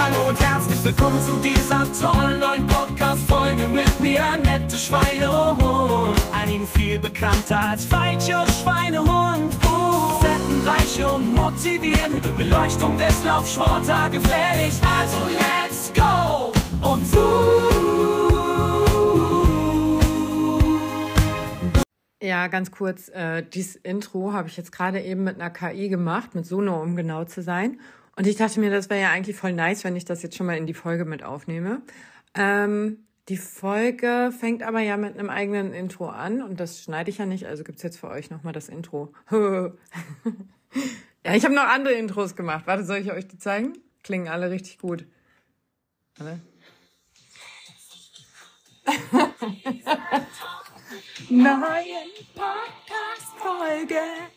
Hallo und herzlich willkommen zu dieser tollen neuen Podcast-Folge mit mir, Annette Schweinehund. Einigen viel bekannter als Feitjo Schweinehund. Facettenreich und motivierend, mit Beleuchtung des Laufsports gefährlich. Also let's go und Ja, ganz kurz, dieses Intro habe ich jetzt gerade eben mit einer KI gemacht, mit Sono, um genau zu sein. Und ich dachte mir, das wäre ja eigentlich voll nice, wenn ich das jetzt schon mal in die Folge mit aufnehme. Die Folge fängt aber ja mit einem eigenen Intro an und das schneide ich ja nicht, also gibt's jetzt für euch nochmal das Intro. Ja, ich habe noch andere Intros gemacht. Warte, soll ich euch die zeigen? Klingen alle richtig gut. Alle? Neue Podcast-Folge.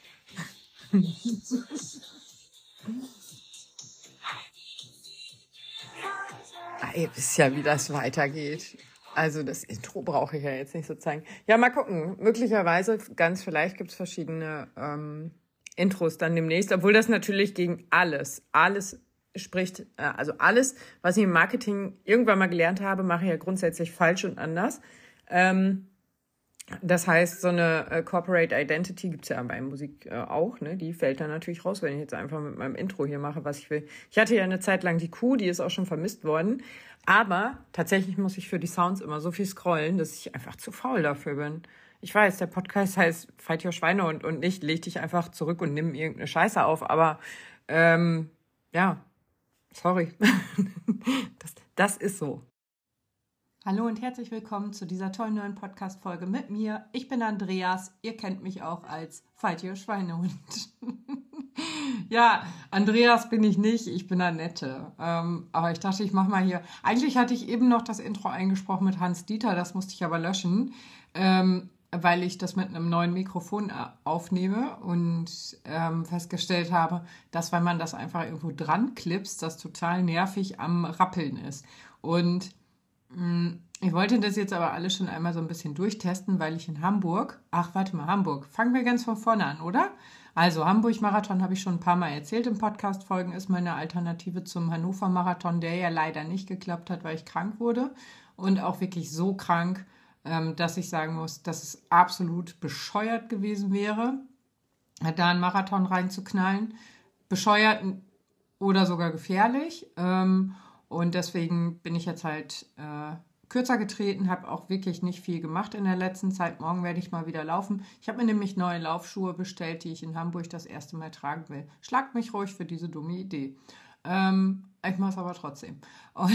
Ihr wisst ja, wie das weitergeht. Also das Intro brauche ich ja jetzt nicht so zeigen. Ja, mal gucken. Möglicherweise, ganz vielleicht gibt's verschiedene Intros dann demnächst. Obwohl das natürlich gegen alles spricht. Also alles, was ich im Marketing irgendwann mal gelernt habe, mache ich ja grundsätzlich falsch und anders. Das heißt, so eine Corporate Identity gibt's ja bei Musik auch, ne? Die fällt dann natürlich raus, wenn ich jetzt einfach mit meinem Intro hier mache, was ich will. Ich hatte ja eine Zeit lang die Kuh, die ist auch schon vermisst worden. Aber tatsächlich muss ich für die Sounds immer so viel scrollen, dass ich einfach zu faul dafür bin. Ich weiß, der Podcast heißt Fight Your Schweinehund und nicht leg dich einfach zurück und nimm irgendeine Scheiße auf. Aber ja, sorry. Das ist so. Hallo und herzlich willkommen zu dieser tollen neuen Podcast-Folge mit mir. Ich bin Andreas, ihr kennt mich auch als Fight Your Schweinehund. Ja, Andreas bin ich nicht, ich bin Annette. Aber ich dachte, ich mache mal hier... Eigentlich hatte ich eben noch das Intro eingesprochen mit Hans Dieter, das musste ich aber löschen, weil ich das mit einem neuen Mikrofon aufnehme und festgestellt habe, dass wenn man das einfach irgendwo dran klipst, das total nervig am Rappeln ist. Und ich wollte das jetzt aber alles schon einmal so ein bisschen durchtesten, weil ich in Hamburg, Hamburg, fangen wir ganz von vorne an, oder? Also Hamburg-Marathon habe ich schon ein paar Mal erzählt im Podcast-Folgen, ist meine Alternative zum Hannover-Marathon, der ja leider nicht geklappt hat, weil ich krank wurde und auch wirklich so krank, dass ich sagen muss, dass es absolut bescheuert gewesen wäre, da einen Marathon reinzuknallen. Bescheuert oder sogar gefährlich. Und deswegen bin ich jetzt halt kürzer getreten, habe auch wirklich nicht viel gemacht in der letzten Zeit. Morgen werde ich mal wieder laufen. Ich habe mir nämlich neue Laufschuhe bestellt, die ich in Hamburg das erste Mal tragen will. Schlagt mich ruhig für diese dumme Idee. Ich mache es aber trotzdem. Und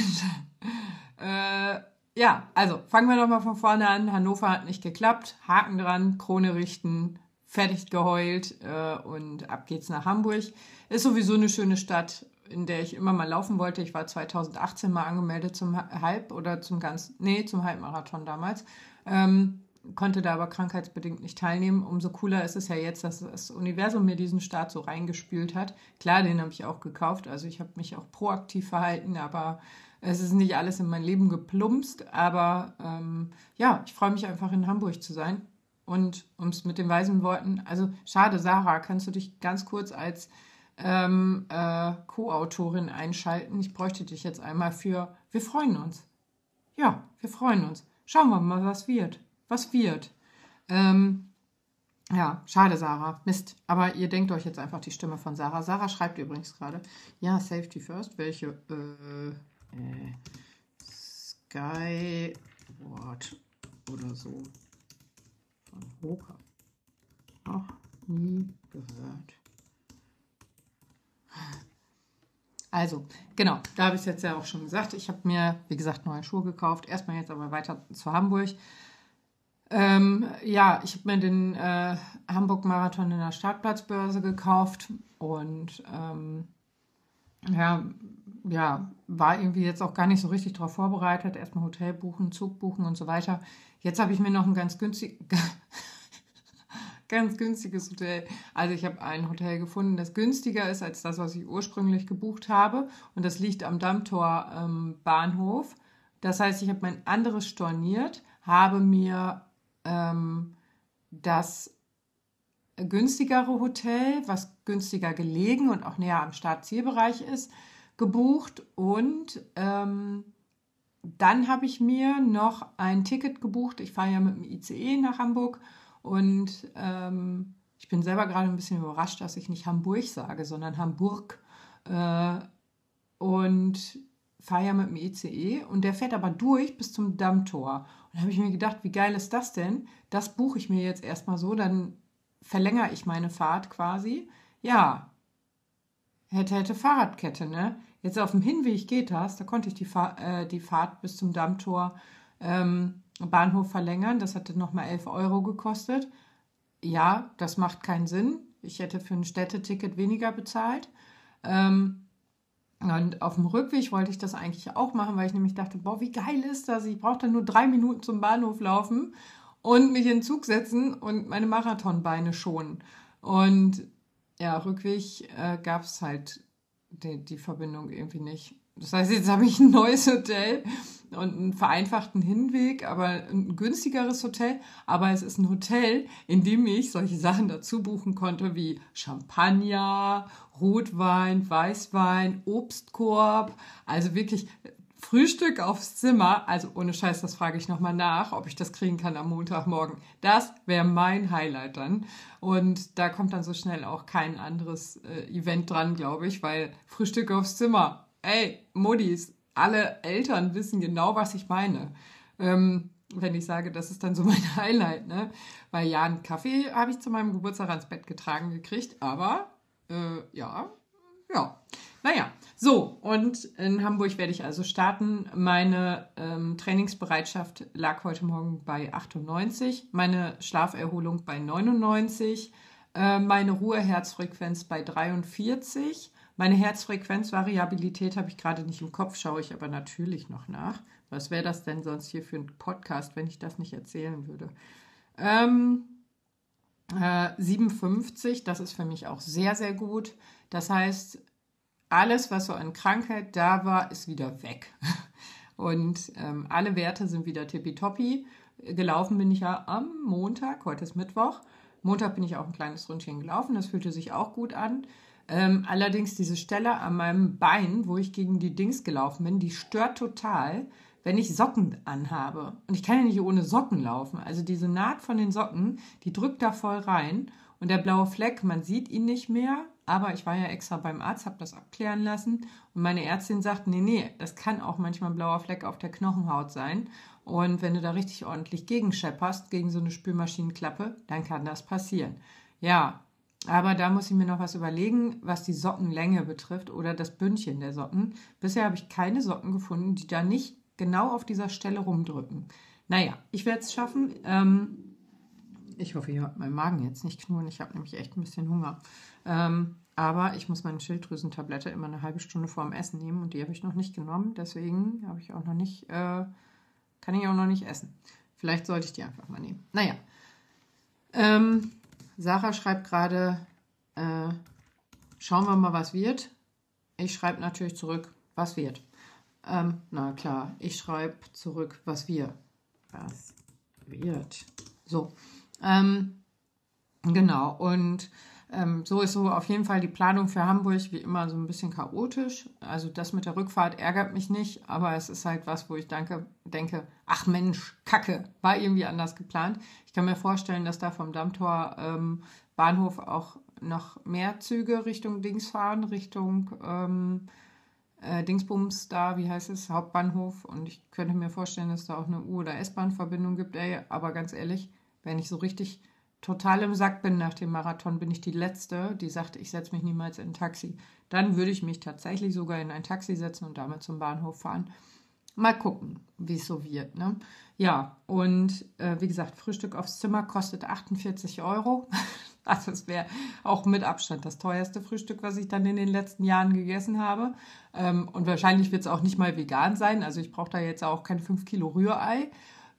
ja, also fangen wir nochmal von vorne an. Hannover hat nicht geklappt. Haken dran, Krone richten, fertig geheult und ab geht's nach Hamburg. Ist sowieso eine schöne Stadt, in der ich immer mal laufen wollte. Ich war 2018 mal angemeldet zum Halbmarathon damals. Konnte da aber krankheitsbedingt nicht teilnehmen. Umso cooler ist es ja jetzt, dass das Universum mir diesen Start so reingespült hat. Klar, den habe ich auch gekauft. Also ich habe mich auch proaktiv verhalten, aber es ist nicht alles in mein Leben geplumpst. Aber ja, ich freue mich einfach in Hamburg zu sein. Und um es mit den weisen Worten, also schade, Sarah, kannst du dich ganz kurz als Co-Autorin einschalten. Ich bräuchte dich jetzt einmal für wir freuen uns. Ja, wir freuen uns. Schauen wir mal, was wird. Was wird. Ja, schade, Sarah. Mist. Aber ihr denkt euch jetzt einfach die Stimme von Sarah. Sarah schreibt übrigens gerade. Ja, Safety First. Welche? Skyward oder so. Von Hoka. Noch nie gehört. Also, genau, da habe ich es jetzt ja auch schon gesagt. Ich habe mir, wie gesagt, neue Schuhe gekauft. Erstmal jetzt aber weiter zu Hamburg. Ja, ich habe mir den Hamburg-Marathon in der Startplatzbörse gekauft und ja, war irgendwie jetzt auch gar nicht so richtig darauf vorbereitet. Erstmal Hotel buchen, Zug buchen und so weiter. Jetzt habe ich mir noch ein ganz günstiges Hotel. Also ich habe ein Hotel gefunden, das günstiger ist als das, was ich ursprünglich gebucht habe. Und das liegt am Dammtor Bahnhof. Das heißt, ich habe mein anderes storniert, habe mir das günstigere Hotel, was günstiger gelegen und auch näher am Startzielbereich ist, gebucht und dann habe ich mir noch ein Ticket gebucht. Ich fahre ja mit dem ICE nach Hamburg und ich bin selber gerade ein bisschen überrascht, dass ich nicht Hamburg sage, sondern Hamburg. Und fahre ja mit dem ICE und der fährt aber durch bis zum Dammtor. Und da habe ich mir gedacht, wie geil ist das denn? Das buche ich mir jetzt erstmal so, dann verlängere ich meine Fahrt quasi. Ja, hätte Fahrradkette, ne? Jetzt auf dem Hinweg geht das, da konnte ich die Fahrt bis zum Dammtor Bahnhof verlängern. Das hatte nochmal 11 Euro gekostet. Ja, das macht keinen Sinn. Ich hätte für ein Städteticket weniger bezahlt. Und auf dem Rückweg wollte ich das eigentlich auch machen, weil ich nämlich dachte, boah, wie geil ist das? Ich brauche dann nur 3 Minuten zum Bahnhof laufen und mich in den Zug setzen und meine Marathonbeine schonen. Und ja, Rückweg gab es halt die Verbindung irgendwie nicht. Das heißt, jetzt habe ich ein neues Hotel und einen vereinfachten Hinweg, aber ein günstigeres Hotel. Aber es ist ein Hotel, in dem ich solche Sachen dazu buchen konnte wie Champagner, Rotwein, Weißwein, Obstkorb. Also wirklich Frühstück aufs Zimmer. Also ohne Scheiß, das frage ich nochmal nach, ob ich das kriegen kann am Montagmorgen. Das wäre mein Highlight dann. Und da kommt dann so schnell auch kein anderes Event dran, glaube ich, weil Frühstück aufs Zimmer. Ey, Muddis, alle Eltern wissen genau, was ich meine. Wenn ich sage, das ist dann so mein Highlight, ne? Weil ja, einen Kaffee habe ich zu meinem Geburtstag ans Bett getragen gekriegt, aber ja. Naja, so, und in Hamburg werde ich also starten. Meine Trainingsbereitschaft lag heute Morgen bei 98, meine Schlaferholung bei 99, meine Ruheherzfrequenz bei 43. Meine Herzfrequenzvariabilität habe ich gerade nicht im Kopf, schaue ich aber natürlich noch nach. Was wäre das denn sonst hier für ein Podcast, wenn ich das nicht erzählen würde? 57, das ist für mich auch sehr, sehr gut. Das heißt, alles, was so an Krankheit da war, ist wieder weg. Und alle Werte sind wieder tippitoppi. Gelaufen bin ich ja am Montag, heute ist Mittwoch. Montag bin ich auch ein kleines Rundchen gelaufen, das fühlte sich auch gut an. Allerdings diese Stelle an meinem Bein, wo ich gegen die Dings gelaufen bin, die stört total, wenn ich Socken anhabe. Und ich kann ja nicht ohne Socken laufen. Also diese Naht von den Socken, die drückt da voll rein. Und der blaue Fleck, man sieht ihn nicht mehr. Aber ich war ja extra beim Arzt, habe das abklären lassen. Und meine Ärztin sagt, nee, das kann auch manchmal ein blauer Fleck auf der Knochenhaut sein. Und wenn du da richtig ordentlich gegenschepperst, gegen so eine Spülmaschinenklappe, dann kann das passieren. Ja, aber da muss ich mir noch was überlegen, was die Sockenlänge betrifft oder das Bündchen der Socken. Bisher habe ich keine Socken gefunden, die da nicht genau auf dieser Stelle rumdrücken. Naja, ich werde es schaffen. Ich hoffe, ihr hört meinen Magen jetzt nicht knurren. Ich habe nämlich echt ein bisschen Hunger. Aber ich muss meine Schilddrüsentablette immer eine halbe Stunde vor dem Essen nehmen und die habe ich noch nicht genommen. Deswegen habe ich auch noch nicht, kann ich auch noch nicht essen. Vielleicht sollte ich die einfach mal nehmen. Naja. Sarah schreibt gerade, schauen wir mal, was wird. Ich schreibe natürlich zurück, was wird. Na klar, ich schreibe zurück, was wir. Was wird. So. Genau, und so ist so auf jeden Fall die Planung für Hamburg wie immer so ein bisschen chaotisch. Also das mit der Rückfahrt ärgert mich nicht, aber es ist halt was, wo ich denke, ach Mensch, Kacke, war irgendwie anders geplant. Ich kann mir vorstellen, dass da vom Dammtor Bahnhof auch noch mehr Züge Richtung Dings fahren, Richtung Dingsbums da, wie heißt es, Hauptbahnhof. Und ich könnte mir vorstellen, dass da auch eine U- oder S-Bahn-Verbindung gibt. Aber ganz ehrlich, wenn ich so richtig total im Sack bin nach dem Marathon, bin ich die Letzte, die sagt, ich setze mich niemals in ein Taxi. Dann würde ich mich tatsächlich sogar in ein Taxi setzen und damit zum Bahnhof fahren. Mal gucken, wie es so wird. Ne? Ja, und wie gesagt, Frühstück aufs Zimmer kostet 48 Euro. Also das wäre auch mit Abstand das teuerste Frühstück, was ich dann in den letzten Jahren gegessen habe. Und wahrscheinlich wird es auch nicht mal vegan sein. Also ich brauche da jetzt auch kein 5 Kilo Rührei.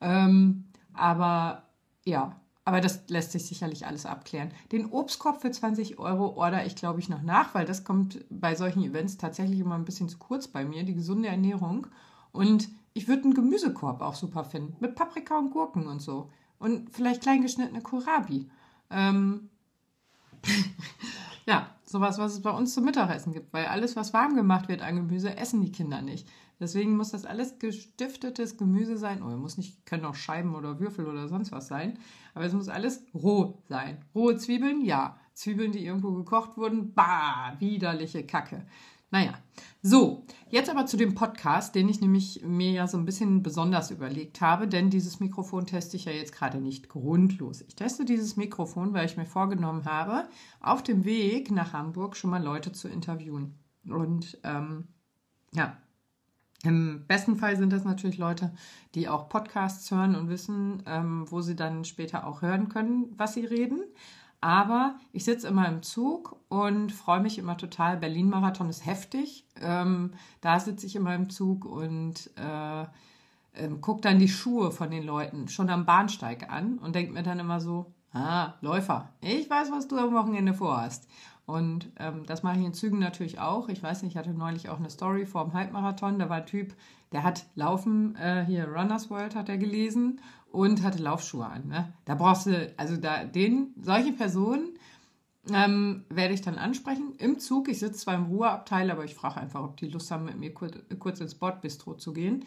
Aber ja, aber das lässt sich sicherlich alles abklären. Den Obstkorb für 20 Euro order ich, glaube ich, noch nach, weil das kommt bei solchen Events tatsächlich immer ein bisschen zu kurz bei mir, die gesunde Ernährung. Und ich würde einen Gemüsekorb auch super finden, mit Paprika und Gurken und so. Und vielleicht klein geschnittene Kohlrabi. Ja, sowas, was es bei uns zum Mittagessen gibt, weil alles, was warm gemacht wird an Gemüse, essen die Kinder nicht. Deswegen muss das alles gestiftetes Gemüse sein. Oder muss nicht, können auch Scheiben oder Würfel oder sonst was sein. Aber es muss alles roh sein. Rohe Zwiebeln, ja. Zwiebeln, die irgendwo gekocht wurden, bah, widerliche Kacke. Naja, so, jetzt aber zu dem Podcast, den ich nämlich mir ja so ein bisschen besonders überlegt habe, denn dieses Mikrofon teste ich ja jetzt gerade nicht grundlos. Ich teste dieses Mikrofon, weil ich mir vorgenommen habe, auf dem Weg nach Hamburg schon mal Leute zu interviewen. Und ja, im besten Fall sind das natürlich Leute, die auch Podcasts hören und wissen, wo sie dann später auch hören können, was sie reden. Aber ich sitze immer im Zug und freue mich immer total. Berlin-Marathon ist heftig. Da sitze ich immer im Zug und gucke dann die Schuhe von den Leuten schon am Bahnsteig an und denke mir dann immer so, Läufer, ich weiß, was du am Wochenende vorhast. Und das mache ich in Zügen natürlich auch. Ich weiß nicht, ich hatte neulich auch eine Story vor dem Halbmarathon. Da war ein Typ, der hat Laufen, hier Runners World hat er gelesen und hatte Laufschuhe an. Ne? Da brauchst du, also solche Personen werde ich dann ansprechen im Zug. Ich sitze zwar im Ruheabteil, aber ich frage einfach, ob die Lust haben, mit mir kurz ins Bordbistro zu gehen.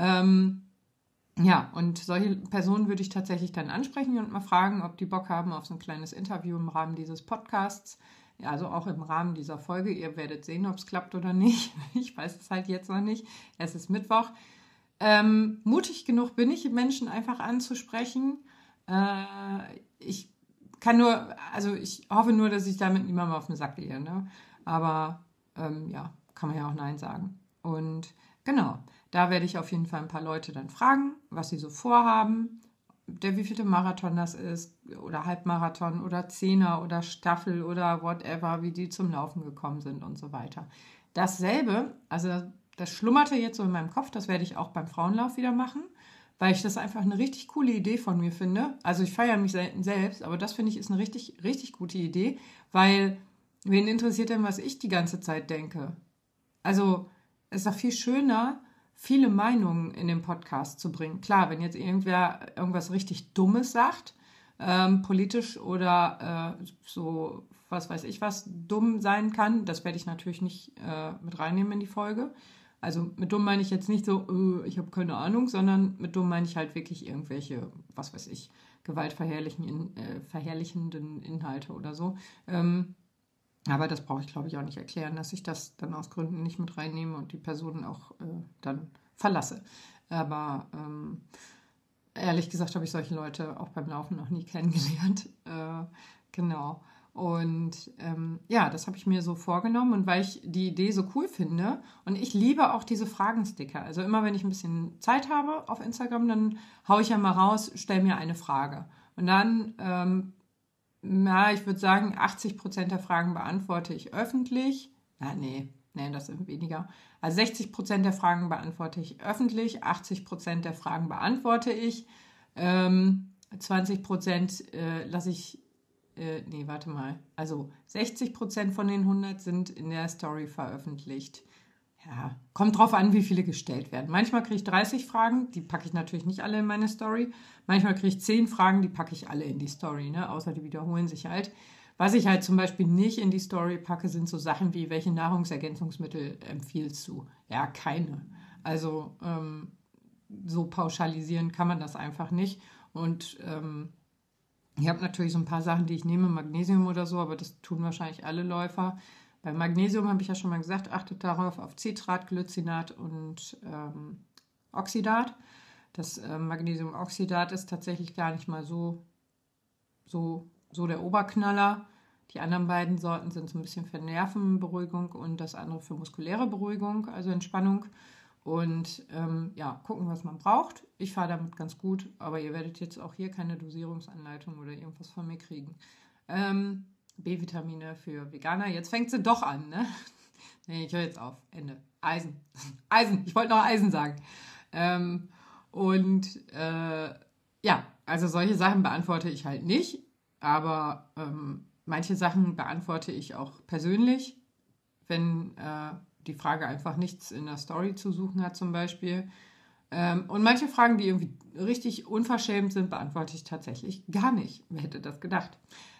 Ja, und solche Personen würde ich tatsächlich dann ansprechen und mal fragen, ob die Bock haben auf so ein kleines Interview im Rahmen dieses Podcasts. Ja, also auch im Rahmen dieser Folge. Ihr werdet sehen, ob es klappt oder nicht. Ich weiß es halt jetzt noch nicht. Es ist Mittwoch. Mutig genug bin ich, Menschen einfach anzusprechen. Ich hoffe nur, dass ich damit niemandem auf den Sack gehe. Ne? Aber ja, kann man ja auch Nein sagen. Und genau, da werde ich auf jeden Fall ein paar Leute dann fragen, was sie so vorhaben, der wievielte Marathon das ist oder Halbmarathon oder Zehner oder Staffel oder whatever, wie die zum Laufen gekommen sind und so weiter. Dasselbe, also das schlummerte jetzt so in meinem Kopf, das werde ich auch beim Frauenlauf wieder machen, weil ich das einfach eine richtig coole Idee von mir finde. Also ich feiere mich selten selbst, aber das finde ich ist eine richtig, richtig gute Idee, weil wen interessiert denn, was ich die ganze Zeit denke? Also es ist doch viel schöner, viele Meinungen in den Podcast zu bringen. Klar, wenn jetzt irgendwer irgendwas richtig Dummes sagt, politisch oder so, was weiß ich, was dumm sein kann, das werde ich natürlich nicht mit reinnehmen in die Folge. Also mit dumm meine ich jetzt nicht so, ich habe keine Ahnung, sondern mit dumm meine ich halt wirklich irgendwelche, was weiß ich, gewaltverherrlichenden Inhalte oder so. Aber das brauche ich, glaube ich, auch nicht erklären, dass ich das dann aus Gründen nicht mit reinnehme und die Personen auch dann verlasse. Aber ehrlich gesagt habe ich solche Leute auch beim Laufen noch nie kennengelernt. Genau. Und ja, das habe ich mir so vorgenommen und weil ich die Idee so cool finde und ich liebe auch diese Fragensticker. Also immer, wenn ich ein bisschen Zeit habe auf Instagram, dann haue ich ja mal raus, stelle mir eine Frage. Und dann ich würde sagen, 80% der Fragen beantworte ich öffentlich. Nee, das sind weniger. Also 60% der Fragen beantworte ich öffentlich, 80% der Fragen beantworte ich, 20% lasse ich, also 60% von den 100 sind in der Story veröffentlicht. Ja, kommt drauf an, wie viele gestellt werden. Manchmal kriege ich 30 Fragen, die packe ich natürlich nicht alle in meine Story. Manchmal kriege ich 10 Fragen, die packe ich alle in die Story, ne? Außer die wiederholen sich halt. Was ich halt zum Beispiel nicht in die Story packe, sind so Sachen wie, welche Nahrungsergänzungsmittel empfiehlst du? Ja, keine. Also so pauschalisieren kann man das einfach nicht. Und ich habe natürlich so ein paar Sachen, die ich nehme, Magnesium oder so, aber das tun wahrscheinlich alle Läufer. Beim Magnesium habe ich ja schon mal gesagt, achtet darauf auf Citrat, Glycinat und Oxidat. Das Magnesiumoxidat ist tatsächlich gar nicht mal so der Oberknaller. Die anderen beiden Sorten sind so ein bisschen für Nervenberuhigung und das andere für muskuläre Beruhigung, also Entspannung. Und ja, gucken, was man braucht. Ich fahre damit ganz gut, aber ihr werdet jetzt auch hier keine Dosierungsanleitung oder irgendwas von mir kriegen. B-Vitamine für Veganer. Jetzt fängt sie doch an, ne? Nee, ich höre jetzt auf. Ende. Eisen. Eisen. Ich wollte noch Eisen sagen. Ja, also solche Sachen beantworte ich halt nicht. Aber manche Sachen beantworte ich auch persönlich, wenn die Frage einfach nichts in der Story zu suchen hat zum Beispiel. Und manche Fragen, die irgendwie richtig unverschämt sind, beantworte ich tatsächlich gar nicht. Wer hätte das gedacht?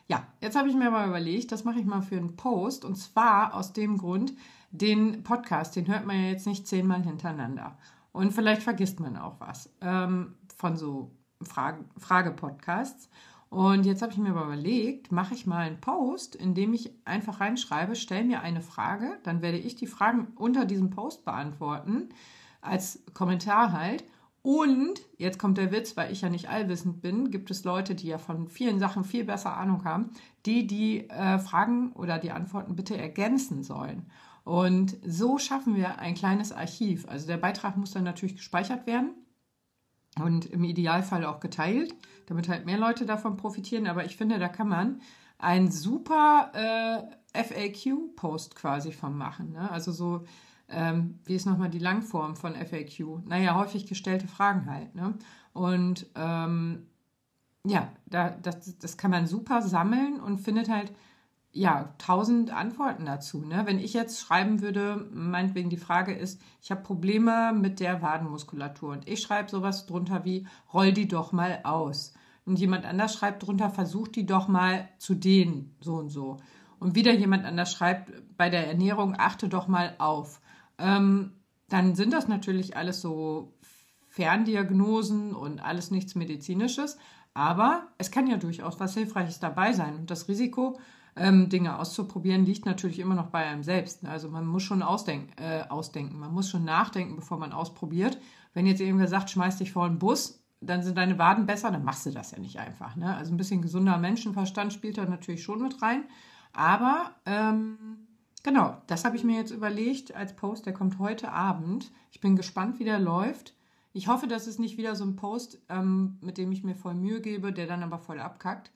Ja, jetzt habe ich mir mal überlegt, das mache ich mal für einen Post. Und zwar aus dem Grund, den Podcast, den hört man ja jetzt nicht 10-mal hintereinander. Und vielleicht vergisst man auch was von so Frage-Podcasts. Und jetzt habe ich mir aber überlegt, mache ich mal einen Post, in dem ich einfach reinschreibe, stell mir eine Frage, dann werde ich die Fragen unter diesem Post beantworten, als Kommentar halt. Und, jetzt kommt der Witz, weil ich ja nicht allwissend bin, gibt es Leute, die ja von vielen Sachen viel besser Ahnung haben, die Fragen oder die Antworten bitte ergänzen sollen. Und so schaffen wir ein kleines Archiv. Also der Beitrag muss dann natürlich gespeichert werden und im Idealfall auch geteilt, damit halt mehr Leute davon profitieren. Aber ich finde, da kann man einen super FAQ-Post quasi von machen. Ne? Also so, wie ist nochmal die Langform von FAQ? Naja, häufig gestellte Fragen halt. Ne? Und ja, das kann man super sammeln und findet halt ja 1000 Antworten dazu. Ne? Wenn ich jetzt schreiben würde, meinetwegen die Frage ist, ich habe Probleme mit der Wadenmuskulatur und ich schreibe sowas drunter wie, roll die doch mal aus. Und jemand anders schreibt drunter, versuch die doch mal zu dehnen, so und so. Und wieder jemand anders schreibt, bei der Ernährung achte doch mal auf. Dann sind das natürlich alles so Ferndiagnosen und alles nichts Medizinisches. Aber es kann ja durchaus was Hilfreiches dabei sein. Und das Risiko, Dinge auszuprobieren, liegt natürlich immer noch bei einem selbst. Also man muss schon ausdenken. Man muss schon nachdenken, bevor man ausprobiert. Wenn jetzt irgendwer sagt, schmeiß dich vor den Bus, dann sind deine Waden besser, dann machst du das ja nicht einfach. Ne? Also ein bisschen gesunder Menschenverstand spielt da natürlich schon mit rein. Aber genau, das habe ich mir jetzt überlegt als Post, der kommt heute Abend. Ich bin gespannt, wie der läuft. Ich hoffe, das ist nicht wieder so ein Post, mit dem ich mir voll Mühe gebe, der dann aber voll abkackt.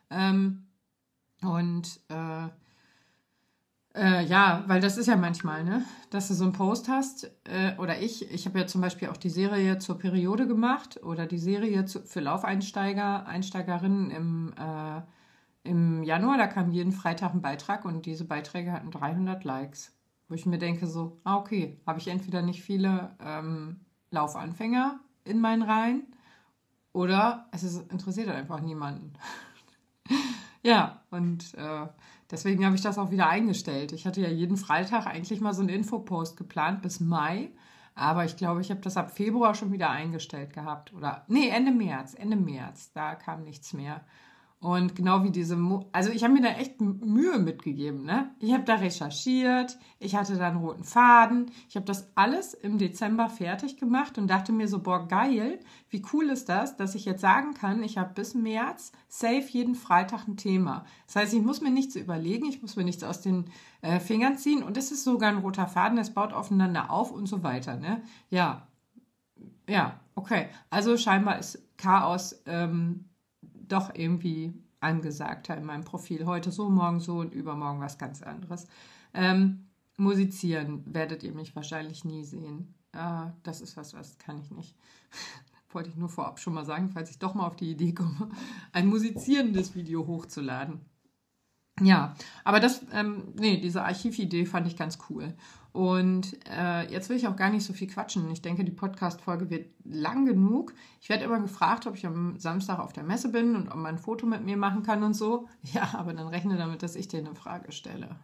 Ja, weil das ist ja manchmal, ne, dass du so einen Post hast, oder ich habe ja zum Beispiel auch die Serie zur Periode gemacht oder die Serie für Laufeinsteiger, Einsteigerinnen im Januar, da kam jeden Freitag ein Beitrag und diese Beiträge hatten 300 Likes, wo ich mir denke so, okay, habe ich entweder nicht viele Laufanfänger in meinen Reihen oder interessiert einfach niemanden. Ja, und deswegen habe ich das auch wieder eingestellt. Ich hatte ja jeden Freitag eigentlich mal so einen Infopost geplant bis Mai, aber ich glaube, ich habe das ab Februar schon wieder eingestellt gehabt. Oder, nee, Ende März, da kam nichts mehr. Und genau wie also ich habe mir da echt Mühe mitgegeben, ne? Ich habe da recherchiert, ich hatte da einen roten Faden, ich habe das alles im Dezember fertig gemacht und dachte mir so, boah, geil, wie cool ist das, dass ich jetzt sagen kann, ich habe bis März safe jeden Freitag ein Thema. Das heißt, ich muss mir nichts überlegen, ich muss mir nichts aus den Fingern ziehen und es ist sogar ein roter Faden, es baut aufeinander auf und so weiter, ne? Ja, okay. Also scheinbar ist Chaos doch irgendwie angesagter in meinem Profil. Heute so, morgen so und übermorgen was ganz anderes. Musizieren werdet ihr mich wahrscheinlich nie sehen. Das ist was kann ich nicht. Wollte ich nur vorab schon mal sagen, falls ich doch mal auf die Idee komme, ein musizierendes Video hochzuladen. Ja, aber diese Archividee fand ich ganz cool. Und jetzt will ich auch gar nicht so viel quatschen. Ich denke, die Podcast-Folge wird lang genug. Ich werde immer gefragt, ob ich am Samstag auf der Messe bin und ob man ein Foto mit mir machen kann und so. Ja, aber dann rechne damit, dass ich dir eine Frage stelle.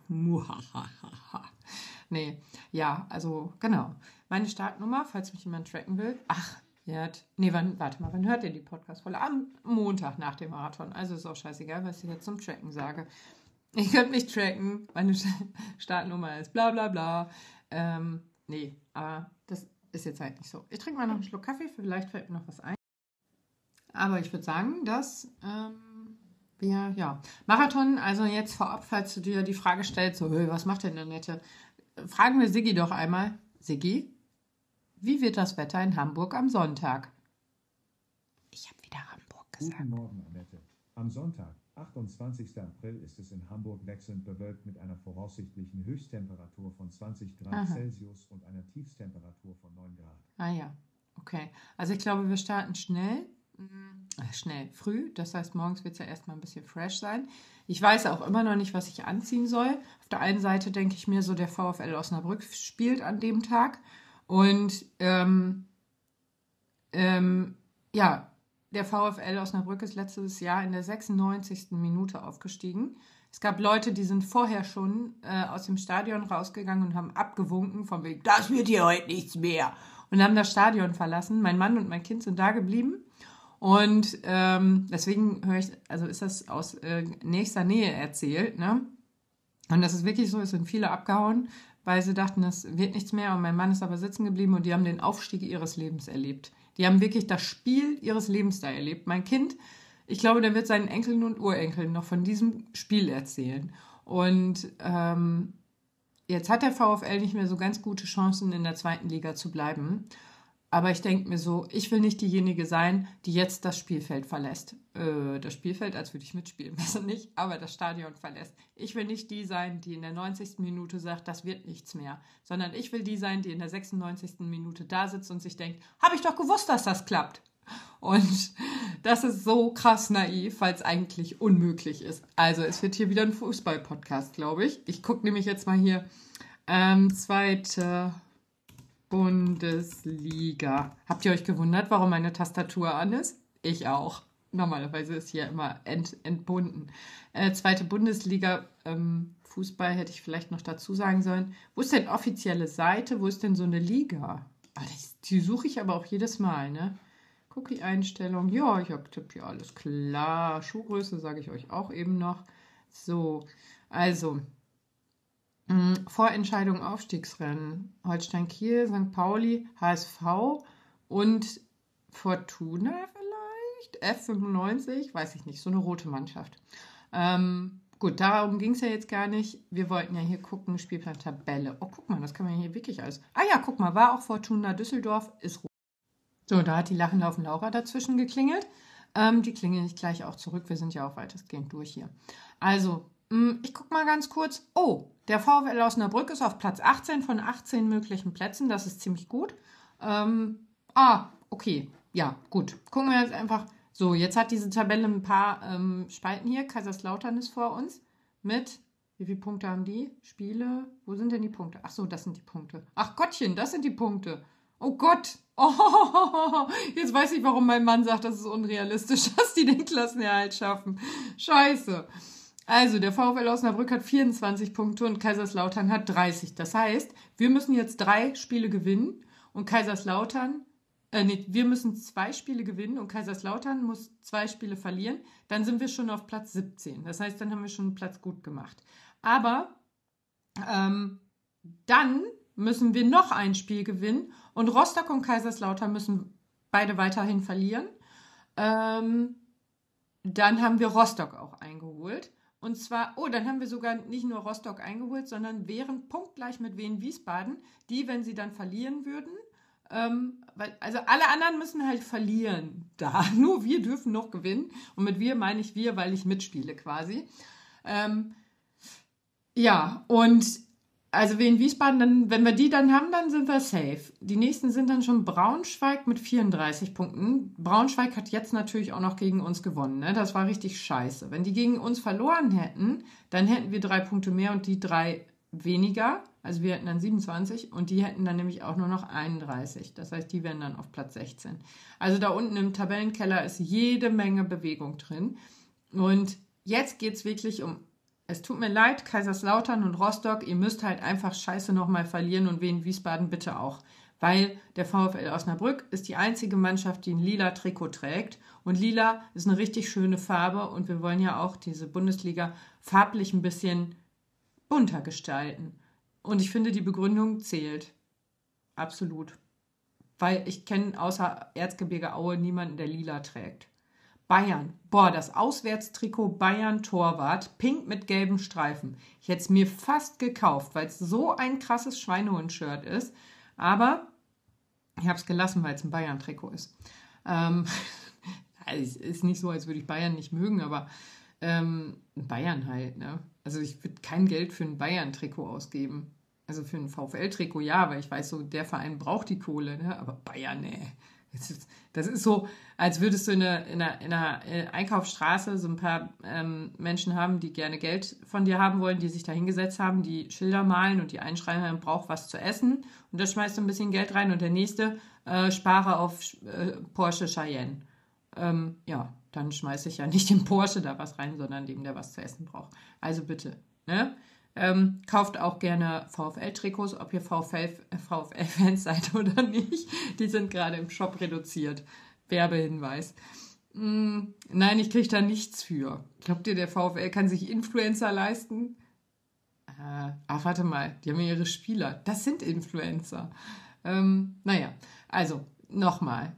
Nee, ja, also genau. Meine Startnummer, falls mich jemand tracken will. Wann hört ihr die Podcast-Folge? Am Montag nach dem Marathon. Also ist auch scheißegal, was ich jetzt zum Tracken sage. Ich könnte mich tracken, meine Startnummer ist bla bla bla. Nee, aber das ist jetzt halt nicht so. Ich trinke mal noch einen Schluck Kaffee, vielleicht fällt mir noch was ein. Aber ich würde sagen, dass Marathon, also jetzt vorab, falls du dir die Frage stellst, so, was macht denn der Nette? Fragen wir Siggi doch einmal. Siggi, wie wird das Wetter in Hamburg am Sonntag? Ich habe wieder Hamburg gesagt. Guten Morgen, Annette. Am Sonntag, 28. April, ist es in Hamburg wechselnd bewölkt mit einer voraussichtlichen Höchsttemperatur von 20 Grad Celsius und einer Tiefstemperatur von 9 Grad. Ah ja, okay. Also ich glaube, wir starten früh. Das heißt, morgens wird es ja erstmal ein bisschen fresh sein. Ich weiß auch immer noch nicht, was ich anziehen soll. Auf der einen Seite denke ich mir so, der VfL Osnabrück spielt an dem Tag. Und der VfL Osnabrück ist letztes Jahr in der 96. Minute aufgestiegen. Es gab Leute, die sind vorher schon aus dem Stadion rausgegangen und haben abgewunken von wegen, das wird hier heute nichts mehr. Und haben das Stadion verlassen. Mein Mann und mein Kind sind da geblieben. Und deswegen höre ich, also ist das aus nächster Nähe erzählt, ne? Und das ist wirklich so, es sind viele abgehauen, weil sie dachten, das wird nichts mehr. Und mein Mann ist aber sitzen geblieben und die haben den Aufstieg ihres Lebens erlebt. Die haben wirklich das Spiel ihres Lebens da erlebt. Mein Kind, ich glaube, der wird seinen Enkeln und Urenkeln noch von diesem Spiel erzählen. Und jetzt hat der VfL nicht mehr so ganz gute Chancen, in der 2. Liga zu bleiben. Aber ich denke mir so, ich will nicht diejenige sein, die jetzt das Spielfeld verlässt. Das Spielfeld, als würde ich mitspielen, besser nicht, aber das Stadion verlässt. Ich will nicht die sein, die in der 90. Minute sagt, das wird nichts mehr. Sondern ich will die sein, die in der 96. Minute da sitzt und sich denkt, habe ich doch gewusst, dass das klappt. Und das ist so krass naiv, weil es eigentlich unmöglich ist. Also es wird hier wieder ein Fußball-Podcast, glaube ich. Ich gucke nämlich jetzt mal hier, 2. Bundesliga. Habt ihr euch gewundert, warum meine Tastatur an ist? Ich auch. Normalerweise ist hier immer entbunden. 2. Bundesliga, Fußball hätte ich vielleicht noch dazu sagen sollen. Wo ist denn offizielle Seite? Wo ist denn so eine Liga? Die suche ich aber auch jedes Mal, ne? Cookie-Einstellung. Ja, ich habe hier alles klar. Schuhgröße sage ich euch auch eben noch. So, also Vorentscheidung Aufstiegsrennen. Holstein Kiel, St. Pauli, HSV und Fortuna vielleicht? F95? Weiß ich nicht, so eine rote Mannschaft. Gut, darum ging es ja jetzt gar nicht. Wir wollten ja hier gucken, Spielplan-Tabelle. Oh, guck mal, das kann man hier wirklich alles. Ah ja, guck mal, war auch Fortuna Düsseldorf, ist rot. So, da hat die Lachenlaufen Laura dazwischen geklingelt. Die klingeln nicht gleich auch zurück. Wir sind ja auch weitestgehend durch hier. Also, ich gucke mal ganz kurz. Oh, der VfL Osnabrück ist auf Platz 18 von 18 möglichen Plätzen. Das ist ziemlich gut. Okay. Ja, gut. Gucken wir jetzt einfach. So, jetzt hat diese Tabelle ein paar Spalten hier. Kaiserslautern ist vor uns mit, wie viele Punkte haben die? Spiele? Wo sind denn die Punkte? Ach so, das sind die Punkte. Ach Gottchen, das sind die Punkte. Oh Gott. Oh, jetzt weiß ich, warum mein Mann sagt, das ist unrealistisch, dass die den Klassenerhalt schaffen. Scheiße. Also, der VfL Osnabrück hat 24 Punkte und Kaiserslautern hat 30. Das heißt, wir müssen jetzt 3 Spiele gewinnen und Kaiserslautern, wir müssen 2 Spiele gewinnen und Kaiserslautern muss 2 Spiele verlieren. Dann sind wir schon auf Platz 17. Das heißt, dann haben wir schon einen Platz gut gemacht. Aber dann müssen wir noch ein Spiel gewinnen und Rostock und Kaiserslautern müssen beide weiterhin verlieren. Dann haben wir Rostock auch eingeholt. Und zwar, dann haben wir sogar nicht nur Rostock eingeholt, sondern wären punktgleich mit Wien-Wiesbaden, die, wenn sie dann verlieren würden, also alle anderen müssen halt verlieren da. Nur wir dürfen noch gewinnen. Und mit wir meine ich wir, weil ich mitspiele quasi. Ja, und also Wien-Wiesbaden, dann, wenn wir die dann haben, dann sind wir safe. Die nächsten sind dann schon Braunschweig mit 34 Punkten. Braunschweig hat jetzt natürlich auch noch gegen uns gewonnen. Ne? Das war richtig scheiße. Wenn die gegen uns verloren hätten, dann hätten wir 3 Punkte mehr und die 3 weniger. Also wir hätten dann 27 und die hätten dann nämlich auch nur noch 31. Das heißt, die wären dann auf Platz 16. Also da unten im Tabellenkeller ist jede Menge Bewegung drin. Und jetzt geht es wirklich um, es tut mir leid, Kaiserslautern und Rostock, ihr müsst halt einfach scheiße nochmal verlieren und Wien-Wiesbaden bitte auch. Weil der VfL Osnabrück ist die einzige Mannschaft, die ein lila Trikot trägt. Und lila ist eine richtig schöne Farbe und wir wollen ja auch diese Bundesliga farblich ein bisschen bunter gestalten. Und ich finde, die Begründung zählt. Absolut. Weil ich kenne außer Erzgebirge Aue niemanden, der lila trägt. Bayern. Boah, das Auswärtstrikot Bayern Torwart, pink mit gelben Streifen. Ich hätte es mir fast gekauft, weil es so ein krasses Schweinehund-Shirt ist. Aber ich habe es gelassen, weil es ein Bayern-Trikot ist. Es ist nicht so, als würde ich Bayern nicht mögen, aber Bayern halt, ne? Also ich würde kein Geld für ein Bayern-Trikot ausgeben. Also für ein VfL-Trikot ja, weil ich weiß so, der Verein braucht die Kohle, ne? Aber Bayern, ne. Das ist so, als würdest du in einer Einkaufsstraße so ein paar Menschen haben, die gerne Geld von dir haben wollen, die sich da hingesetzt haben, die Schilder malen und die einschreiben, man braucht was zu essen. Und da schmeißt du ein bisschen Geld rein und der nächste spare auf Porsche Cayenne. ja, dann schmeiße ich ja nicht dem Porsche da was rein, sondern dem, der was zu essen braucht. Also bitte, ne? Kauft auch gerne VfL-Trikots, ob ihr VfL-Fans seid oder nicht. Die sind gerade im Shop reduziert. Werbehinweis. Nein, ich kriege da nichts für. Glaubt ihr, der VfL kann sich Influencer leisten? Warte mal, die haben ja ihre Spieler. Das sind Influencer. Naja, also nochmal.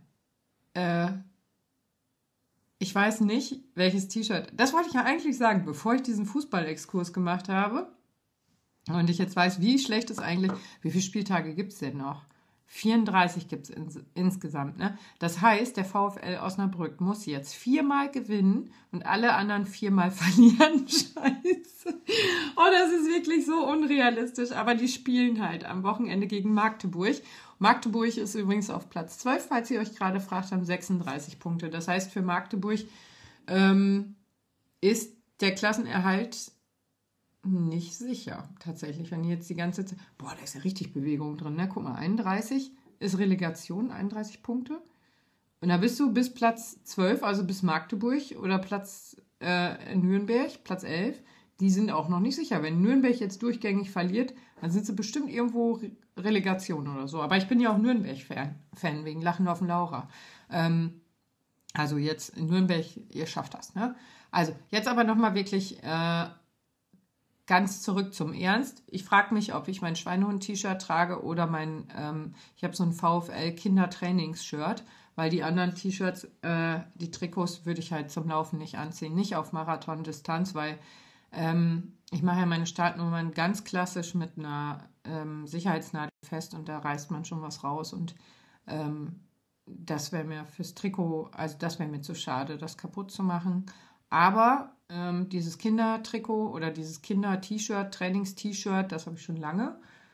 Ich weiß nicht, welches T-Shirt. Das wollte ich ja eigentlich sagen, bevor ich diesen Fußball-Exkurs gemacht habe. Und ich jetzt weiß, wie schlecht es eigentlich. Wie viele Spieltage gibt es denn noch? 34 gibt es insgesamt. Ne? Das heißt, der VfL Osnabrück muss jetzt 4-mal gewinnen und alle anderen 4-mal verlieren. Scheiße. Oh, das ist wirklich so unrealistisch. Aber die spielen halt am Wochenende gegen Magdeburg. Magdeburg ist übrigens auf Platz 12, falls ihr euch gerade fragt, haben 36 Punkte. Das heißt, für Magdeburg ist der Klassenerhalt nicht sicher, tatsächlich, wenn ihr jetzt die ganze Zeit... Boah, da ist ja richtig Bewegung drin, ne? Guck mal, 31 ist Relegation, 31 Punkte. Und da bist du bis Platz 12, also bis Magdeburg oder Platz Nürnberg, Platz 11. Die sind auch noch nicht sicher. Wenn Nürnberg jetzt durchgängig verliert, dann sind sie bestimmt irgendwo Relegation oder so. Aber ich bin ja auch Nürnberg-Fan, wegen Lachen auf den Laura. Also jetzt in Nürnberg, ihr schafft das, ne? Also, jetzt aber nochmal wirklich... ganz zurück zum Ernst. Ich frage mich, ob ich mein Schweinehund-T-Shirt trage oder ich habe so ein VfL-Kindertrainings-Shirt, weil die anderen T-Shirts, die Trikots würde ich halt zum Laufen nicht anziehen. Nicht auf Marathon-Distanz, weil ich mache ja meine Startnummern ganz klassisch mit einer Sicherheitsnadel fest und da reißt man schon was raus und das wäre mir fürs Trikot, also das wäre mir zu schade, das kaputt zu machen. Aber dieses Kindertrikot oder dieses Kinder-T-Shirt, Trainings-T-Shirt, das habe ich schon lange,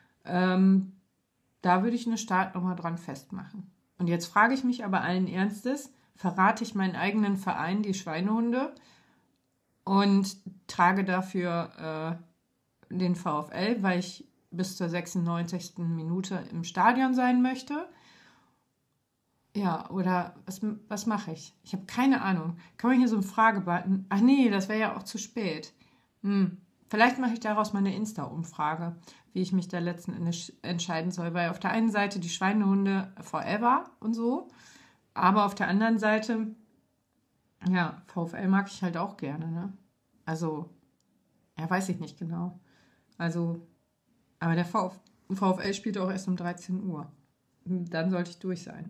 da würde ich eine Startnummer dran festmachen. Und jetzt frage ich mich aber allen Ernstes, verrate ich meinen eigenen Verein, die Schweinehunde, und trage dafür den VfL, weil ich bis zur 96. Minute im Stadion sein möchte? Ja, oder was mache ich? Ich habe keine Ahnung. Kann man hier so einen Fragebutton? Ach nee, das wäre ja auch zu spät. Vielleicht mache ich daraus mal eine Insta-Umfrage, wie ich mich da letzten Endes entscheiden soll. Weil auf der einen Seite die Schweinehunde forever und so, aber auf der anderen Seite, ja, VfL mag ich halt auch gerne, ne? Also, ja, weiß ich nicht genau. Also, aber der VfL spielt auch erst um 13 Uhr. Dann sollte ich durch sein.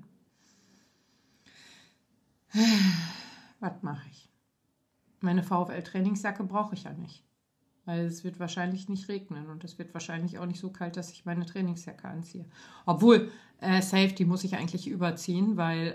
Was mache ich? Meine VfL-Trainingsjacke brauche ich ja nicht. Weil es wird wahrscheinlich nicht regnen und es wird wahrscheinlich auch nicht so kalt, dass ich meine Trainingsjacke anziehe. Obwohl, Safety muss ich eigentlich überziehen, weil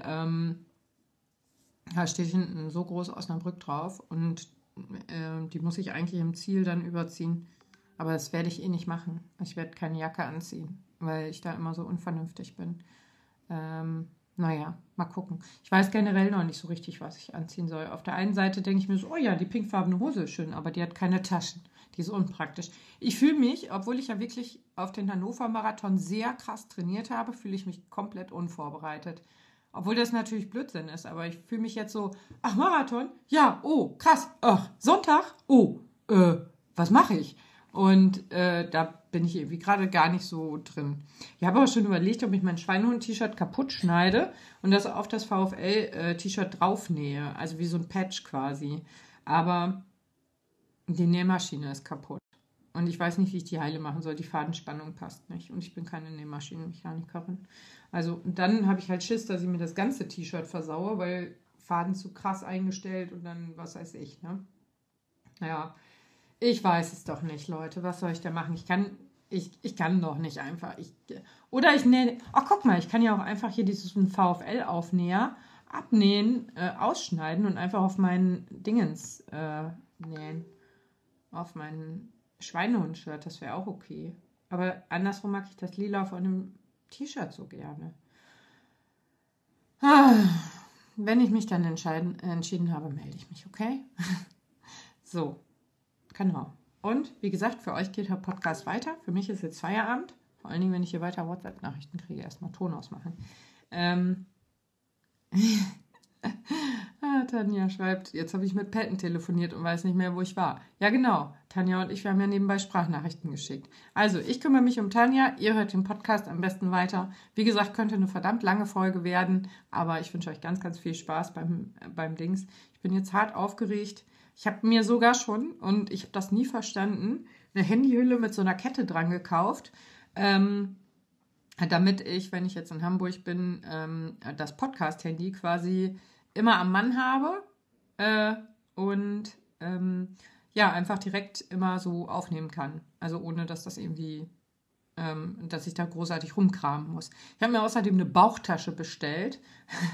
da steht hinten so groß Osnabrück drauf und die muss ich eigentlich im Ziel dann überziehen. Aber das werde ich eh nicht machen. Ich werde keine Jacke anziehen, weil ich da immer so unvernünftig bin. Naja, mal gucken. Ich weiß generell noch nicht so richtig, was ich anziehen soll. Auf der einen Seite denke ich mir so, oh ja, die pinkfarbene Hose ist schön, aber die hat keine Taschen. Die ist unpraktisch. Ich fühle mich, obwohl ich ja wirklich auf den Hannover-Marathon sehr krass trainiert habe, fühle ich mich komplett unvorbereitet. Obwohl das natürlich Blödsinn ist, aber ich fühle mich jetzt so, ach, Marathon? Ja, oh, krass. Ach, Sonntag? Oh, was mache ich? Und da bin ich irgendwie gerade gar nicht so drin. Ich habe aber schon überlegt, ob ich mein Schweinehund-T-Shirt kaputt schneide und das auf das VfL-T-Shirt draufnähe. Also wie so ein Patch quasi. Aber die Nähmaschine ist kaputt. Und ich weiß nicht, wie ich die heile machen soll. Die Fadenspannung passt nicht. Und ich bin keine Nähmaschinenmechanikerin. Also dann habe ich halt Schiss, dass ich mir das ganze T-Shirt versaue, weil Faden zu krass eingestellt und dann was weiß ich, ne? Naja, ich weiß es doch nicht, Leute. Was soll ich da machen? Ich kann doch nicht einfach. Oder ich nähe. Ach, guck mal, ich kann ja auch einfach hier diesen VfL-Aufnäher abnähen, ausschneiden und einfach auf meinen Dingens nähen. Auf meinen Schweinehund-Shirt. Das wäre auch okay. Aber andersrum mag ich das Lila von dem T-Shirt so gerne. Wenn ich mich dann entschieden habe, melde ich mich, okay? So. Genau. Und wie gesagt, für euch geht der Podcast weiter. Für mich ist jetzt Feierabend. Vor allen Dingen, wenn ich hier weiter WhatsApp-Nachrichten kriege, erstmal Ton ausmachen. Tanja schreibt, jetzt habe ich mit Patton telefoniert und weiß nicht mehr, wo ich war. Ja, genau. Tanja und ich, wir haben ja nebenbei Sprachnachrichten geschickt. Also, ich kümmere mich um Tanja. Ihr hört den Podcast am besten weiter. Wie gesagt, könnte eine verdammt lange Folge werden, aber ich wünsche euch ganz, ganz viel Spaß beim Dings. Ich bin jetzt hart aufgeregt. Ich habe mir sogar schon, und ich habe das nie verstanden, eine Handyhülle mit so einer Kette dran gekauft, damit ich, wenn ich jetzt in Hamburg bin, das Podcast-Handy quasi immer am Mann habe und einfach direkt immer so aufnehmen kann. Also ohne, dass das irgendwie, dass ich da großartig rumkramen muss. Ich habe mir außerdem eine Bauchtasche bestellt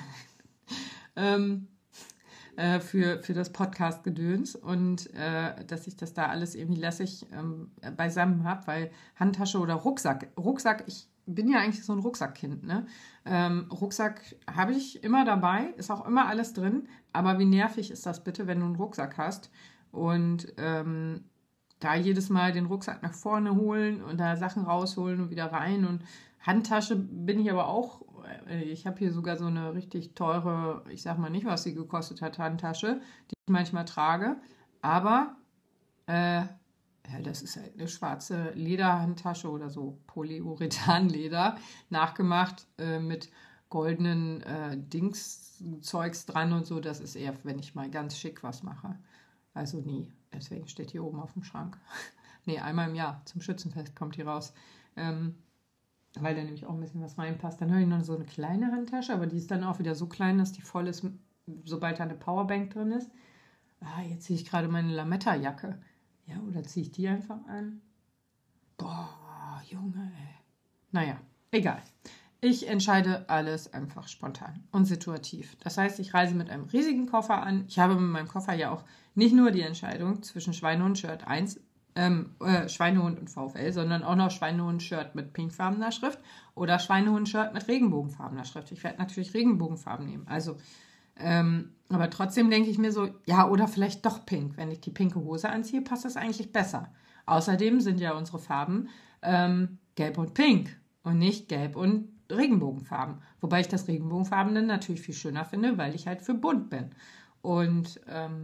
für das Podcast-Gedöns und dass ich das da alles irgendwie lässig beisammen habe, weil Handtasche oder Rucksack, ich bin ja eigentlich so ein Rucksackkind, ne? Rucksack habe ich immer dabei, ist auch immer alles drin, aber wie nervig ist das bitte, wenn du einen Rucksack hast und da jedes Mal den Rucksack nach vorne holen und da Sachen rausholen und wieder rein und Handtasche bin ich aber auch, ich habe hier sogar so eine richtig teure, ich sag mal nicht, was sie gekostet hat, Handtasche, die ich manchmal trage, aber das ist halt eine schwarze Lederhandtasche oder so Polyurethanleder, nachgemacht mit goldenen Zeugs dran und so. Das ist eher, wenn ich mal ganz schick was mache. Also nie. Deswegen steht hier oben auf dem Schrank. Nee, einmal im Jahr. Zum Schützenfest kommt die raus. Weil da nämlich auch ein bisschen was reinpasst. Dann habe ich noch so eine kleine Handtasche, aber die ist dann auch wieder so klein, dass die voll ist, sobald da eine Powerbank drin ist. Jetzt ziehe ich gerade meine Lametta-Jacke. Ja, oder ziehe ich die einfach an? Boah, Junge, ey. Naja, egal. Ich entscheide alles einfach spontan und situativ. Das heißt, ich reise mit einem riesigen Koffer an. Ich habe mit meinem Koffer ja auch nicht nur die Entscheidung zwischen Schweinehund-Shirt 1, Schweinehund und VfL, sondern auch noch Schweinehund-Shirt mit pinkfarbener Schrift oder Schweinehund-Shirt mit regenbogenfarbener Schrift. Ich werde natürlich Regenbogenfarben nehmen. Also, aber trotzdem denke ich mir so, ja, oder vielleicht doch pink. Wenn ich die pinke Hose anziehe, passt das eigentlich besser. Außerdem sind ja unsere Farben gelb und pink und nicht gelb und Regenbogenfarben. Wobei ich das Regenbogenfarbene natürlich viel schöner finde, weil ich halt für bunt bin. Und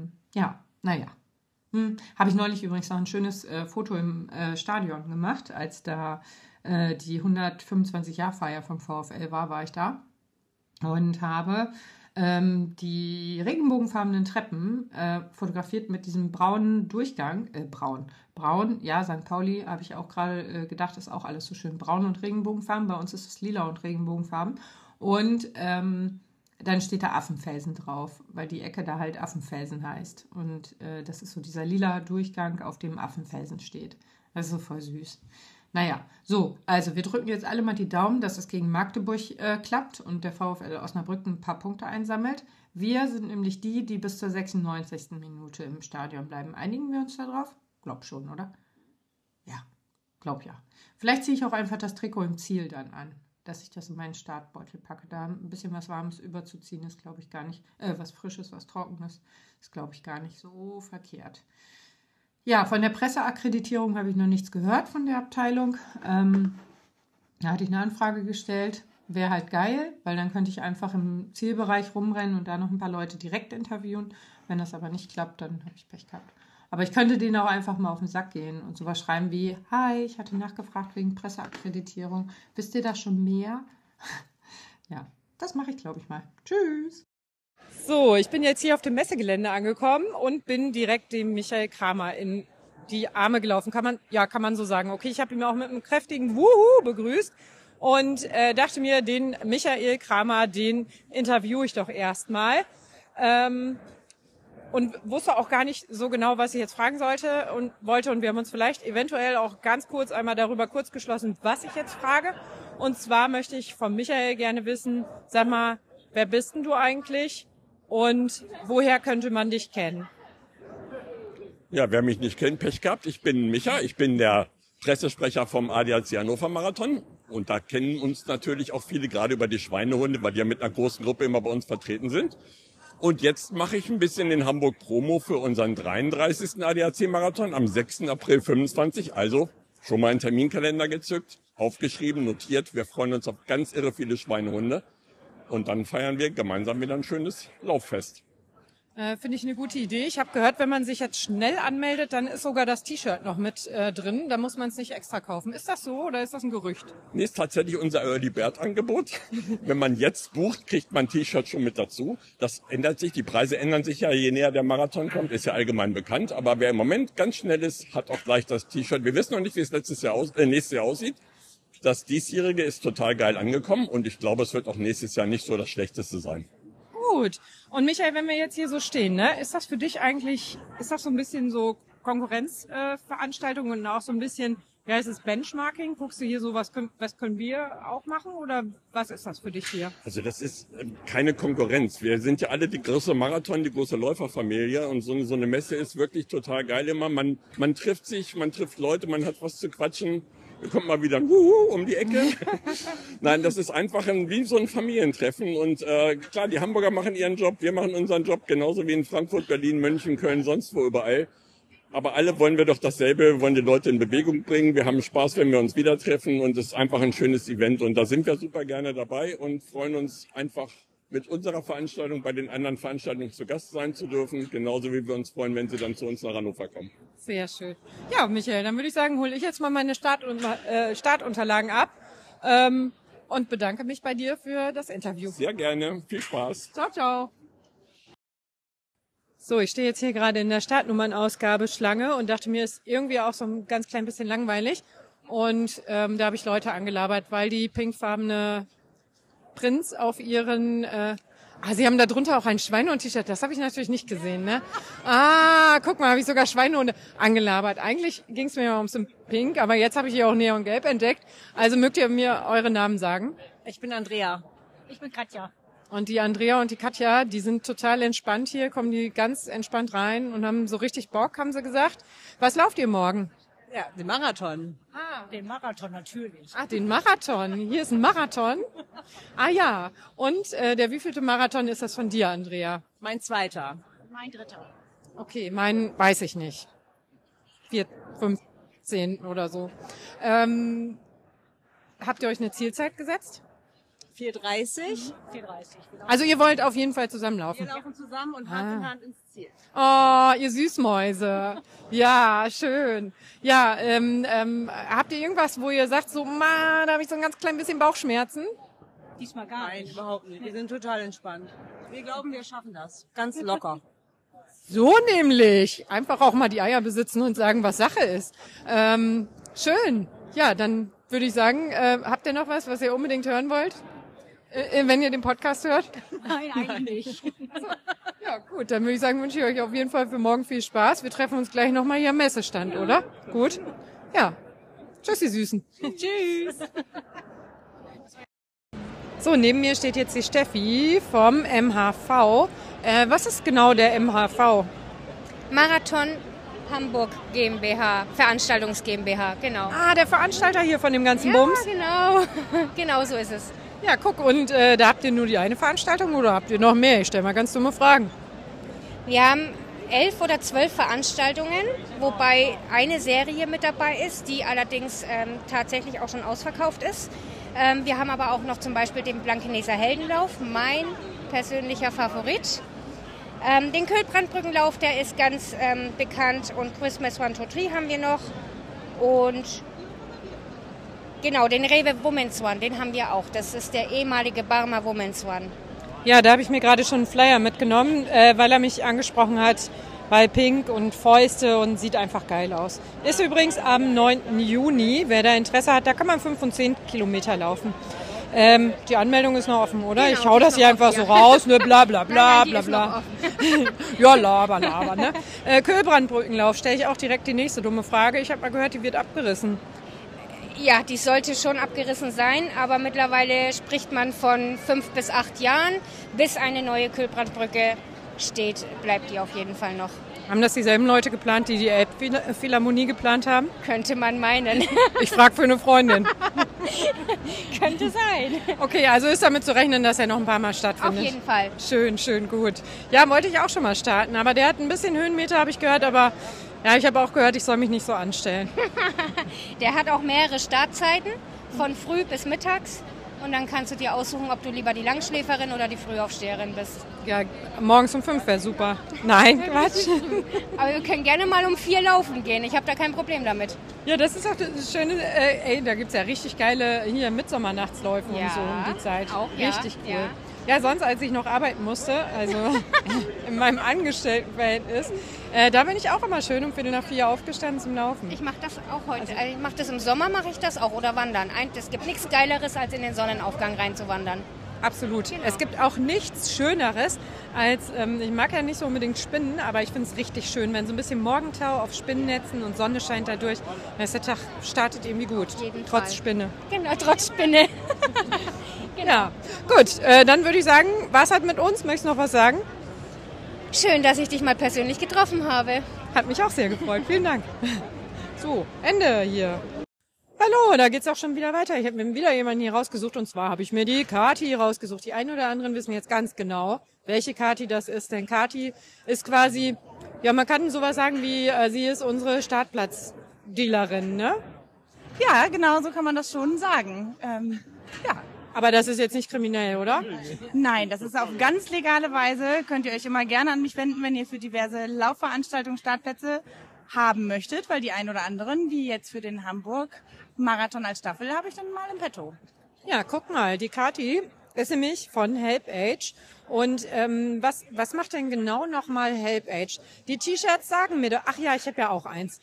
habe ich neulich übrigens noch ein schönes Foto im Stadion gemacht, als da die 125-Jahr-Feier vom VfL war ich da und habe die regenbogenfarbenen Treppen fotografiert mit diesem braunen Durchgang, braun, ja, St. Pauli habe ich auch gerade gedacht, ist auch alles so schön braun und Regenbogenfarben, bei uns ist es lila und Regenbogenfarben und dann steht da Affenfelsen drauf, weil die Ecke da halt Affenfelsen heißt und das ist so dieser lila Durchgang, auf dem Affenfelsen steht. Das ist so voll süß. Naja, so, also wir drücken jetzt alle mal die Daumen, dass es gegen Magdeburg klappt und der VfL Osnabrück ein paar Punkte einsammelt. Wir sind nämlich die bis zur 96. Minute im Stadion bleiben. Einigen wir uns da drauf? Glaub schon, oder? Ja, glaub ja. Vielleicht ziehe ich auch einfach das Trikot im Ziel dann an, dass ich das in meinen Startbeutel packe. Da ein bisschen was Warmes überzuziehen ist, glaube ich, gar nicht, was Frisches, was Trockenes, ist, glaube ich, gar nicht so verkehrt. Ja, von der Presseakkreditierung habe ich noch nichts gehört von der Abteilung. Da hatte ich eine Anfrage gestellt. Wäre halt geil, weil dann könnte ich einfach im Zielbereich rumrennen und da noch ein paar Leute direkt interviewen. Wenn das aber nicht klappt, dann habe ich Pech gehabt. Aber ich könnte denen auch einfach mal auf den Sack gehen und sowas schreiben wie: Hi, ich hatte nachgefragt wegen Presseakkreditierung. Wisst ihr da schon mehr? Ja, das mache ich, glaube ich, mal. Tschüss! So, ich bin jetzt hier auf dem Messegelände angekommen und bin direkt dem Michael Kramer in die Arme gelaufen. Kann man so sagen. Okay, ich habe ihn auch mit einem kräftigen Wuhu begrüßt und dachte mir, den Michael Kramer, den interviewe ich doch erstmal. Und wusste auch gar nicht so genau, was ich jetzt fragen wollte. Und wir haben uns vielleicht eventuell auch ganz kurz einmal darüber kurz geschlossen, was ich jetzt frage. Und zwar möchte ich von Michael gerne wissen, sag mal, wer bist denn du eigentlich? Und woher könnte man dich kennen? Ja, wer mich nicht kennt, Pech gehabt. Ich bin Micha, ich bin der Pressesprecher vom ADAC Hannover Marathon. Und da kennen uns natürlich auch viele, gerade über die Schweinehunde, weil die ja mit einer großen Gruppe immer bei uns vertreten sind. Und jetzt mache ich ein bisschen in Hamburg Promo für unseren 33. ADAC Marathon am 6. April 25. Also schon mal einen Terminkalender gezückt, aufgeschrieben, notiert. Wir freuen uns auf ganz irre viele Schweinehunde. Und dann feiern wir gemeinsam wieder ein schönes Lauffest. Finde ich eine gute Idee. Ich habe gehört, wenn man sich jetzt schnell anmeldet, dann ist sogar das T-Shirt noch mit drin. Da muss man es nicht extra kaufen. Ist das so oder ist das ein Gerücht? Nee, ist tatsächlich unser Early Bird Angebot. Wenn man jetzt bucht, kriegt man T-Shirt schon mit dazu. Das ändert sich. Die Preise ändern sich ja, je näher der Marathon kommt. Ist ja allgemein bekannt. Aber wer im Moment ganz schnell ist, hat auch gleich das T-Shirt. Wir wissen noch nicht, wie es nächstes Jahr aussieht. Das diesjährige ist total geil angekommen. Und ich glaube, es wird auch nächstes Jahr nicht so das Schlechteste sein. Gut. Und Michael, wenn wir jetzt hier so stehen, ne, ist das für dich eigentlich, ist das so ein bisschen so Konkurrenzveranstaltung und auch so ein bisschen, ja, ist es Benchmarking? Guckst du hier so, was können wir auch machen oder was ist das für dich hier? Also das ist keine Konkurrenz. Wir sind ja alle die große Marathon, die große Läuferfamilie und so eine Messe ist wirklich total geil immer. Man trifft sich, man trifft Leute, man hat was zu quatschen. Da kommt mal wieder ein Wuhu um die Ecke. Nein, das ist einfach wie so ein Familientreffen. Und klar, die Hamburger machen ihren Job, wir machen unseren Job, genauso wie in Frankfurt, Berlin, München, Köln, sonst wo überall. Aber alle wollen wir doch dasselbe, wir wollen die Leute in Bewegung bringen. Wir haben Spaß, wenn wir uns wieder treffen und es ist einfach ein schönes Event. Und da sind wir super gerne dabei und freuen uns einfach mit unserer Veranstaltung bei den anderen Veranstaltungen zu Gast sein zu dürfen. Genauso wie wir uns freuen, wenn Sie dann zu uns nach Hannover kommen. Sehr schön. Ja, Michael, dann würde ich sagen, hole ich jetzt mal meine Startunterlagen ab und bedanke mich bei dir für das Interview. Sehr gerne. Viel Spaß. Ciao, ciao. So, ich stehe jetzt hier gerade in der Startnummernausgabe Schlange und dachte mir, ist irgendwie auch so ein ganz klein bisschen langweilig. Und da habe ich Leute angelabert, weil die pinkfarbene Prints auf ihren... sie haben da drunter auch ein Schweinehund-T-Shirt. Das habe ich natürlich nicht gesehen, ne? Guck mal, habe ich sogar Schweinehunde angelabert. Eigentlich ging es mir ja ums Pink, aber jetzt habe ich hier auch Neongelb entdeckt. Also mögt ihr mir eure Namen sagen? Ich bin Andrea. Ich bin Katja. Und die Andrea und die Katja, die sind total entspannt hier, kommen die ganz entspannt rein und haben so richtig Bock, haben sie gesagt. Was lauft ihr morgen? Ja, den Marathon. Den Marathon natürlich. Den Marathon. Hier ist ein Marathon. Ja. Und der wievielte Marathon ist das von dir, Andrea? Mein zweiter. Mein dritter. Okay, mein weiß ich nicht. 4, 5, 10 oder so. Habt ihr euch eine Zielzeit gesetzt? 4:30. 4:30. Also ihr wollt auf jeden Fall zusammenlaufen. Wir laufen zusammen und Hand in Hand ins Ziel. Oh, ihr Süßmäuse. Ja, schön. Ja, habt ihr irgendwas, wo ihr sagt, so, da habe ich so ein ganz klein bisschen Bauchschmerzen? Diesmal gar Nein, nicht. überhaupt nicht. Wir sind total entspannt. Wir glauben, wir schaffen das. Ganz locker. So nämlich. Einfach auch mal die Eier besitzen und sagen, was Sache ist. Schön. Ja, dann würde ich sagen, habt ihr noch was ihr unbedingt hören wollt? Wenn ihr den Podcast hört? Nein, eigentlich nicht. Ja, gut, dann würde ich sagen, wünsche ich euch auf jeden Fall für morgen viel Spaß. Wir treffen uns gleich nochmal hier am Messestand, oder? Gut? Ja. Tschüss, ihr Süßen. Tschüss. So, neben mir steht jetzt die Steffi vom MHV. Was ist genau der MHV? Marathon Hamburg GmbH, Veranstaltungs GmbH, genau. Der Veranstalter hier von dem ganzen Bums? Ja, genau. Genau so ist es. Ja, guck, und da habt ihr nur die eine Veranstaltung oder habt ihr noch mehr? Ich stelle mal ganz dumme Fragen. Wir haben 11 oder 12 Veranstaltungen, wobei eine Serie mit dabei ist, die allerdings tatsächlich auch schon ausverkauft ist. Wir haben aber auch noch zum Beispiel den Blankeneser Heldenlauf, mein persönlicher Favorit. Den Köhlbrandbrückenlauf, der ist ganz bekannt, und Christmas 123 haben wir noch. Und genau, den Rewe Women's One, den haben wir auch. Das ist der ehemalige Barmer Women's One. Ja, da habe ich mir gerade schon einen Flyer mitgenommen, weil er mich angesprochen hat, weil pink und Fäuste und sieht einfach geil aus. Ist übrigens am 9. Juni, wer da Interesse hat, da kann man 5 und 10 Kilometer laufen. Die Anmeldung ist noch offen, oder? Genau, ich hau das hier einfach so raus, ne, bla bla bla bla bla. Ja, laber, ne? Köhlbrandbrückenlauf, stelle ich auch direkt die nächste dumme Frage. Ich habe mal gehört, die wird abgerissen. Ja, die sollte schon abgerissen sein, aber mittlerweile spricht man von 5 bis 8 Jahren. Bis eine neue Köhlbrandbrücke steht, bleibt die auf jeden Fall noch. Haben das dieselben Leute geplant, die Elbphilharmonie geplant haben? Könnte man meinen. Ich frage für eine Freundin. Könnte sein. Okay, also ist damit zu rechnen, dass er noch ein paar Mal stattfindet. Auf jeden Fall. Schön, schön, gut. Ja, wollte ich auch schon mal starten, aber der hat ein bisschen Höhenmeter, habe ich gehört, aber ja, ich habe auch gehört, ich soll mich nicht so anstellen. Der hat auch mehrere Startzeiten, von früh bis mittags. Und dann kannst du dir aussuchen, ob du lieber die Langschläferin oder die Frühaufsteherin bist. Ja, morgens um 5 wäre super. Nein, Quatsch. Aber wir können gerne mal um 4 laufen gehen. Ich habe da kein Problem damit. Ja, das ist auch das Schöne. Da gibt es ja richtig geile hier Mitsommernachtsläufe und so um die Zeit. Auch, richtig cool. Ja. Ja, sonst, als ich noch arbeiten musste, also in meinem Angestelltenverhältnis, da bin ich auch immer schön um 3:45 aufgestanden zum Laufen. Ich mache das auch heute. Also ich mache das im Sommer, mache ich das auch. Oder wandern. Es gibt nichts Geileres, als in den Sonnenaufgang reinzuwandern. Absolut. Genau. Es gibt auch nichts Schöneres als, ich mag ja nicht so unbedingt Spinnen, aber ich finde es richtig schön, wenn so ein bisschen Morgentau auf Spinnennetzen und Sonne scheint dadurch, dann ist der Tag startet irgendwie gut. Trotz Fall. Spinne. Genau, trotz Spinne. Genau. Ja, gut. Dann würde ich sagen, was hat mit uns? Möchtest du noch was sagen? Schön, dass ich dich mal persönlich getroffen habe. Hat mich auch sehr gefreut. Vielen Dank. So, Ende hier. Hallo, da geht's auch schon wieder weiter. Ich habe mir wieder jemanden hier rausgesucht und zwar habe ich mir die Kathi rausgesucht. Die einen oder anderen wissen jetzt ganz genau, welche Kathi das ist. Denn Kathi ist quasi, ja, man kann sowas sagen wie, sie ist unsere Startplatzdealerin, ne? Ja, genau, so kann man das schon sagen. Ja. Aber das ist jetzt nicht kriminell, oder? Nein, das ist auf ganz legale Weise. Könnt ihr euch immer gerne an mich wenden, wenn ihr für diverse Laufveranstaltungen Startplätze haben möchtet, weil die ein oder anderen, wie jetzt für den Hamburg-Marathon als Staffel, habe ich dann mal im Petto. Ja, guck mal, die Kathi ist nämlich von HelpAge. Und was macht denn genau nochmal HelpAge? Die T-Shirts sagen mir, ach ja, ich habe ja auch eins.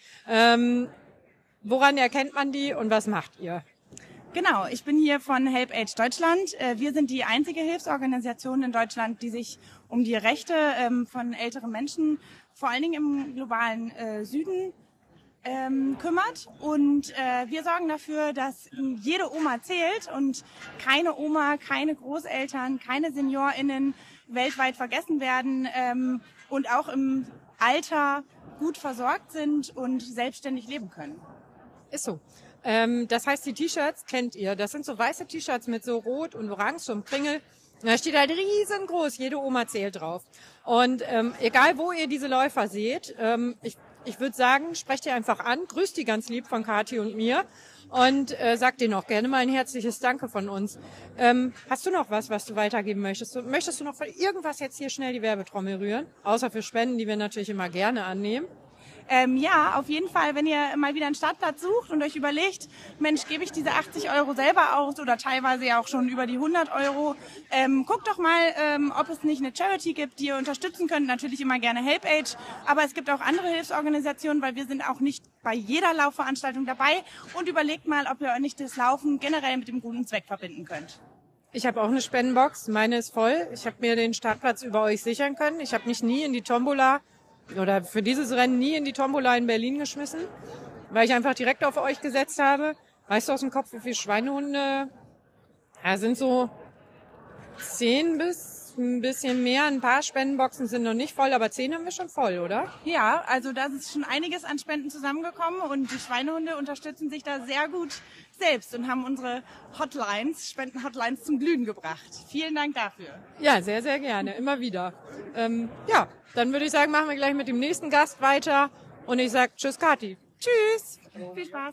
Woran erkennt man die und was macht ihr? Genau, ich bin hier von HelpAge Deutschland. Wir sind die einzige Hilfsorganisation in Deutschland, die sich um die Rechte von älteren Menschen, vor allen Dingen im globalen Süden, kümmert. Und wir sorgen dafür, dass jede Oma zählt und keine Oma, keine Großeltern, keine SeniorInnen weltweit vergessen werden und auch im Alter gut versorgt sind und selbstständig leben können. Ist so. Das heißt, die T-Shirts kennt ihr. Das sind so weiße T-Shirts mit so Rot und Orange und Kringel. Da steht halt riesengroß, jede Oma zählt drauf. Und egal, wo ihr diese Läufer seht, ich würde sagen, sprecht ihr einfach an, grüßt die ganz lieb von Kathi und mir und sagt denen auch gerne mal ein herzliches Danke von uns. Hast du noch was du weitergeben möchtest? Möchtest du noch für irgendwas jetzt hier schnell die Werbetrommel rühren? Außer für Spenden, die wir natürlich immer gerne annehmen. Ja, auf jeden Fall, wenn ihr mal wieder einen Startplatz sucht und euch überlegt, Mensch, gebe ich diese 80 € selber aus oder teilweise ja auch schon über die 100 €, guckt doch mal, ob es nicht eine Charity gibt, die ihr unterstützen könnt. Natürlich immer gerne HelpAge, aber es gibt auch andere Hilfsorganisationen, weil wir sind auch nicht bei jeder Laufveranstaltung dabei und überlegt mal, ob ihr nicht das Laufen generell mit dem guten Zweck verbinden könnt. Ich habe auch eine Spendenbox, meine ist voll. Ich habe mir den Startplatz über euch sichern können. Ich habe mich nie in die Tombola oder für dieses Rennen nie in die Tombola in Berlin geschmissen, weil ich einfach direkt auf euch gesetzt habe. Weißt du aus dem Kopf, wie viele Schweinehunde? Ja, sind so 10 bis ein bisschen mehr. Ein paar Spendenboxen sind noch nicht voll, aber 10 haben wir schon voll, oder? Ja, also da ist schon einiges an Spenden zusammengekommen und die Schweinehunde unterstützen sich da sehr gut selbst und haben unsere Spenden-Hotlines zum Glühen gebracht. Vielen Dank dafür. Ja, sehr, sehr gerne. Immer wieder. Ja, dann würde ich sagen, machen wir gleich mit dem nächsten Gast weiter und ich sage tschüss, Kathi. Tschüss. Viel Spaß.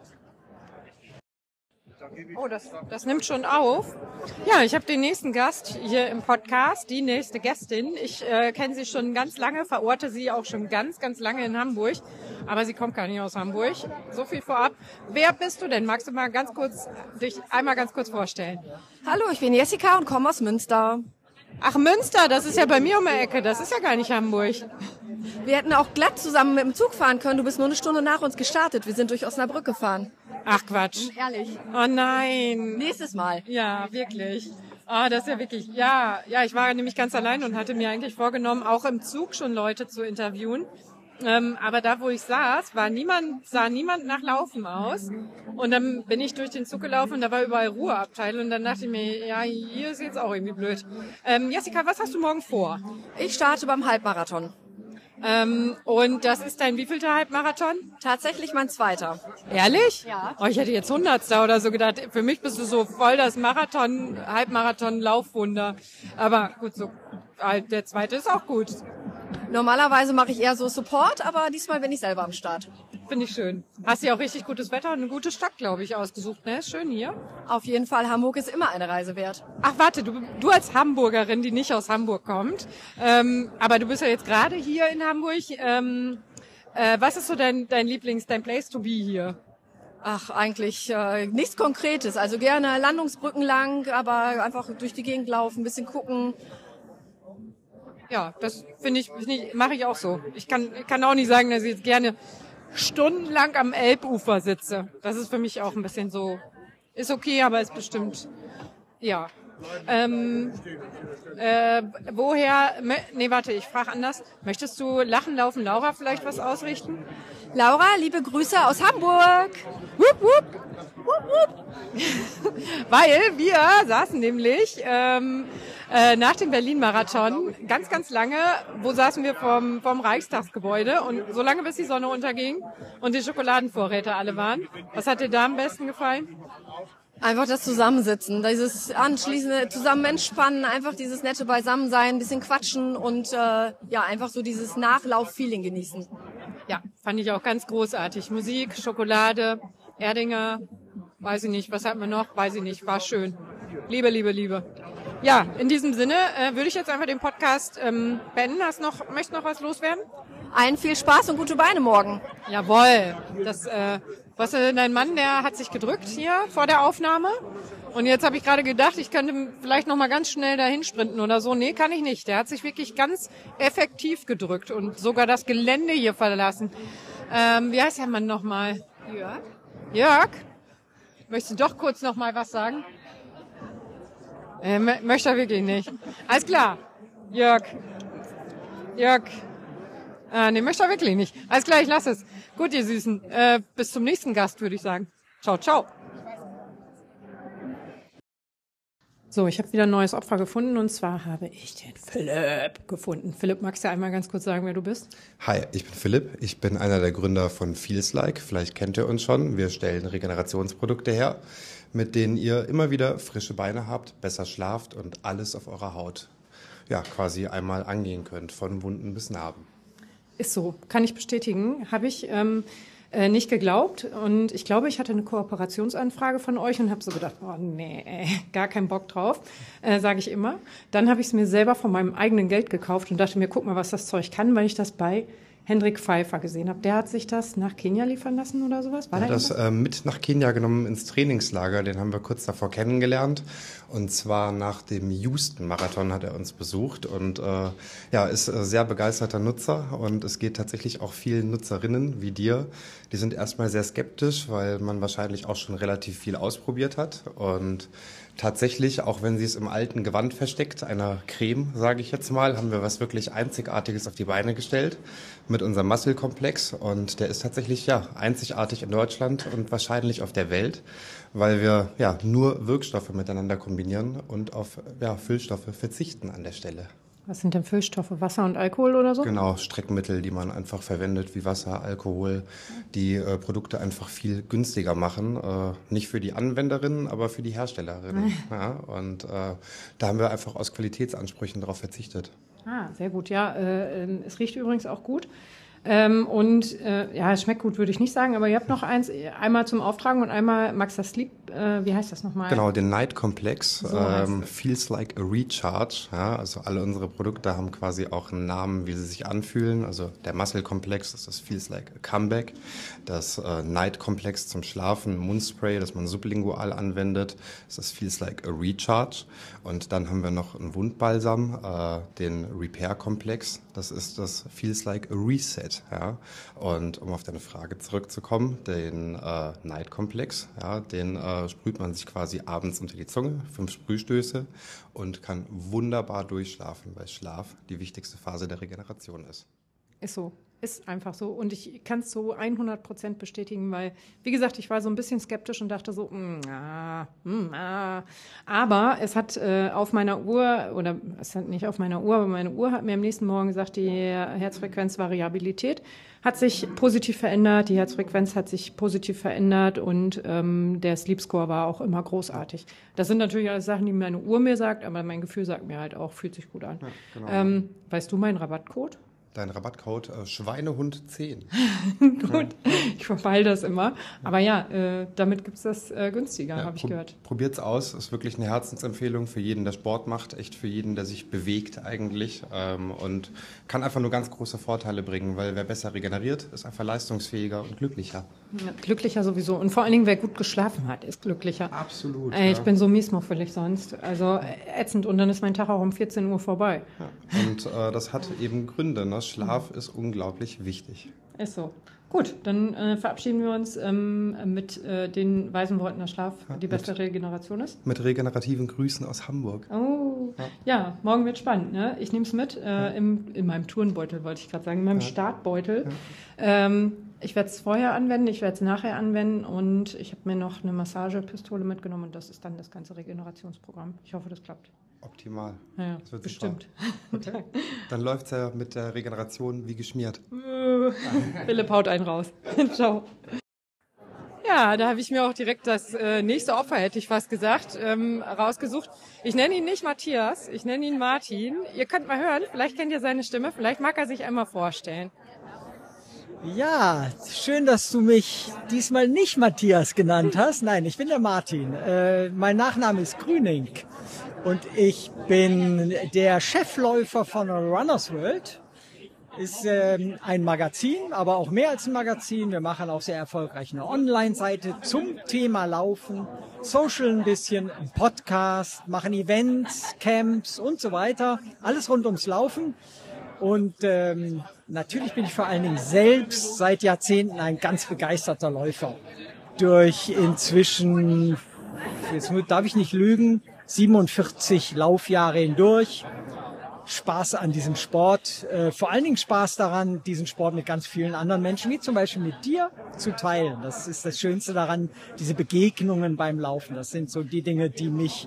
Oh, das nimmt schon auf. Ja, ich habe den nächsten Gast hier im Podcast, die nächste Gästin. Ich kenne sie schon ganz lange, verorte sie auch schon ganz, ganz lange in Hamburg. Aber sie kommt gar nicht aus Hamburg. So viel vorab. Wer bist du denn? Magst du mal dich einmal ganz kurz vorstellen? Hallo, ich bin Jessica und komme aus Münster. Ach, Münster, das ist ja bei mir um die Ecke. Das ist ja gar nicht Hamburg. Wir hätten auch glatt zusammen mit dem Zug fahren können. Du bist nur eine Stunde nach uns gestartet. Wir sind durch Osnabrück gefahren. Ach, Quatsch. Ehrlich. Oh nein. Nächstes Mal. Ja, wirklich. Ah, das ist ja wirklich, ja, ich war nämlich ganz allein und hatte mir eigentlich vorgenommen, auch im Zug schon Leute zu interviewen. Aber da, wo ich saß, sah niemand nach Laufen aus. Und dann bin ich durch den Zug gelaufen und da war überall Ruheabteil. Und dann dachte ich mir, ja, hier ist jetzt auch irgendwie blöd. Jessica, was hast du morgen vor? Ich starte beim Halbmarathon. Und das ist dein wievielter Halbmarathon? Tatsächlich mein zweiter. Ehrlich? Ja. Oh, ich hätte jetzt 100. oder so gedacht. Für mich bist du so voll das Halbmarathon-Laufwunder. Aber gut, so der zweite ist auch gut. Normalerweise mache ich eher so Support, aber diesmal bin ich selber am Start. Finde ich schön. Hast ja auch richtig gutes Wetter und eine gute Stadt, glaube ich, ausgesucht. Ne? Ist schön hier. Auf jeden Fall, Hamburg ist immer eine Reise wert. Ach warte, du als Hamburgerin, die nicht aus Hamburg kommt, aber du bist ja jetzt gerade hier in Hamburg. Was ist so dein Place to be hier? Ach, eigentlich nichts Konkretes. Also gerne Landungsbrücken lang, aber einfach durch die Gegend laufen, ein bisschen gucken. Ja, das mache ich auch so. Ich kann auch nicht sagen, dass ich jetzt gerne stundenlang am Elbufer sitze. Das ist für mich auch ein bisschen so, ist okay, aber ist bestimmt, ja. Ich frage anders. Möchtest du Lachen, Laufen, Laura vielleicht was ausrichten? Laura, liebe Grüße aus Hamburg. Wupp, wupp. Wupp, wupp. Weil wir saßen nämlich nach dem Berlin-Marathon ganz, ganz lange, wo saßen wir vom Reichstagsgebäude und so lange, bis die Sonne unterging und die Schokoladenvorräte alle waren. Was hat dir da am besten gefallen? Einfach das Zusammensitzen, dieses anschließende zusammen entspannen, einfach dieses nette Beisammensein, ein bisschen quatschen und einfach so dieses Nachlauf-Feeling genießen. Ja, fand ich auch ganz großartig. Musik, Schokolade, Erdinger, weiß ich nicht, was hatten wir noch? Weiß ich nicht, war schön. Liebe, Liebe, Liebe. Ja, in diesem Sinne würde ich jetzt einfach den Podcast beenden. Möchtest noch was loswerden? Allen viel Spaß und gute Beine morgen. Jawohl. Dein Mann, der hat sich gedrückt hier vor der Aufnahme. Und jetzt habe ich gerade gedacht, ich könnte vielleicht noch mal ganz schnell dahin sprinten oder so. Nee, kann ich nicht. Der hat sich wirklich ganz effektiv gedrückt und sogar das Gelände hier verlassen. Wie heißt der Mann noch mal? Jörg. Jörg? Möchtest du doch kurz noch mal was sagen? Möchte er wirklich nicht. Alles klar. Jörg. Möchte er wirklich nicht. Alles klar, ich lasse es. Gut, ihr Süßen. Bis zum nächsten Gast, würde ich sagen. Ciao, ciao. So, ich habe wieder ein neues Opfer gefunden und zwar habe ich den Philipp gefunden. Philipp, magst du einmal ganz kurz sagen, wer du bist? Hi, ich bin Philipp. Ich bin einer der Gründer von Feels Like. Vielleicht kennt ihr uns schon. Wir stellen Regenerationsprodukte her, mit denen ihr immer wieder frische Beine habt, besser schlaft und alles auf eurer Haut quasi einmal angehen könnt, von Wunden bis Narben. Ist so, kann ich bestätigen. Habe ich nicht geglaubt und ich glaube, ich hatte eine Kooperationsanfrage von euch und habe so gedacht, oh nee, gar keinen Bock drauf, sage ich immer. Dann habe ich es mir selber von meinem eigenen Geld gekauft und dachte mir, guck mal, was das Zeug kann, weil ich das bei Hendrik Pfeiffer gesehen habe. Der hat sich das nach Kenia liefern lassen oder sowas? War das mit nach Kenia genommen ins Trainingslager. Den haben wir kurz davor kennengelernt. Und zwar nach dem Houston-Marathon hat er uns besucht und ist sehr begeisterter Nutzer. Und es geht tatsächlich auch vielen Nutzerinnen wie dir. Die sind erstmal sehr skeptisch, weil man wahrscheinlich auch schon relativ viel ausprobiert hat. Und tatsächlich, auch wenn sie es im alten Gewand versteckt, einer Creme, sage ich jetzt mal, haben wir was wirklich Einzigartiges auf die Beine gestellt mit unserem Muscle-Komplex. Und der ist tatsächlich einzigartig in Deutschland und wahrscheinlich auf der Welt, weil wir nur Wirkstoffe miteinander kombinieren und auf Füllstoffe verzichten an der Stelle. Was sind denn Füllstoffe? Wasser und Alkohol oder so? Genau, Streckmittel, die man einfach verwendet, wie Wasser, Alkohol, die Produkte einfach viel günstiger machen. Nicht für die Anwenderinnen, aber für die Herstellerinnen. Ja, und da haben wir einfach aus Qualitätsansprüchen darauf verzichtet. Ah, sehr gut. Ja, es riecht übrigens auch gut. Es schmeckt gut, würde ich nicht sagen, aber ihr habt noch eins, einmal zum Auftragen und einmal Max das Sleep, wie heißt das nochmal? Genau, den Night Komplex, So Feels Like a Recharge, also alle unsere Produkte haben quasi auch einen Namen, wie sie sich anfühlen, also der Muscle Komplex, das ist das Feels Like a Comeback, das Night Komplex zum Schlafen, Mundspray, das man sublingual anwendet, das ist das Feels Like a Recharge und dann haben wir noch einen Wundbalsam, den Repair Komplex, das ist das Feels Like a Reset. Ja. Und um auf deine Frage zurückzukommen, den Night-Komplex, den sprüht man sich quasi abends unter die Zunge, 5 Sprühstöße und kann wunderbar durchschlafen, weil Schlaf die wichtigste Phase der Regeneration ist. Ist so. Ist einfach so. Und ich kann es so 100% bestätigen, weil, wie gesagt, ich war so ein bisschen skeptisch und dachte so, aber es hat auf meiner Uhr, oder es hat nicht auf meiner Uhr, aber meine Uhr hat mir am nächsten Morgen gesagt, die Herzfrequenzvariabilität hat sich positiv verändert, die Herzfrequenz hat sich positiv verändert und der Sleep Score war auch immer großartig. Das sind natürlich alles Sachen, die meine Uhr mir sagt, aber mein Gefühl sagt mir halt auch, fühlt sich gut an. Ja, genau. Weißt du meinen Rabattcode? Dein Rabattcode Schweinehund10. Gut. Ich verpeile das immer. Aber ja, damit gibt's das günstiger, habe ich gehört. Probiert's aus. Ist wirklich eine Herzensempfehlung für jeden, der Sport macht. Echt für jeden, der sich bewegt eigentlich. Und kann einfach nur ganz große Vorteile bringen, weil wer besser regeneriert, ist einfach leistungsfähiger und glücklicher. Ja, glücklicher sowieso. Und vor allen Dingen, wer gut geschlafen hat, ist glücklicher. Absolut. Ich bin so miesmuffelig sonst. Also ätzend. Und dann ist mein Tag auch um 14 Uhr vorbei. Ja. Und das hat eben Gründe. Ne? Schlaf ist unglaublich wichtig. Ist so. Gut, dann verabschieden wir uns mit den weisen Worten, dass Schlaf die beste Regeneration ist. Mit regenerativen Grüßen aus Hamburg. Oh, ja, morgen wird spannend. Ne? Ich nehme es mit in meinem Turnbeutel, wollte ich gerade sagen, in meinem Startbeutel. Ich werde es vorher anwenden, ich werde es nachher anwenden und ich habe mir noch eine Massagepistole mitgenommen und das ist dann das ganze Regenerationsprogramm. Ich hoffe, das klappt. Optimal. Ja, das wird bestimmt. Okay. Dann läuft es ja mit der Regeneration wie geschmiert. Philipp haut einen raus. Ciao. Ja, da habe ich mir auch direkt das nächste Opfer, hätte ich fast gesagt, rausgesucht. Ich nenne ihn nicht Matthias, ich nenne ihn Martin. Ihr könnt mal hören, vielleicht kennt ihr seine Stimme, vielleicht mag er sich einmal vorstellen. Ja, schön, dass du mich diesmal nicht Matthias genannt hast. Nein, ich bin der Martin. Mein Nachname ist Grüning und ich bin der Chefläufer von Runners World. Ist ein Magazin, aber auch mehr als ein Magazin. Wir machen auch sehr erfolgreich eine Online-Seite zum Thema Laufen, Social ein bisschen, ein Podcast, machen Events, Camps und so weiter. Alles rund ums Laufen. Und natürlich bin ich vor allen Dingen selbst seit Jahrzehnten ein ganz begeisterter Läufer. Durch inzwischen, jetzt darf ich nicht lügen, 47 Laufjahre hindurch. Spaß an diesem Sport, vor allen Dingen Spaß daran, diesen Sport mit ganz vielen anderen Menschen, wie zum Beispiel mit dir, zu teilen. Das ist das Schönste daran, diese Begegnungen beim Laufen. Das sind so die Dinge, die mich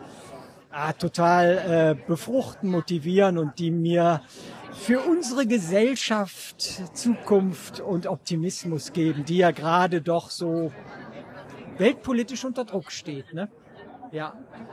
total befruchten, motivieren und die mir für unsere Gesellschaft Zukunft und Optimismus geben, die ja gerade doch so weltpolitisch unter Druck steht, ne? Ja.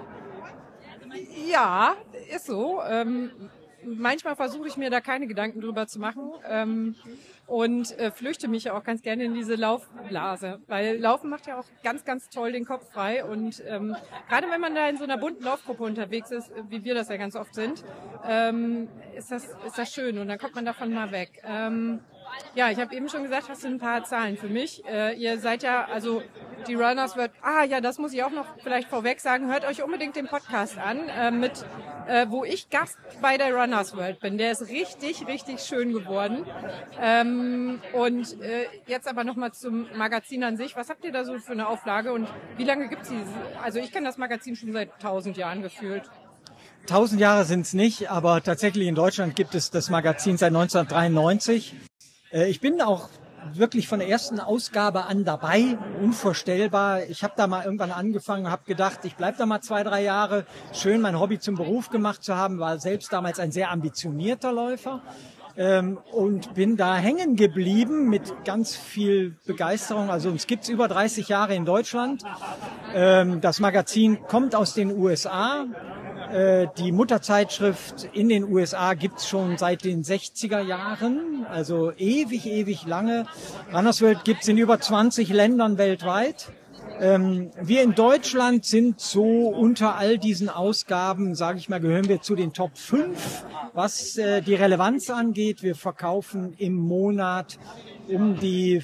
Ja, ist so. Manchmal versuche ich mir da keine Gedanken drüber zu machen und flüchte mich ja auch ganz gerne in diese Laufblase, weil Laufen macht ja auch ganz, ganz toll den Kopf frei und gerade wenn man da in so einer bunten Laufgruppe unterwegs ist, wie wir das ja ganz oft sind, ist das schön und dann kommt man davon mal weg. Ja, ich habe eben schon gesagt, hast du ein paar Zahlen für mich. Ihr seid ja, also die Runners World, ja, das muss ich auch noch vielleicht vorweg sagen, hört euch unbedingt den Podcast an, wo ich Gast bei der Runners World bin. Der ist richtig, richtig schön geworden. Und jetzt aber nochmal zum Magazin an sich. Was habt ihr da so für eine Auflage und wie lange gibt's die? Also ich kenne das Magazin schon seit 1000 Jahren gefühlt. 1000 Jahre sind es nicht, aber tatsächlich in Deutschland gibt es das Magazin seit 1993. Ich bin auch wirklich von der ersten Ausgabe an dabei, unvorstellbar. Ich habe da mal irgendwann angefangen, habe gedacht, ich bleibe da mal 2-3 Jahre. Schön, mein Hobby zum Beruf gemacht zu haben, war selbst damals ein sehr ambitionierter Läufer und bin da hängen geblieben mit ganz viel Begeisterung. Also uns gibt's über 30 Jahre in Deutschland. Das Magazin kommt aus den USA. Die Mutterzeitschrift in den USA gibt's schon seit den 60er Jahren, also ewig, ewig lange. Runners World gibt's in über 20 Ländern weltweit. Wir in Deutschland sind so unter all diesen Ausgaben, sage ich mal, gehören wir zu den Top 5, was die Relevanz angeht. Wir verkaufen im Monat um die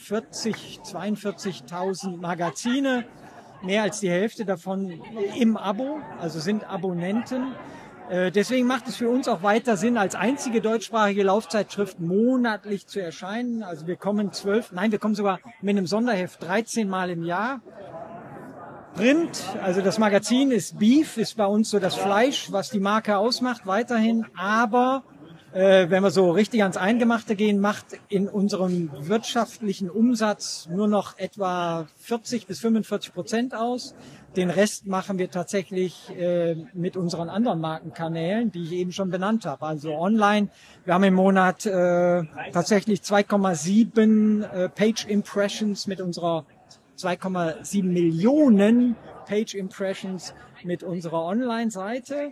42.000 Magazine. Mehr als die Hälfte davon im Abo, also sind Abonnenten. Deswegen macht es für uns auch weiter Sinn, als einzige deutschsprachige Laufzeitschrift monatlich zu erscheinen. Also wir kommen sogar mit einem Sonderheft 13 Mal im Jahr. Print, also das Magazin ist Beef, ist bei uns so das Fleisch, was die Marke ausmacht, weiterhin. Aber wenn wir so richtig ans Eingemachte gehen, macht in unserem wirtschaftlichen Umsatz nur noch etwa 40-45% aus. Den Rest machen wir tatsächlich mit unseren anderen Markenkanälen, die ich eben schon benannt habe. Also online, wir haben im Monat tatsächlich 2,7 Page Impressions mit unserer 2,7 Millionen Page Impressions mit unserer Online-Seite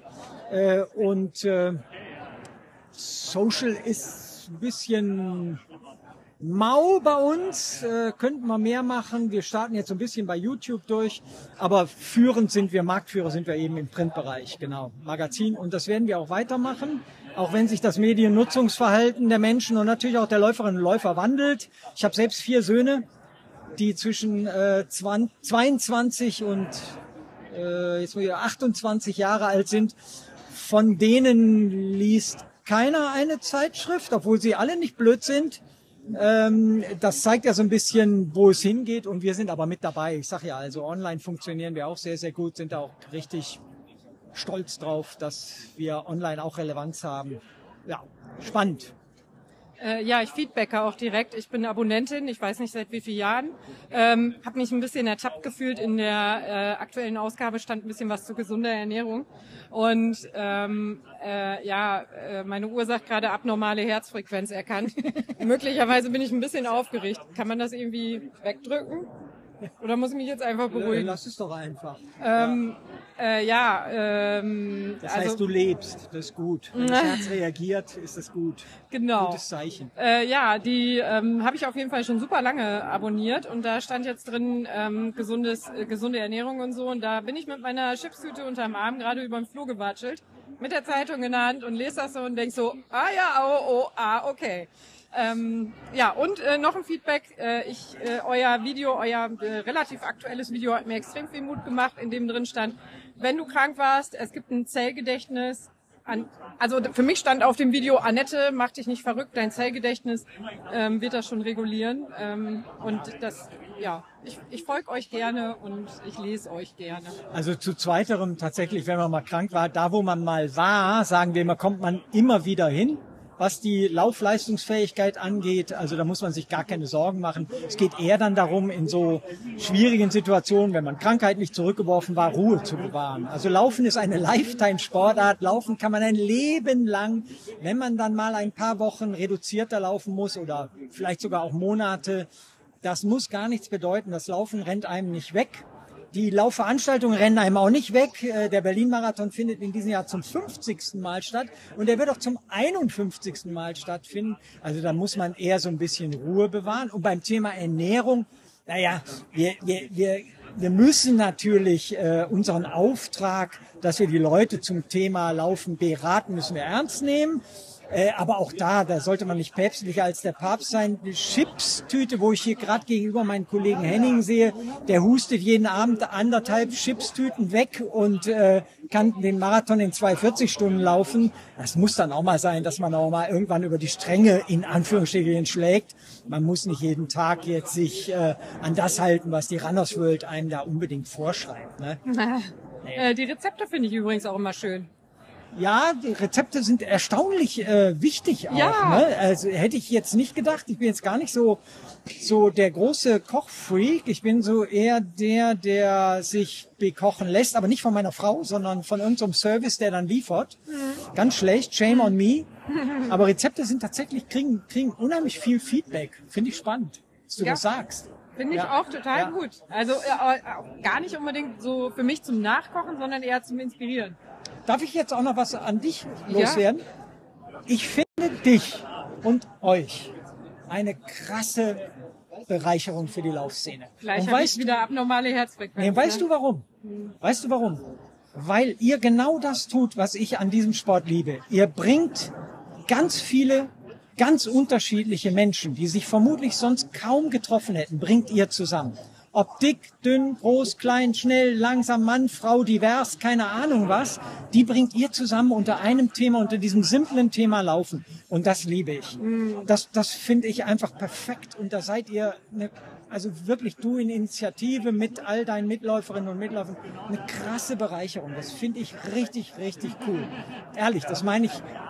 und Social ist ein bisschen mau bei uns, könnten wir mehr machen. Wir starten jetzt so ein bisschen bei YouTube durch, aber Marktführer sind wir eben im Printbereich, genau, Magazin. Und das werden wir auch weitermachen, auch wenn sich das Mediennutzungsverhalten der Menschen und natürlich auch der Läuferinnen und Läufer wandelt. Ich habe selbst 4 Söhne, die zwischen 22 und jetzt mal 28 Jahre alt sind. Von denen liest keiner eine Zeitschrift, obwohl sie alle nicht blöd sind. Das zeigt ja so ein bisschen, wo es hingeht, und wir sind aber mit dabei. Ich sage ja, also online funktionieren wir auch sehr, sehr gut, sind da auch richtig stolz drauf, dass wir online auch Relevanz haben. Ja, spannend. Ja, ich feedbacke auch direkt. Ich bin Abonnentin, ich weiß nicht seit wie vielen Jahren. Habe mich ein bisschen ertappt gefühlt. In der aktuellen Ausgabe stand ein bisschen was zu gesunder Ernährung. Und meine Uhr sagt gerade abnormale Herzfrequenz erkannt. Möglicherweise bin ich ein bisschen aufgeregt. Kann man das irgendwie wegdrücken? Oder muss ich mich jetzt einfach beruhigen? Lass es doch einfach. Das heißt, du lebst, das ist gut. Wenn das Herz reagiert, ist das gut. Genau. Gutes Zeichen. Die habe ich auf jeden Fall schon super lange abonniert, und da stand jetzt drin gesunde Ernährung und so, und da bin ich mit meiner Chipstüte unterm Arm gerade über den Flur gewatschelt, mit der Zeitung in der Hand und lese das so und denk so, okay. Noch ein Feedback. Euer relativ aktuelles Video hat mir extrem viel Mut gemacht, in dem drin stand, wenn du krank warst, es gibt ein Zellgedächtnis. Also für mich stand auf dem Video, Annette, mach dich nicht verrückt, dein Zellgedächtnis wird das schon regulieren. Ich folge euch gerne und ich lese euch gerne. Also zu zweiterem tatsächlich, wenn man mal krank war, da wo man mal war, sagen wir immer, kommt man immer wieder hin. Was die Laufleistungsfähigkeit angeht, also da muss man sich gar keine Sorgen machen. Es geht eher dann darum, in so schwierigen Situationen, wenn man krankheitlich zurückgeworfen war, Ruhe zu bewahren. Also Laufen ist eine Lifetime-Sportart. Laufen kann man ein Leben lang. Wenn man dann mal ein paar Wochen reduzierter laufen muss oder vielleicht sogar auch Monate, das muss gar nichts bedeuten. Das Laufen rennt einem nicht weg. Die Laufveranstaltungen rennen einem auch nicht weg. Der Berlin-Marathon findet in diesem Jahr zum 50. Mal statt und der wird auch zum 51. Mal stattfinden. Also da muss man eher so ein bisschen Ruhe bewahren. Und beim Thema Ernährung, wir müssen natürlich unseren Auftrag, dass wir die Leute zum Thema Laufen beraten, müssen wir ernst nehmen. Aber auch da sollte man nicht päpstlicher als der Papst sein. Die Chipstüte, wo ich hier gerade gegenüber meinen Kollegen Henning sehe, der hustet jeden Abend 1,5 Chipstüten weg und kann den Marathon in 2,40 Stunden laufen. Das muss dann auch mal sein, dass man auch mal irgendwann über die Stränge in Anführungsstrichen schlägt. Man muss nicht jeden Tag jetzt sich an das halten, was die Runners World einem da unbedingt vorschreibt. Ne? Die Rezepte finde ich übrigens auch immer schön. Ja, die Rezepte sind erstaunlich wichtig auch. Ja. Ne? Also hätte ich jetzt nicht gedacht. Ich bin jetzt gar nicht so der große Kochfreak. Ich bin so eher der sich bekochen lässt, aber nicht von meiner Frau, sondern von irgendeinem Service, der dann liefert. Ganz schlecht, shame on me. Aber Rezepte sind tatsächlich, kriegen unheimlich viel Feedback. Finde ich spannend, dass du das sagst. Finde ich auch total gut. Also gar nicht unbedingt so für mich zum Nachkochen, sondern eher zum Inspirieren. Darf ich jetzt auch noch was an dich loswerden? Ja. Ich finde dich und euch eine krasse Bereicherung für die Laufszene. Gleich habe ich wieder abnormale Herzfrequenz. Nee, weißt du warum? Weißt du warum? Weil ihr genau das tut, was ich an diesem Sport liebe. Ihr bringt ganz viele, ganz unterschiedliche Menschen, die sich vermutlich sonst kaum getroffen hätten, bringt ihr zusammen. Ob dick, dünn, groß, klein, schnell, langsam, Mann, Frau, divers, keine Ahnung was, die bringt ihr zusammen unter einem Thema, unter diesem simplen Thema Laufen. Und das liebe ich. Das finde ich einfach perfekt. Und da seid ihr, also wirklich du in Initiative mit all deinen Mitläuferinnen und Mitläufern, eine krasse Bereicherung. Das finde ich richtig, richtig cool. Ehrlich, das meine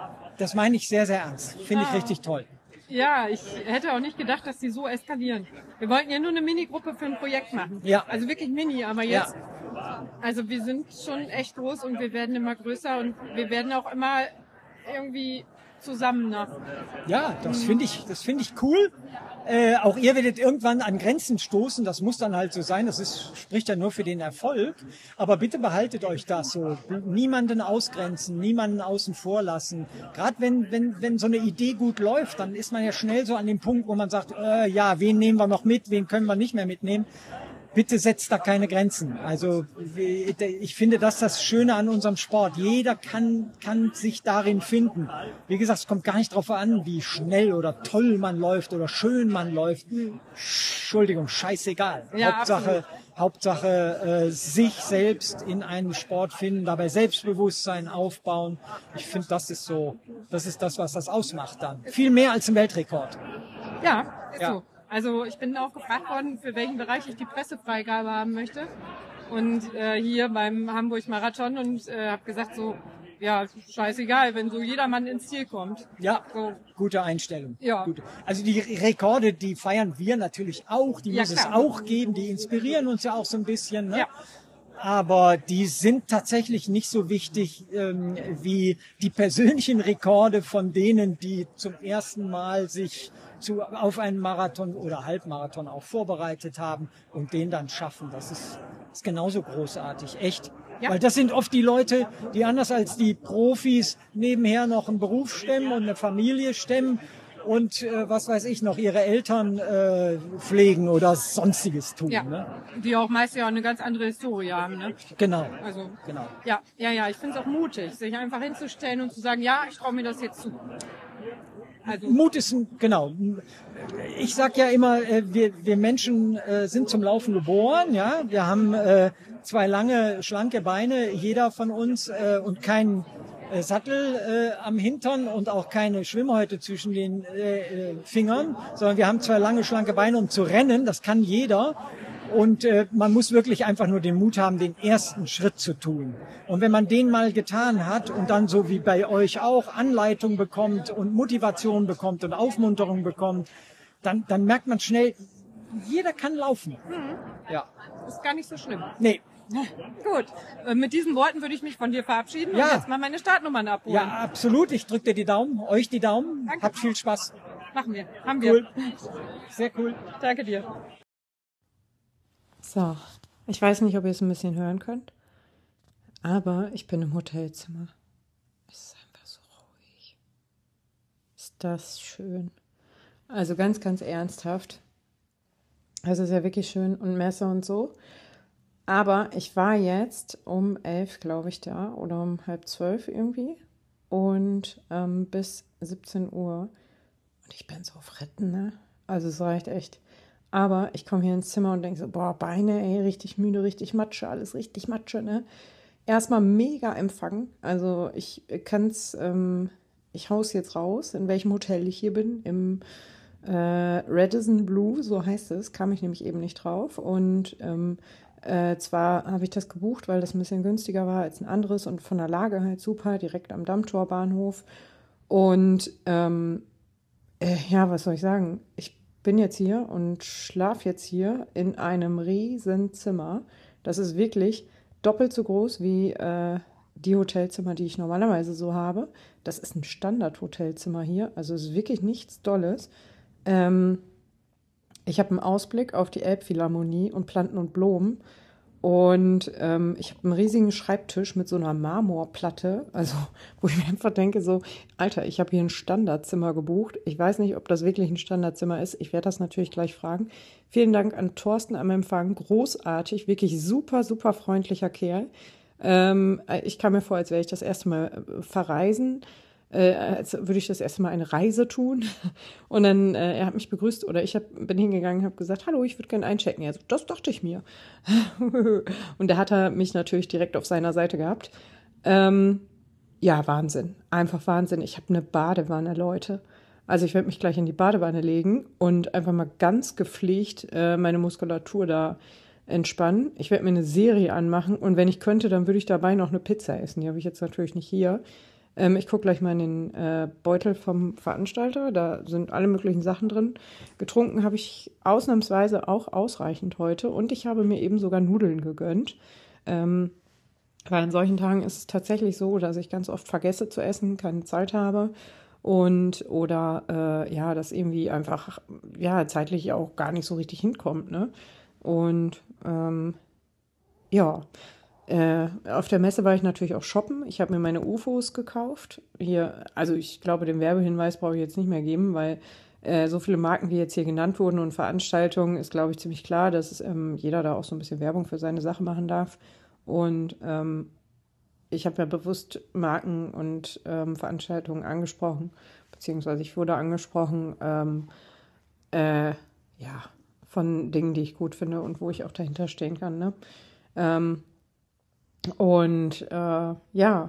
ich sehr, sehr ernst. Finde ich richtig toll. Ja, ich hätte auch nicht gedacht, dass die so eskalieren. Wir wollten ja nur eine Minigruppe für ein Projekt machen. Ja. Also wirklich mini, aber jetzt, also wir sind schon echt groß und wir werden immer größer und wir werden auch immer irgendwie zusammen noch. Ja, das finde ich cool. Auch ihr werdet irgendwann an Grenzen stoßen. Das muss dann halt so sein. Spricht ja nur für den Erfolg. Aber bitte behaltet euch das so. Niemanden ausgrenzen, niemanden außen vor lassen. Gerade wenn so eine Idee gut läuft, dann ist man ja schnell so an dem Punkt, wo man sagt, ja, wen nehmen wir noch mit, wen können wir nicht mehr mitnehmen. Bitte setzt da keine Grenzen. Also ich finde, das ist das Schöne an unserem Sport. Jeder kann sich darin finden. Wie gesagt, es kommt gar nicht darauf an, wie schnell oder toll man läuft oder schön man läuft. Entschuldigung, scheißegal. Ja, Hauptsache sich selbst in einem Sport finden, dabei Selbstbewusstsein aufbauen. Ich finde, das ist das, was das ausmacht dann. Viel mehr als ein Weltrekord. Ja, ist so. Also ich bin auch gefragt worden, für welchen Bereich ich die Pressefreigabe haben möchte. Und hier beim Hamburg-Marathon und habe gesagt so, ja, scheißegal, wenn so jedermann ins Ziel kommt. Ja, so. Gute Einstellung. Ja. Gute. Also die Rekorde, die feiern wir natürlich auch, die muss es auch geben, die inspirieren uns ja auch so ein bisschen. Ne? Ja. Aber die sind tatsächlich nicht so wichtig wie die persönlichen Rekorde von denen, die zum ersten Mal sich auf einen Marathon oder Halbmarathon auch vorbereitet haben und den dann schaffen. Das ist genauso großartig, echt. Ja. Weil das sind oft die Leute, die anders als die Profis nebenher noch einen Beruf stemmen und eine Familie stemmen und was weiß ich noch, ihre Eltern pflegen oder sonstiges tun. Ja, ne? Die auch meist ja eine ganz andere Historie haben. Ne? Genau. Also, genau. Ja, ich finde es auch mutig, sich einfach hinzustellen und zu sagen, ja, ich traue mir das jetzt zu. Also Mut ist genau. Ich sag ja immer, wir Menschen sind zum Laufen geboren. Ja, wir haben 2 lange, schlanke Beine, jeder von uns, und keinen Sattel am Hintern und auch keine Schwimmhäute zwischen den Fingern, sondern wir haben 2 lange, schlanke Beine, um zu rennen. Das kann jeder. Und man muss wirklich einfach nur den Mut haben, den ersten Schritt zu tun. Und wenn man den mal getan hat und dann so wie bei euch auch Anleitung bekommt und Motivation bekommt und Aufmunterung bekommt, dann merkt man schnell, jeder kann laufen. Mhm. Ja. Ist gar nicht so schlimm. Nee. Gut, mit diesen Worten würde ich mich von dir verabschieden und jetzt mal meine Startnummern abholen. Ja, absolut. Ich drücke dir die Daumen, euch die Daumen. Danke. Habt viel Spaß. Machen wir. Haben Cool. wir. Sehr cool. Danke dir. So, ich weiß nicht, ob ihr es ein bisschen hören könnt, aber ich bin im Hotelzimmer. Es ist einfach so ruhig. Ist das schön. Also ganz, ganz ernsthaft. Also ist ja wirklich schön und Messe und so. Aber ich war jetzt um 11, glaube ich, da oder um 11:30 irgendwie und bis 17 Uhr. Und ich bin so fritten, ne? Also es reicht echt. Aber ich komme hier ins Zimmer und denke so, boah, Beine, ey, richtig müde, richtig Matsche, alles richtig Matsche, ne? Erstmal mega Empfang. Also ich kann's, ich hau's jetzt raus, in welchem Hotel ich hier bin, im Radisson Blu, so heißt es, kam ich nämlich eben nicht drauf. Und zwar habe ich das gebucht, weil das ein bisschen günstiger war als ein anderes und von der Lage halt super, direkt am Dammtorbahnhof. Und ja, was soll ich sagen? Ich bin jetzt hier und schlafe jetzt hier in einem riesen Zimmer. Das ist wirklich doppelt so groß wie die Hotelzimmer, die ich normalerweise so habe. Das ist ein Standard-Hotelzimmer hier, also es ist wirklich nichts Dolles. Ich habe einen Ausblick auf die Elbphilharmonie und Planten und Blumen. Und ich habe einen riesigen Schreibtisch mit so einer Marmorplatte, also wo ich mir einfach denke, so, Alter, ich habe hier ein Standardzimmer gebucht. Ich weiß nicht, ob das wirklich ein Standardzimmer ist. Ich werde das natürlich gleich fragen. Vielen Dank an Thorsten am Empfang. Großartig, wirklich super, super freundlicher Kerl. Ich kam mir vor, als wäre ich das erste Mal verreisen. Als würde ich das erste Mal eine Reise tun. Und dann, er hat mich begrüßt oder ich bin hingegangen und habe gesagt, hallo, ich würde gerne einchecken. Er so, das dachte ich mir. Und da hat er mich natürlich direkt auf seiner Seite gehabt. Ja, Wahnsinn. Einfach Wahnsinn. Ich habe eine Badewanne, Leute. Also ich werde mich gleich in die Badewanne legen und einfach mal ganz gepflegt meine Muskulatur da entspannen. Ich werde mir eine Serie anmachen und wenn ich könnte, dann würde ich dabei noch eine Pizza essen. Die habe ich jetzt natürlich nicht hier. Ich gucke gleich mal in den Beutel vom Veranstalter, da sind alle möglichen Sachen drin. Getrunken habe ich ausnahmsweise auch ausreichend heute und ich habe mir eben sogar Nudeln gegönnt. Weil an solchen Tagen ist es tatsächlich so, dass ich ganz oft vergesse zu essen, keine Zeit habe oder ja, das irgendwie einfach ja zeitlich auch gar nicht so richtig hinkommt, ne? Und ja, auf der Messe war ich natürlich auch shoppen. Ich habe mir meine UFOs gekauft. Hier, also ich glaube, den Werbehinweis brauche ich jetzt nicht mehr geben, weil so viele Marken, wie jetzt hier genannt wurden und Veranstaltungen, ist, glaube ich, ziemlich klar, dass jeder da auch so ein bisschen Werbung für seine Sache machen darf. Und ich habe ja bewusst Marken und Veranstaltungen angesprochen, beziehungsweise ich wurde angesprochen, ja, von Dingen, die ich gut finde und wo ich auch dahinter stehen kann, ne? Ja,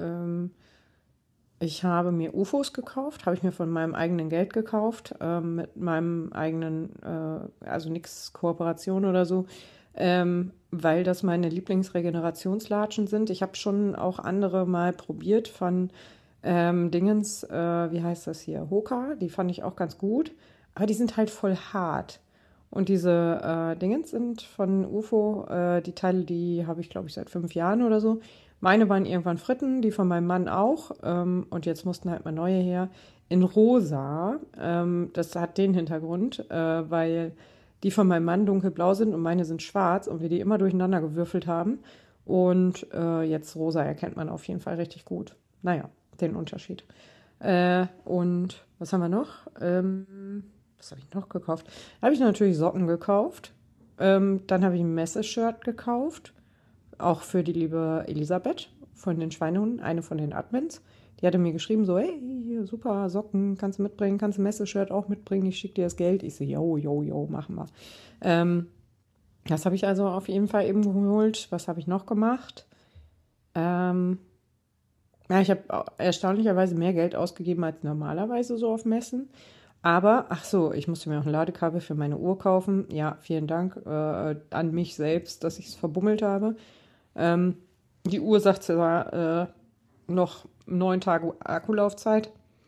ich habe mir UFOs gekauft, habe ich mir von meinem eigenen Geld gekauft, mit meinem eigenen, also nichts Kooperation oder so, weil das meine Lieblingsregenerationslatschen sind. Ich habe schon auch andere mal probiert von Dingens, wie heißt das hier, Hoka, die fand ich auch ganz gut, aber die sind halt voll hart. Und diese Dingens sind von UFO, die Teile, die habe ich, glaube ich, seit 5 Jahren oder so. Meine waren irgendwann Fritten, die von meinem Mann auch. Und jetzt mussten halt mal neue her. In rosa. Das hat den Hintergrund, weil die von meinem Mann dunkelblau sind und meine sind schwarz und wir die immer durcheinander gewürfelt haben. Und jetzt rosa erkennt man auf jeden Fall richtig gut. Naja, den Unterschied. Und was haben wir noch? Was habe ich noch gekauft? Da habe ich natürlich Socken gekauft. Dann habe ich ein Messe-Shirt gekauft. Auch für die liebe Elisabeth von den Schweinehunden, eine von den Admins. Die hatte mir geschrieben so, hey, hier, super Socken, kannst du mitbringen, kannst du ein Messe-Shirt auch mitbringen, ich schicke dir das Geld. Ich so, jo, machen wir. Das habe ich also auf jeden Fall eben geholt. Was habe ich noch gemacht? Ja, ich habe erstaunlicherweise mehr Geld ausgegeben als normalerweise so auf Messen. Aber, ach so, ich musste mir auch ein Ladekabel für meine Uhr kaufen. Ja, vielen Dank an mich selbst, dass ich es verbummelt habe. Die Uhr sagt zwar noch 9 Tage Akkulaufzeit,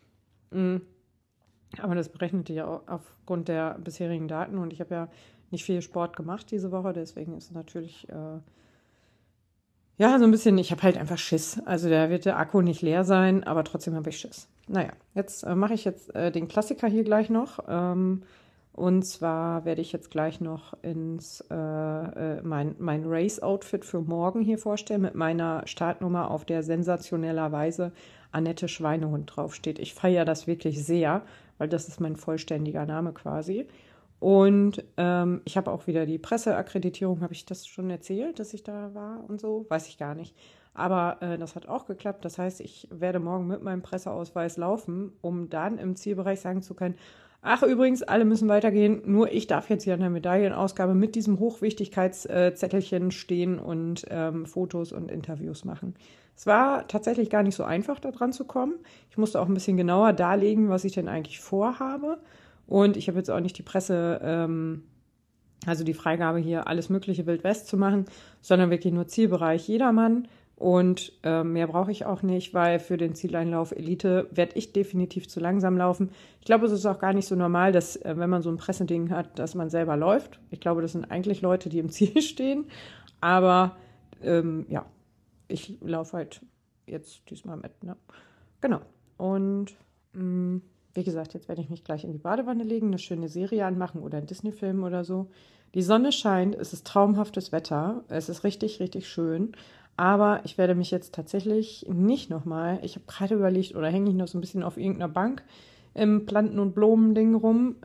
aber das berechnete ja auch aufgrund der bisherigen Daten und ich habe ja nicht viel Sport gemacht diese Woche, deswegen ist es natürlich ja so ein bisschen, ich habe halt einfach Schiss. Also da wird der Akku nicht leer sein, aber trotzdem habe ich Schiss. Naja, jetzt mache ich jetzt den Klassiker hier gleich noch. Und zwar werde ich jetzt gleich noch mein Race-Outfit für morgen hier vorstellen mit meiner Startnummer, auf der sensationellerweise Annette Schweinehund draufsteht. Ich feiere das wirklich sehr, weil das ist mein vollständiger Name quasi. Und ich habe auch wieder die Presseakkreditierung, habe ich das schon erzählt, dass ich da war und so? Weiß ich gar nicht. Aber das hat auch geklappt. Das heißt, ich werde morgen mit meinem Presseausweis laufen, um dann im Zielbereich sagen zu können, ach übrigens, alle müssen weitergehen, nur ich darf jetzt hier an der Medaillenausgabe mit diesem Hochwichtigkeitszettelchen stehen und Fotos und Interviews machen. Es war tatsächlich gar nicht so einfach, da dran zu kommen. Ich musste auch ein bisschen genauer darlegen, was ich denn eigentlich vorhabe. Und ich habe jetzt auch nicht die Presse, also die Freigabe hier, alles mögliche Wild West zu machen, sondern wirklich nur Zielbereich jedermann. Und mehr brauche ich auch nicht, weil für den Zieleinlauf Elite werde ich definitiv zu langsam laufen. Ich glaube, es ist auch gar nicht so normal, dass, wenn man so ein Presseding hat, dass man selber läuft. Ich glaube, das sind eigentlich Leute, die im Ziel stehen. Aber ja, ich laufe halt jetzt diesmal mit. Ne? Genau. Und wie gesagt, jetzt werde ich mich gleich in die Badewanne legen, eine schöne Serie anmachen oder einen Disney-Film oder so. Die Sonne scheint, es ist traumhaftes Wetter, es ist richtig, richtig schön. Aber ich werde mich jetzt tatsächlich nicht nochmal, ich habe gerade überlegt, oder hänge ich noch so ein bisschen auf irgendeiner Bank im Planten- und Blumending rum.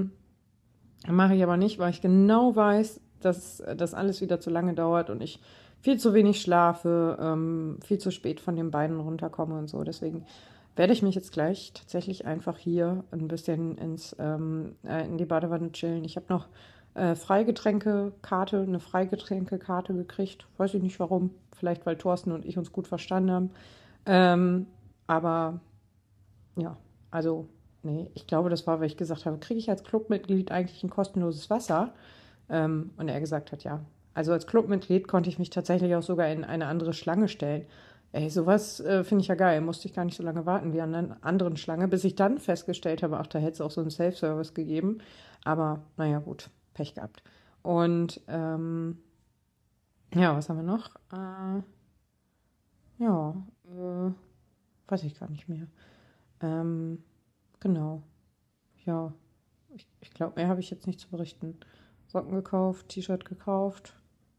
Mache ich aber nicht, weil ich genau weiß, dass das alles wieder zu lange dauert und ich viel zu wenig schlafe, viel zu spät von den Beinen runterkomme und so. Deswegen werde ich mich jetzt gleich tatsächlich einfach hier ein bisschen in die Badewanne chillen. Ich habe noch eine Freigetränkekarte gekriegt. Weiß ich nicht warum. Vielleicht, weil Thorsten und ich uns gut verstanden haben. Aber ja, also, nee, ich glaube, das war, weil ich gesagt habe, kriege ich als Clubmitglied eigentlich ein kostenloses Wasser? Und er gesagt hat, ja. Also als Clubmitglied konnte ich mich tatsächlich auch sogar in eine andere Schlange stellen. Ey, sowas finde ich ja geil. Musste ich gar nicht so lange warten wie an einer anderen Schlange, bis ich dann festgestellt habe, ach, da hätte es auch so einen Self-Service gegeben. Aber naja, gut, Pech gehabt. Und ja, was haben wir noch? Weiß ich gar nicht mehr. Genau. Ja, ich glaube, mehr habe ich jetzt nicht zu berichten. Socken gekauft, T-Shirt gekauft.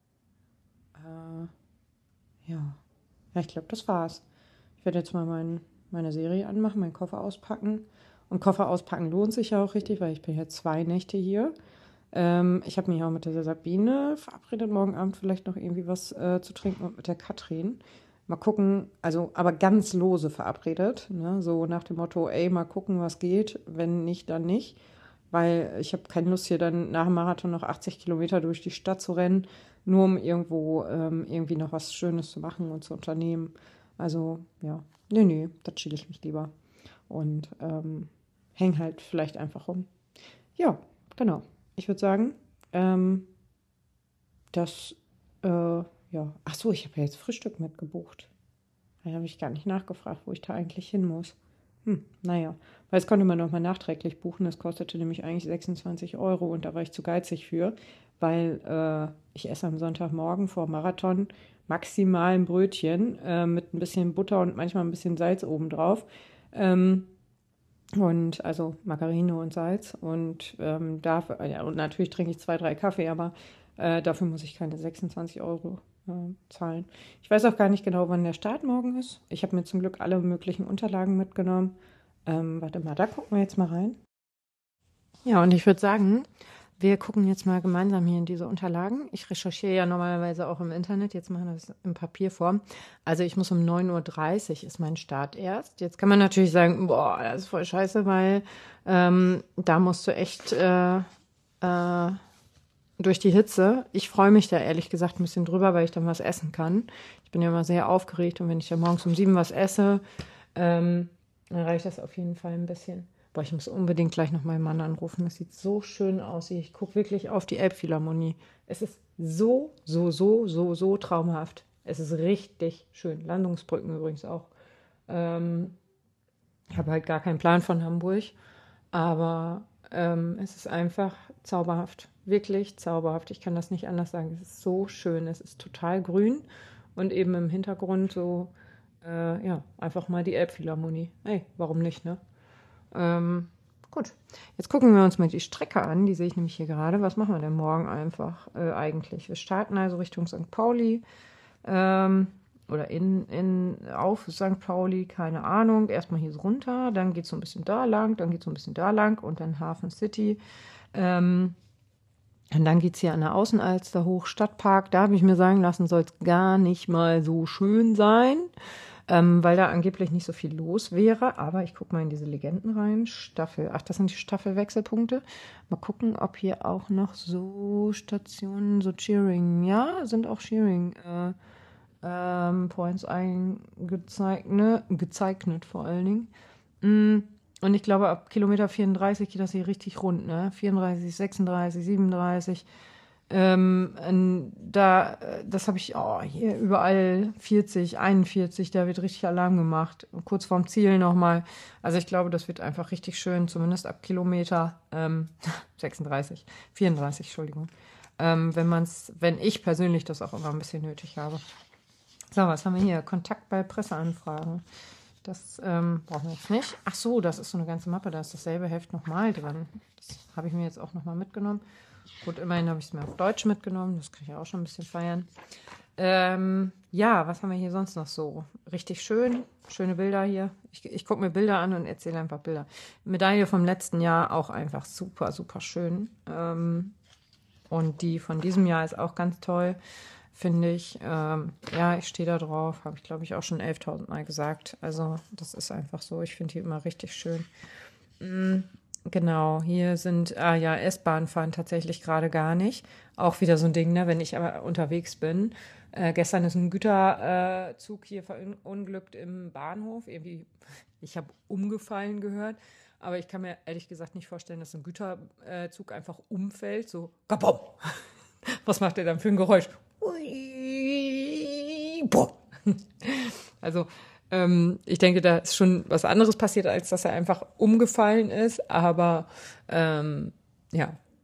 Ja. Ja, ich glaube, das war's. Ich werde jetzt mal meine Serie anmachen, meinen Koffer auspacken. Und Koffer auspacken lohnt sich ja auch richtig, weil ich bin jetzt 2 Nächte hier. Ich habe mich auch mit der Sabine verabredet, morgen Abend vielleicht noch irgendwie was zu trinken und mit der Katrin. Mal gucken, also aber ganz lose verabredet, ne? So nach dem Motto, ey, mal gucken, was geht, wenn nicht, dann nicht. Weil ich habe keine Lust, hier dann nach dem Marathon noch 80 Kilometer durch die Stadt zu rennen, nur um irgendwo irgendwie noch was Schönes zu machen und zu unternehmen. Also, ja, nee, da chill ich mich lieber. Und häng halt vielleicht einfach rum. Ja, genau. Ich würde sagen, ja. Ach so, ich habe ja jetzt Frühstück mitgebucht. Da habe ich gar nicht nachgefragt, wo ich da eigentlich hin muss. Naja, weil das konnte man noch mal nachträglich buchen. Das kostete nämlich eigentlich 26 € und da war ich zu geizig für, weil ich esse am Sonntagmorgen vor Marathon maximal ein Brötchen mit ein bisschen Butter und manchmal ein bisschen Salz obendrauf. Und also Margarine und Salz. Und dafür, ja, und natürlich trinke ich 2, 3 Kaffee, aber dafür muss ich keine 26 € zahlen. Ich weiß auch gar nicht genau, wann der Start morgen ist. Ich habe mir zum Glück alle möglichen Unterlagen mitgenommen. Warte mal, da gucken wir jetzt mal rein. Ja, und ich würde sagen, wir gucken jetzt mal gemeinsam hier in diese Unterlagen. Ich recherchiere ja normalerweise auch im Internet, jetzt machen wir das in Papierform. Also ich muss um 9:30 Uhr ist mein Start erst. Jetzt kann man natürlich sagen, boah, das ist voll scheiße, weil da musst du echt durch die Hitze. Ich freue mich da ehrlich gesagt ein bisschen drüber, weil ich dann was essen kann. Ich bin ja immer sehr aufgeregt und wenn ich dann morgens um 7 was esse, dann reicht das auf jeden Fall ein bisschen. Boah, ich muss unbedingt gleich noch meinen Mann anrufen. Das sieht so schön aus. Ich gucke wirklich auf die Elbphilharmonie. Es ist so traumhaft. Es ist richtig schön. Landungsbrücken übrigens auch. Ich habe halt gar keinen Plan von Hamburg, aber es ist einfach zauberhaft. Wirklich zauberhaft. Ich kann das nicht anders sagen. Es ist so schön. Es ist total grün und eben im Hintergrund so, ja, einfach mal die Elbphilharmonie. Ey, warum nicht, ne? Gut. Jetzt gucken wir uns mal die Strecke an. Die sehe ich nämlich hier gerade. Was machen wir denn morgen einfach eigentlich? Wir starten also Richtung St. Pauli oder auf St. Pauli, keine Ahnung. Erstmal hier so runter, dann geht es so ein bisschen da lang, dann geht es so ein bisschen da lang und dann Hafen City. Und dann geht es hier an der Außenalster hoch, Stadtpark. Da habe ich mir sagen lassen, soll es gar nicht mal so schön sein, weil da angeblich nicht so viel los wäre. Aber ich gucke mal in diese Legenden rein. Das sind die Staffelwechselpunkte. Mal gucken, ob hier auch noch so Stationen, so Cheering, ja, sind auch Cheering Points gezeichnet vor allen Dingen. Und ich glaube, ab Kilometer 34 geht das hier richtig rund, ne? 34, 36, 37. Das habe ich hier überall 40, 41, da wird richtig Alarm gemacht. Und kurz vorm Ziel nochmal. Also ich glaube, das wird einfach richtig schön, zumindest ab Kilometer 34, Entschuldigung. Wenn ich persönlich das auch immer ein bisschen nötig habe. So, was haben wir hier? Kontakt bei Presseanfragen. Das brauchen wir jetzt nicht. Ach so, das ist so eine ganze Mappe, da ist dasselbe Heft nochmal drin. Das habe ich mir jetzt auch nochmal mitgenommen. Gut, immerhin habe ich es mir auf Deutsch mitgenommen. Das kann ich ja auch schon ein bisschen feiern. Ja, was haben wir hier sonst noch so? Richtig schön, schöne Bilder hier. Ich gucke mir Bilder an und erzähle einfach Bilder. Medaille vom letzten Jahr auch einfach super, super schön. Und die von diesem Jahr ist auch ganz toll, finde ich. Ja, ich stehe da drauf, habe ich glaube ich auch schon 11.000 Mal gesagt. Also das ist einfach so. Ich finde die immer richtig schön. Genau, hier sind, S-Bahn fahren tatsächlich gerade gar nicht. Auch wieder so ein Ding, ne, wenn ich aber unterwegs bin. Gestern ist ein Güterzug hier verunglückt im Bahnhof. Irgendwie, ich habe umgefallen gehört. Aber ich kann mir ehrlich gesagt nicht vorstellen, dass ein Güterzug einfach umfällt. So, kabom! Was macht der dann für ein Geräusch? Also, ich denke, da ist schon was anderes passiert, als dass er einfach umgefallen ist. Aber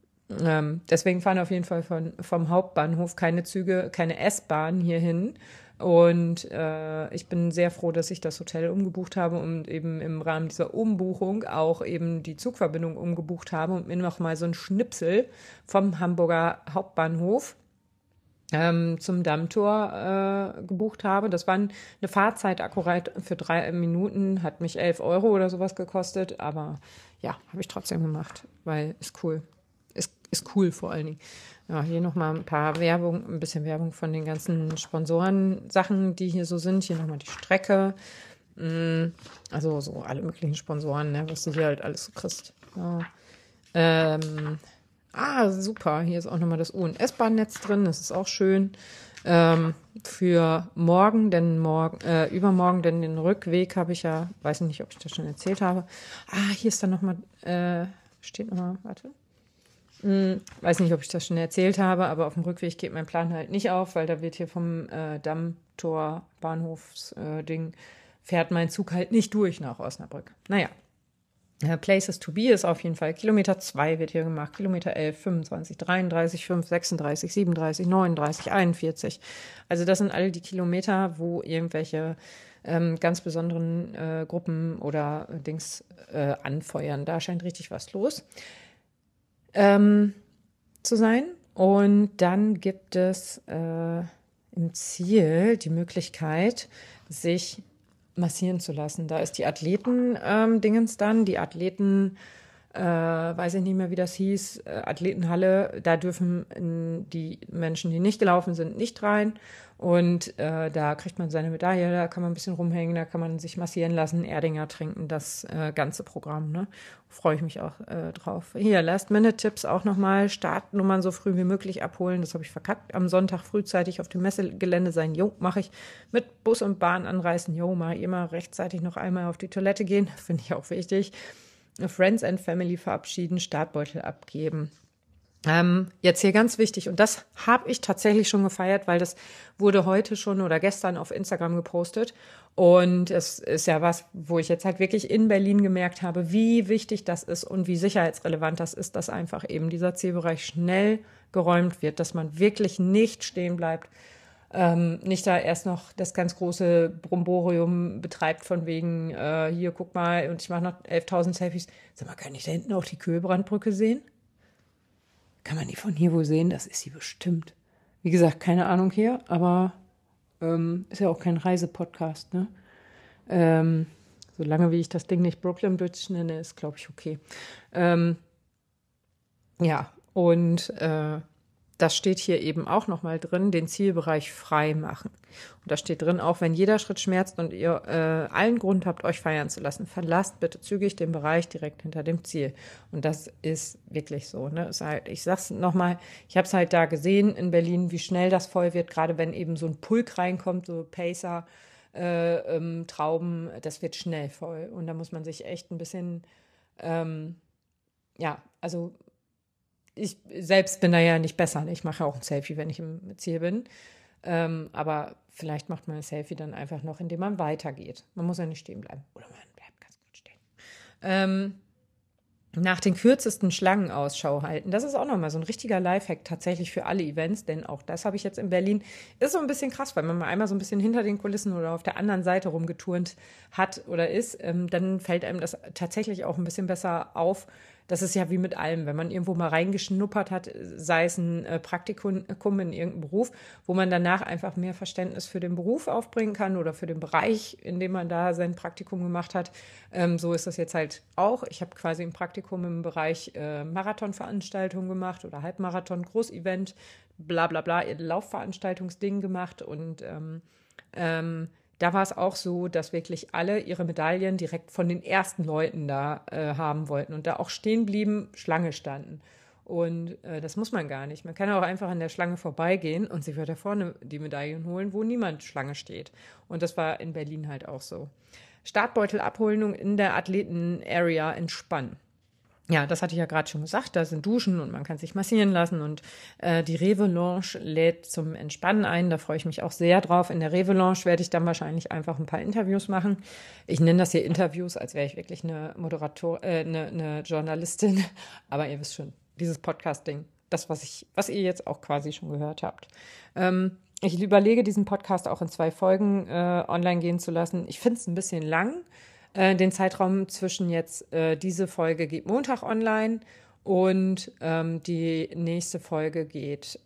deswegen fahren auf jeden Fall vom Hauptbahnhof keine Züge, keine S-Bahn hier hin. Und ich bin sehr froh, dass ich das Hotel umgebucht habe und eben im Rahmen dieser Umbuchung auch eben die Zugverbindung umgebucht habe und mir noch mal so ein Schnipsel vom Hamburger Hauptbahnhof zum Dammtor gebucht habe. Das war eine Fahrzeit akkurat für 3 Minuten, hat mich 11 € oder sowas gekostet, aber ja, habe ich trotzdem gemacht, weil ist cool. Ist cool vor allen Dingen. Ja, hier nochmal ein bisschen Werbung von den ganzen Sponsoren-Sachen, die hier so sind. Hier nochmal die Strecke. Also so alle möglichen Sponsoren, ne, was du hier halt alles so kriegst. Ja. Super. Hier ist auch nochmal das U- und S-Bahn-Netz drin. Das ist auch schön. Für morgen, übermorgen, denn den Rückweg habe ich ja, weiß nicht, ob ich das schon erzählt habe. Hier ist dann nochmal, steht nochmal, warte. Weiß nicht, ob ich das schon erzählt habe, aber auf dem Rückweg geht mein Plan halt nicht auf, weil da wird hier vom Dammtor Bahnhofsding fährt mein Zug halt nicht durch nach Osnabrück. Naja, Places to be ist auf jeden Fall Kilometer 2 wird hier gemacht, Kilometer 11, 25, 33, 5, 36, 37, 39, 41. Also das sind alle die Kilometer, wo irgendwelche ganz besonderen Gruppen oder Dings anfeuern. Da scheint richtig was los zu sein. Und dann gibt es im Ziel die Möglichkeit, sich massieren zu lassen. Da ist die Athleten-Dingens dann, die Athleten, weiß ich nicht mehr, wie das hieß, Athletenhalle, da dürfen die Menschen, die nicht gelaufen sind, nicht rein. Und da kriegt man seine Medaille, da kann man ein bisschen rumhängen, da kann man sich massieren lassen, Erdinger trinken, das ganze Programm. Ne? Freue ich mich auch drauf. Hier, Last-Minute-Tipps auch nochmal, Startnummern so früh wie möglich abholen, das habe ich verkackt. Am Sonntag frühzeitig auf dem Messegelände sein, mache ich. Mit Bus und Bahn anreisen, mache ich immer rechtzeitig noch einmal auf die Toilette gehen, finde ich auch wichtig. Friends and Family verabschieden, Startbeutel abgeben. Jetzt hier ganz wichtig, und das habe ich tatsächlich schon gefeiert, weil das wurde heute schon oder gestern auf Instagram gepostet. Und es ist ja was, wo ich jetzt halt wirklich in Berlin gemerkt habe, wie wichtig das ist und wie sicherheitsrelevant das ist, dass einfach eben dieser Zielbereich schnell geräumt wird, dass man wirklich nicht stehen bleibt, nicht da erst noch das ganz große Bromborium betreibt von wegen, hier, guck mal, und ich mache noch 11.000 Selfies. Sag mal, kann ich da hinten auch die Kühlbrandbrücke sehen? Kann man die von hier wohl sehen? Das ist sie bestimmt. Wie gesagt, keine Ahnung hier, aber ist ja auch kein Reisepodcast, ne? Solange wie ich das Ding nicht Brooklyn Bridge nenne, ist, glaube ich, okay. Ja, und das steht hier eben auch nochmal drin, den Zielbereich frei machen. Und da steht drin, auch wenn jeder Schritt schmerzt und ihr allen Grund habt, euch feiern zu lassen, verlasst bitte zügig den Bereich direkt hinter dem Ziel. Und das ist wirklich so. Ne? Ist halt, ich sag's nochmal, ich habe es halt da gesehen in Berlin, wie schnell das voll wird, gerade wenn eben so ein Pulk reinkommt, so Pacer, Trauben, das wird schnell voll. Und da muss man sich echt ein bisschen, ich selbst bin da ja nicht besser. Ich mache ja auch ein Selfie, wenn ich im Ziel bin. Aber vielleicht macht man ein Selfie dann einfach noch, indem man weitergeht. Man muss ja nicht stehen bleiben. Oder man bleibt ganz gut stehen. Nach den kürzesten Schlangen Ausschau halten. Das ist auch nochmal so ein richtiger Lifehack tatsächlich für alle Events, denn auch das habe ich jetzt in Berlin. Ist so ein bisschen krass, weil man mal einmal so ein bisschen hinter den Kulissen oder auf der anderen Seite rumgeturnt hat oder ist, dann fällt einem das tatsächlich auch ein bisschen besser auf. Das ist ja wie mit allem, wenn man irgendwo mal reingeschnuppert hat, sei es ein Praktikum in irgendeinem Beruf, wo man danach einfach mehr Verständnis für den Beruf aufbringen kann oder für den Bereich, in dem man da sein Praktikum gemacht hat. So ist das jetzt halt auch. Ich habe quasi ein Praktikum im Bereich Marathonveranstaltungen gemacht oder Halbmarathon, Großevent, bla bla bla, Laufveranstaltungsding gemacht und da war es auch so, dass wirklich alle ihre Medaillen direkt von den ersten Leuten da haben wollten und da auch stehen blieben, Schlange standen. Und das muss man gar nicht. Man kann auch einfach an der Schlange vorbeigehen und sich weiter vorne die Medaillen holen, wo niemand Schlange steht. Und das war in Berlin halt auch so. Startbeutel abholen und in der Athleten-Area entspannen. Ja, das hatte ich ja gerade schon gesagt, da sind Duschen und man kann sich massieren lassen und die Rewe Lounge lädt zum Entspannen ein, da freue ich mich auch sehr drauf. In der Rewe Lounge werde ich dann wahrscheinlich einfach ein paar Interviews machen. Ich nenne das hier Interviews, als wäre ich wirklich eine eine Journalistin, aber ihr wisst schon, dieses Podcast-Ding, das, was ihr jetzt auch quasi schon gehört habt. ich überlege, diesen Podcast auch in 2 Folgen online gehen zu lassen. Ich finde es ein bisschen lang. Den Zeitraum zwischen jetzt, diese Folge geht Montag online und die nächste Folge geht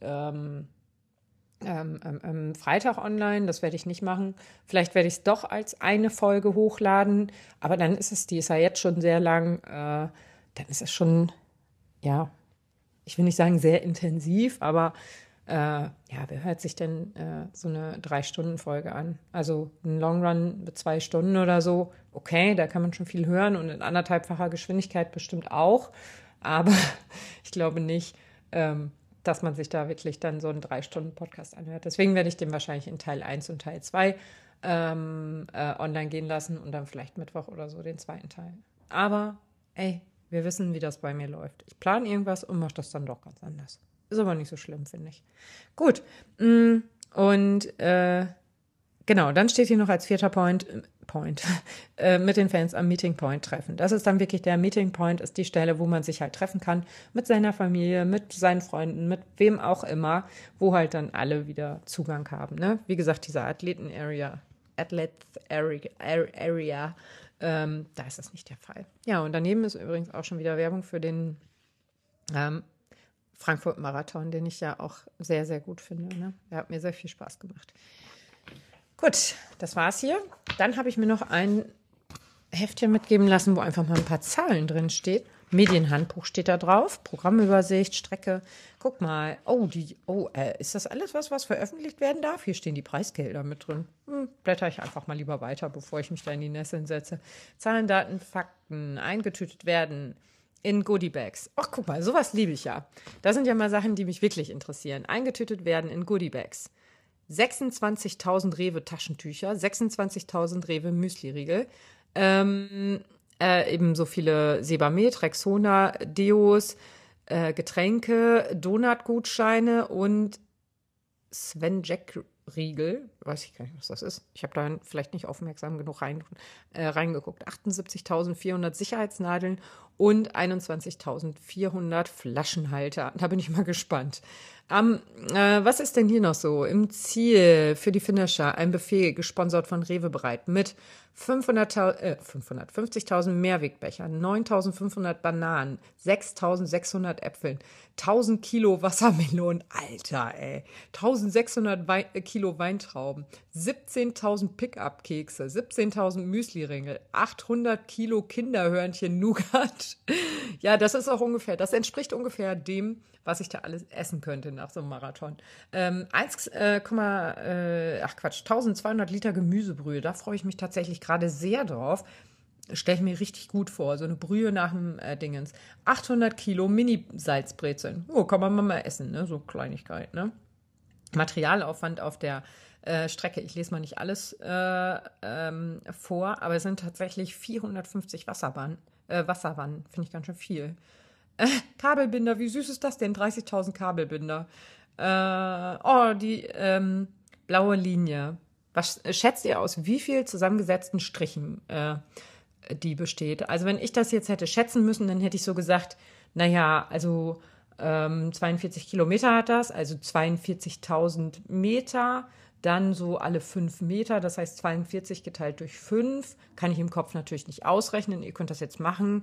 Freitag online. Das werde ich nicht machen. Vielleicht werde ich es doch als eine Folge hochladen, aber dann die ist ja jetzt schon sehr lang. Dann ist es schon, ja, ich will nicht sagen sehr intensiv, aber wer hört sich denn so eine 3-Stunden-Folge an? Also ein Long Run mit 2 Stunden oder so, okay, da kann man schon viel hören und in 1,5-facher Geschwindigkeit bestimmt auch, aber ich glaube nicht, dass man sich da wirklich dann so einen 3-Stunden-Podcast anhört. Deswegen werde ich den wahrscheinlich in Teil 1 und Teil 2 online gehen lassen und dann vielleicht Mittwoch oder so den 2. Teil. Aber, wir wissen, wie das bei mir läuft. Ich plane irgendwas und mache das dann doch ganz anders. Ist aber nicht so schlimm, finde ich. Gut. Und genau, dann steht hier noch als 4. Point mit den Fans am Meeting Point treffen. Das ist dann wirklich der Meeting Point, ist die Stelle, wo man sich halt treffen kann mit seiner Familie, mit seinen Freunden, mit wem auch immer, wo halt dann alle wieder Zugang haben. Ne? Wie gesagt, dieser Athleten-Area, da ist das nicht der Fall. Ja, und daneben ist übrigens auch schon wieder Werbung für den Frankfurt-Marathon, den ich ja auch sehr, sehr gut finde. Ne? Der hat mir sehr viel Spaß gemacht. Gut, das war's hier. Dann habe ich mir noch ein Heftchen mitgeben lassen, wo einfach mal ein paar Zahlen drin steht. Medienhandbuch steht da drauf, Programmübersicht, Strecke. Guck mal, ist das alles was veröffentlicht werden darf? Hier stehen die Preisgelder mit drin. Blätter ich einfach mal lieber weiter, bevor ich mich da in die Nesseln setze. Zahlen, Daten, Fakten, eingetütet werden in Goodiebags. Ach, guck mal, sowas liebe ich ja. Das sind ja mal Sachen, die mich wirklich interessieren. Eingetütet werden in Goodiebags. 26.000 Rewe-Taschentücher, 26.000 Rewe-Müsli-Riegel, ebenso viele Sebamed, Rexona, Deos, Getränke, Donutgutscheine und Sven Jack Riegel, weiß ich gar nicht, was das ist. Ich habe da vielleicht nicht aufmerksam genug reingeguckt. 78.400 Sicherheitsnadeln und 21.400 Flaschenhalter. Da bin ich mal gespannt. Was ist denn hier noch so? Im Ziel für die Finisher ein Buffet, gesponsert von Rewe bereit, mit 550.000 Mehrwegbechern, 9.500 Bananen, 6.600 Äpfeln, 1.000 Kilo Wassermelonen, Alter, 1.600 Kilo Weintrauben, 17.000 Pick-up-Kekse, 17.000 Müsli-Ringel, 800 Kilo Kinderhörnchen Nougat. Ja, das entspricht ungefähr dem, was ich da alles essen könnte nach so einem Marathon. 1.200 Liter Gemüsebrühe, da freue ich mich tatsächlich gerade sehr drauf. Stelle ich mir richtig gut vor, so eine Brühe nach dem Dingens. 800 Kilo Mini-Salzbrezeln. Kann man mal essen, ne? So Kleinigkeit, ne? Materialaufwand auf der Strecke. Ich lese mal nicht alles vor, aber es sind tatsächlich 450 Wasserwannen. Finde ich ganz schön viel. Kabelbinder, wie süß ist das denn? 30.000 Kabelbinder. Die blaue Linie. Was schätzt ihr aus, wie viel zusammengesetzten Strichen die besteht? Also wenn ich das jetzt hätte schätzen müssen, dann hätte ich so gesagt, 42 Kilometer hat das, also 42.000 Meter, dann so alle 5 Meter, das heißt 42 geteilt durch 5, kann ich im Kopf natürlich nicht ausrechnen, ihr könnt das jetzt machen,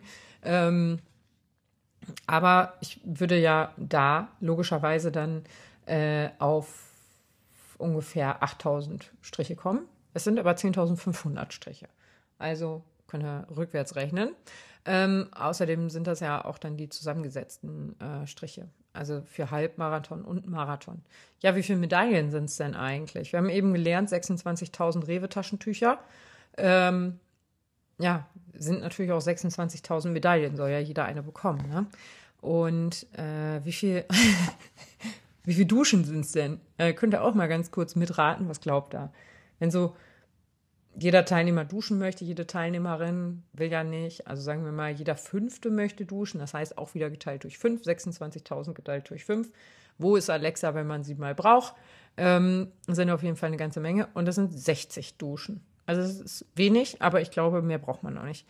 aber ich würde ja da logischerweise dann auf ungefähr 8.000 Striche kommen. Es sind aber 10.500 Striche. Also könnt ihr rückwärts rechnen. Außerdem sind das ja auch dann die zusammengesetzten Striche. Also für Halbmarathon und Marathon. Ja, wie viele Medaillen sind es denn eigentlich? Wir haben eben gelernt, 26.000 Rewe-Taschentücher. Sind natürlich auch 26.000 Medaillen, soll ja jeder eine bekommen. Ne? Und wie viel Duschen sind es denn? Könnt ihr auch mal ganz kurz mitraten, was glaubt ihr? Wenn so jeder Teilnehmer duschen möchte, jede Teilnehmerin will ja nicht, also sagen wir mal, jeder 5. möchte duschen, das heißt auch wieder geteilt durch 5, 26.000 geteilt durch 5. Wo ist Alexa, wenn man sie mal braucht? Sind auf jeden Fall eine ganze Menge und das sind 60 Duschen. Also es ist wenig, aber ich glaube, mehr braucht man auch nicht.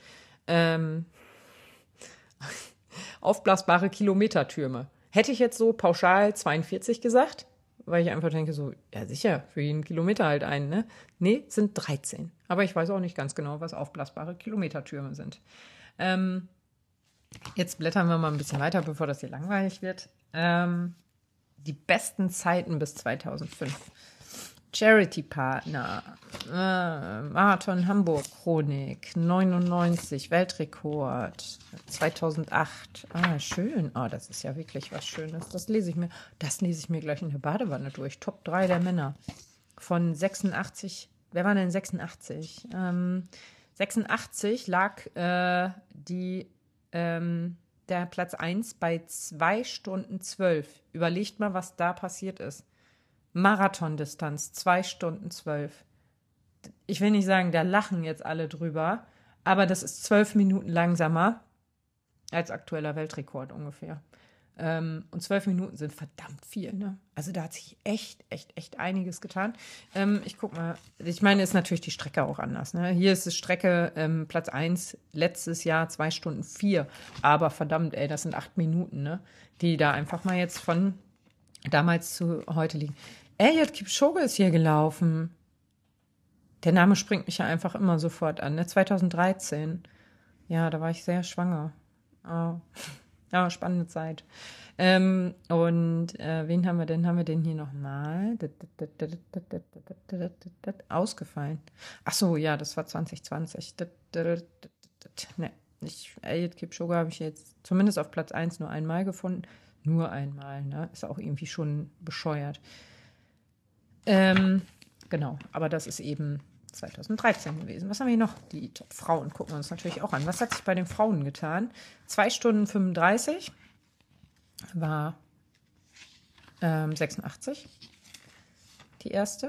Aufblasbare Kilometertürme. Hätte ich jetzt so pauschal 42 gesagt, weil ich einfach denke so, ja sicher, für jeden Kilometer halt einen, ne? Nee, sind 13. Aber ich weiß auch nicht ganz genau, was aufblasbare Kilometertürme sind. Jetzt blättern wir mal ein bisschen weiter, bevor das hier langweilig wird. Die besten Zeiten bis 2005. Charity-Partner, Marathon Hamburg Chronik, 99, Weltrekord, 2008. Schön. Das ist ja wirklich was Schönes. Das lese ich mir gleich in der Badewanne durch. Top 3 der Männer. Von 86. Wer war denn 86? 86 lag der Platz 1 bei 2 Stunden 12. Überlegt mal, was da passiert ist. Marathondistanz, 2 Stunden 12. Ich will nicht sagen, da lachen jetzt alle drüber, aber das ist 12 Minuten langsamer als aktueller Weltrekord ungefähr. Und 12 Minuten sind verdammt viel, ne? Also da hat sich echt einiges getan. Ich guck mal, ich meine, ist natürlich die Strecke auch anders, ne? Hier ist die Strecke Platz 1 letztes Jahr 2 Stunden 4. Aber verdammt, ey, das sind 8 Minuten, ne? Die da einfach mal jetzt von damals zu heute liegen. Eliud Kipchoge ist hier gelaufen. Der Name springt mich ja einfach immer sofort an, ne? 2013. Ja, da war ich sehr schwanger. Ja, spannende Zeit. Wen haben wir denn? Haben wir den hier nochmal? Ausgefallen. Ach so, ja, das war 2020. Ne, Eliud Kipchoge habe ich jetzt zumindest auf Platz 1 nur einmal gefunden. Nur einmal, ne? Ist auch irgendwie schon bescheuert. Genau, aber das ist eben 2013 gewesen. Was haben wir hier noch? Die Top-Frauen gucken wir uns natürlich auch an. Was hat sich bei den Frauen getan? 2 Stunden 35 war 86 die erste.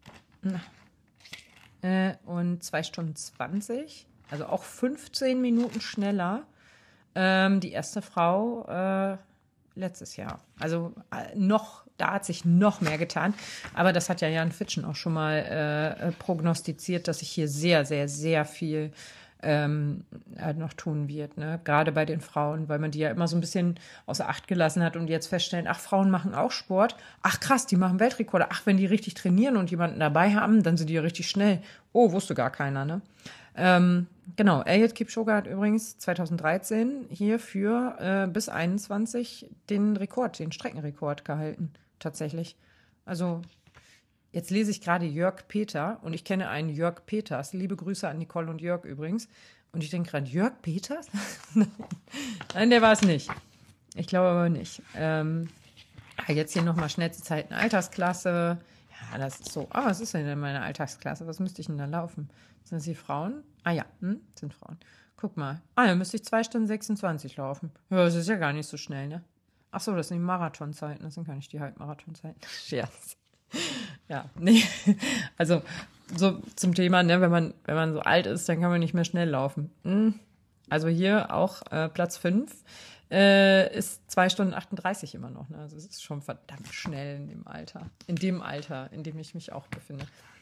Und 2 Stunden 20, also auch 15 Minuten schneller, die erste Frau letztes Jahr. Also da hat sich noch mehr getan. Aber das hat ja Jan Fitschen auch schon mal prognostiziert, dass sich hier sehr, sehr, sehr viel noch tun wird. Ne? Gerade bei den Frauen, weil man die ja immer so ein bisschen außer Acht gelassen hat und jetzt feststellen, ach, Frauen machen auch Sport. Ach krass, die machen Weltrekorde. Ach, wenn die richtig trainieren und jemanden dabei haben, dann sind die ja richtig schnell. Oh, wusste gar keiner, ne? Genau, Eliud Kipchoge hat übrigens 2013 hier für bis 21 den Streckenrekord gehalten, tatsächlich. Also jetzt lese ich gerade Jörg Peter und ich kenne einen Jörg Peters. Liebe Grüße an Nicole und Jörg übrigens. Und ich denke gerade, Jörg Peters? Nein, der war es nicht. Ich glaube aber nicht. Jetzt hier nochmal schnellste Zeiten, Altersklasse. Ja, das ist so. Was ist denn meine Alltagsklasse? Was müsste ich denn da laufen? Sind das die Frauen? Ja, sind Frauen. Guck mal. Dann müsste ich 2 Stunden 26 laufen. Ja, das ist ja gar nicht so schnell, ne? Ach so, das sind die Marathonzeiten. Das sind gar nicht die Halbmarathonzeiten. Scherz. Ja, nee. Also, so zum Thema, ne, wenn man so alt ist, dann kann man nicht mehr schnell laufen. Also hier auch Platz 5 ist 2 Stunden 38 immer noch. Ne? Also es ist schon verdammt schnell in dem Alter, in dem ich mich auch befinde.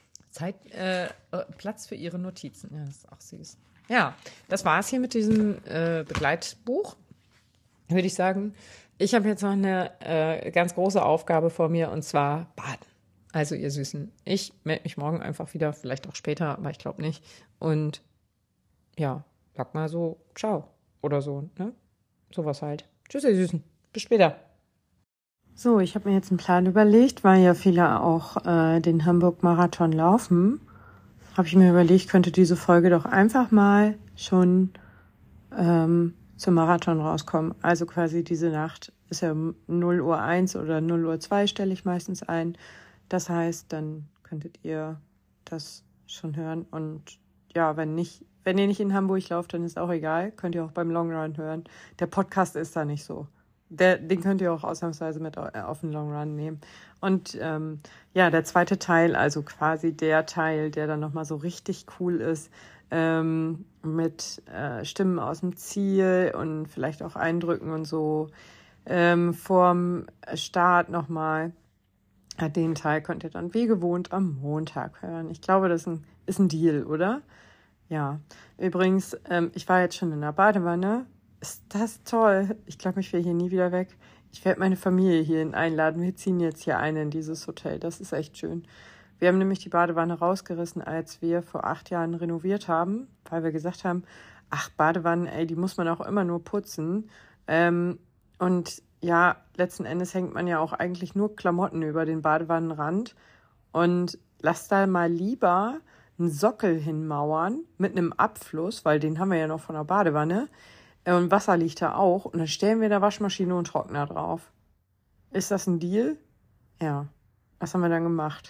Platz für Ihre Notizen. Ja, das ist auch süß. Ja, das war es hier mit diesem Begleitbuch, würde ich sagen. Ich habe jetzt noch eine ganz große Aufgabe vor mir, und zwar baden. Also ihr Süßen, ich melde mich morgen einfach wieder, vielleicht auch später, aber ich glaube nicht. Und ja, sag mal so, ciao oder so, ne? Sowas halt. Tschüss, ihr Süßen. Bis später. So, ich habe mir jetzt einen Plan überlegt, weil ja viele auch den Hamburg-Marathon laufen. Habe ich mir überlegt, könnte diese Folge doch einfach mal schon zum Marathon rauskommen. Also quasi diese Nacht ist ja 0:01 oder 0:02 stelle ich meistens ein. Das heißt, dann könntet ihr das schon hören. Und ja, wenn ihr nicht in Hamburg lauft, dann ist auch egal. Könnt ihr auch beim Long Run hören. Der Podcast ist da nicht so. Den könnt ihr auch ausnahmsweise mit auf den Long Run nehmen. Und der zweite Teil, also quasi der Teil, der dann nochmal so richtig cool ist, mit Stimmen aus dem Ziel und vielleicht auch Eindrücken und so vorm Start nochmal. Den Teil könnt ihr dann wie gewohnt am Montag hören. Ich glaube, das ist ein Deal, oder? Ja. Übrigens, ich war jetzt schon in der Badewanne. Ist das toll? Ich glaube, ich will hier nie wieder weg. Ich werde meine Familie hierhin einladen. Wir ziehen jetzt hier ein in dieses Hotel. Das ist echt schön. Wir haben nämlich die Badewanne rausgerissen, als wir vor 8 Jahren renoviert haben, weil wir gesagt haben, ach, Badewannen, ey, die muss man auch immer nur putzen. Und ja, letzten Endes hängt man ja auch eigentlich nur Klamotten über den Badewannenrand. Und lass da mal lieber einen Sockel hinmauern mit einem Abfluss, weil den haben wir ja noch von der Badewanne. Und Wasser liegt da auch. Und dann stellen wir da Waschmaschine und Trockner drauf. Ist das ein Deal? Ja. Was haben wir dann gemacht?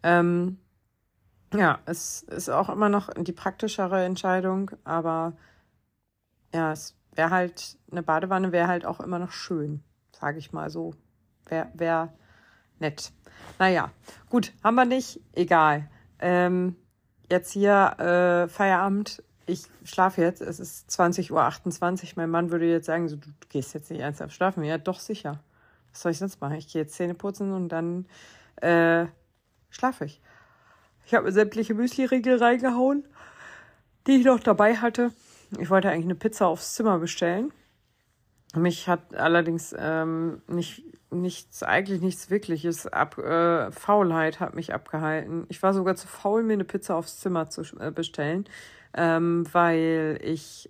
Ja, es ist auch immer noch die praktischere Entscheidung, aber ja, es wäre halt, eine Badewanne wäre halt auch immer noch schön, sage ich mal so. Wär nett. Naja, gut, haben wir nicht, egal. Jetzt hier Feierabend. Ich schlafe jetzt, es ist 20:28 Uhr. Mein Mann würde jetzt sagen, so, du gehst jetzt nicht ernsthaft schlafen. Ja, doch, sicher. Was soll ich sonst machen? Ich gehe jetzt Zähne putzen und dann schlafe ich. Ich habe mir sämtliche Müsli-Riegel reingehauen, die ich noch dabei hatte. Ich wollte eigentlich eine Pizza aufs Zimmer bestellen. Mich hat allerdings nichts Wirkliches. Faulheit hat mich abgehalten. Ich war sogar zu faul, mir eine Pizza aufs Zimmer zu bestellen, weil ich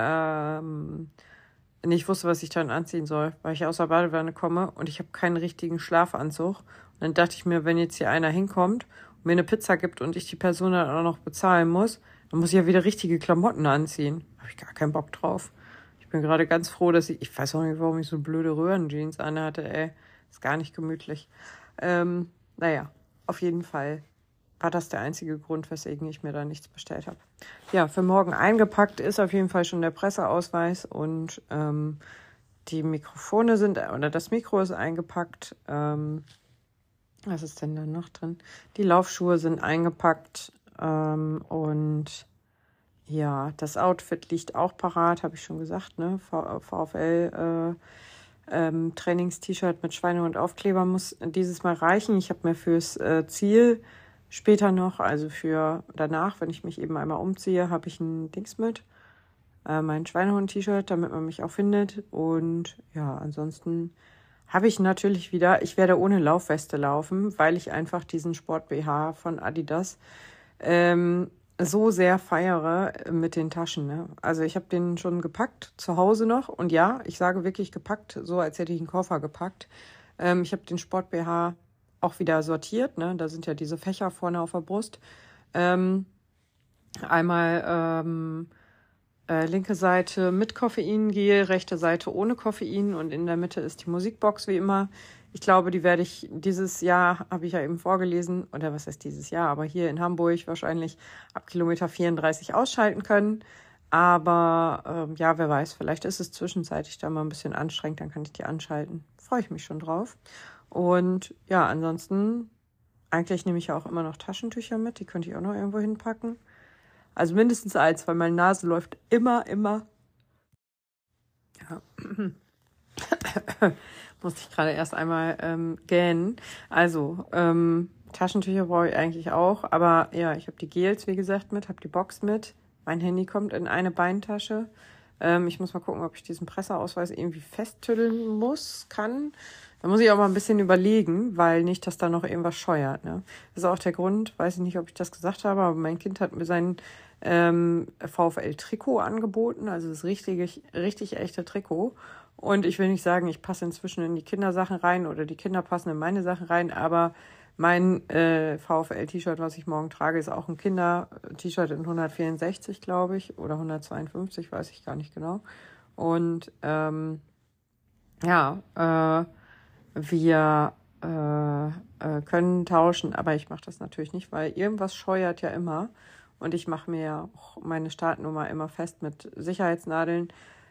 nicht wusste, was ich dann anziehen soll, weil ich aus der Badewanne komme und ich habe keinen richtigen Schlafanzug. Und dann dachte ich mir, wenn jetzt hier einer hinkommt und mir eine Pizza gibt und ich die Person dann auch noch bezahlen muss, dann muss ich ja wieder richtige Klamotten anziehen. Da habe ich gar keinen Bock drauf. Ich bin gerade ganz froh, dass ich weiß auch nicht, warum ich so blöde Röhrenjeans anhatte, ey. Ist gar nicht gemütlich. Naja, auf jeden Fall war das der einzige Grund, weswegen ich mir da nichts bestellt habe. Ja, für morgen eingepackt ist auf jeden Fall schon der Presseausweis und die Mikrofone oder das Mikro ist eingepackt. Was ist denn da noch drin? Die Laufschuhe sind eingepackt und ja, das Outfit liegt auch parat, habe ich schon gesagt, ne? VfL Trainings-T-Shirt mit Schweinehund Aufkleber muss dieses Mal reichen. Ich habe mir fürs Ziel später noch, also für danach, wenn ich mich eben einmal umziehe, habe ich ein Dings mit, mein Schweinehund-T-Shirt, damit man mich auch findet. Und ja, ansonsten habe ich natürlich wieder, ich werde ohne Laufweste laufen, weil ich einfach diesen Sport-BH von Adidas so sehr feiere mit den Taschen. Ne? Also ich habe den schon gepackt, zu Hause noch. Und ja, ich sage wirklich gepackt, so als hätte ich einen Koffer gepackt. Ich habe den Sport-BH auch wieder sortiert. Ne? Da sind ja diese Fächer vorne auf der Brust. Einmal linke Seite mit Koffeingel, rechte Seite ohne Koffein und in der Mitte ist die Musikbox wie immer. Ich glaube, die werde ich dieses Jahr, habe ich ja eben vorgelesen, oder was heißt dieses Jahr, aber hier in Hamburg wahrscheinlich ab Kilometer 34 ausschalten können. Aber ja, wer weiß, vielleicht ist es zwischenzeitlich da mal ein bisschen anstrengend, dann kann ich die anschalten. Freue ich mich schon drauf. Und ja, ansonsten, eigentlich nehme ich ja auch immer noch Taschentücher mit, die könnte ich auch noch irgendwo hinpacken. Also mindestens eins, weil meine Nase läuft immer. Ja. Musste ich gerade erst einmal gähnen. Also, Taschentücher brauche ich eigentlich auch. Aber ja, ich habe die Gels, wie gesagt, mit, habe die Box mit. Mein Handy kommt in eine Beintasche. Ich muss mal gucken, ob ich diesen Presseausweis irgendwie festtüddeln kann. Da muss ich auch mal ein bisschen überlegen, weil nicht, dass da noch irgendwas scheuert. Ne? Das ist auch der Grund, weiß ich nicht, ob ich das gesagt habe, aber mein Kind hat mir sein VfL-Trikot angeboten, also das richtig echte Trikot. Und ich will nicht sagen, ich passe inzwischen in die Kindersachen rein oder die Kinder passen in meine Sachen rein, aber mein VfL-T-Shirt, was ich morgen trage, ist auch ein Kinder-T-Shirt in 164, glaube ich, oder 152, weiß ich gar nicht genau. Und wir können tauschen, aber ich mache das natürlich nicht, weil irgendwas scheuert ja immer. Und ich mache mir ja auch meine Startnummer immer fest mit Sicherheitsnadeln.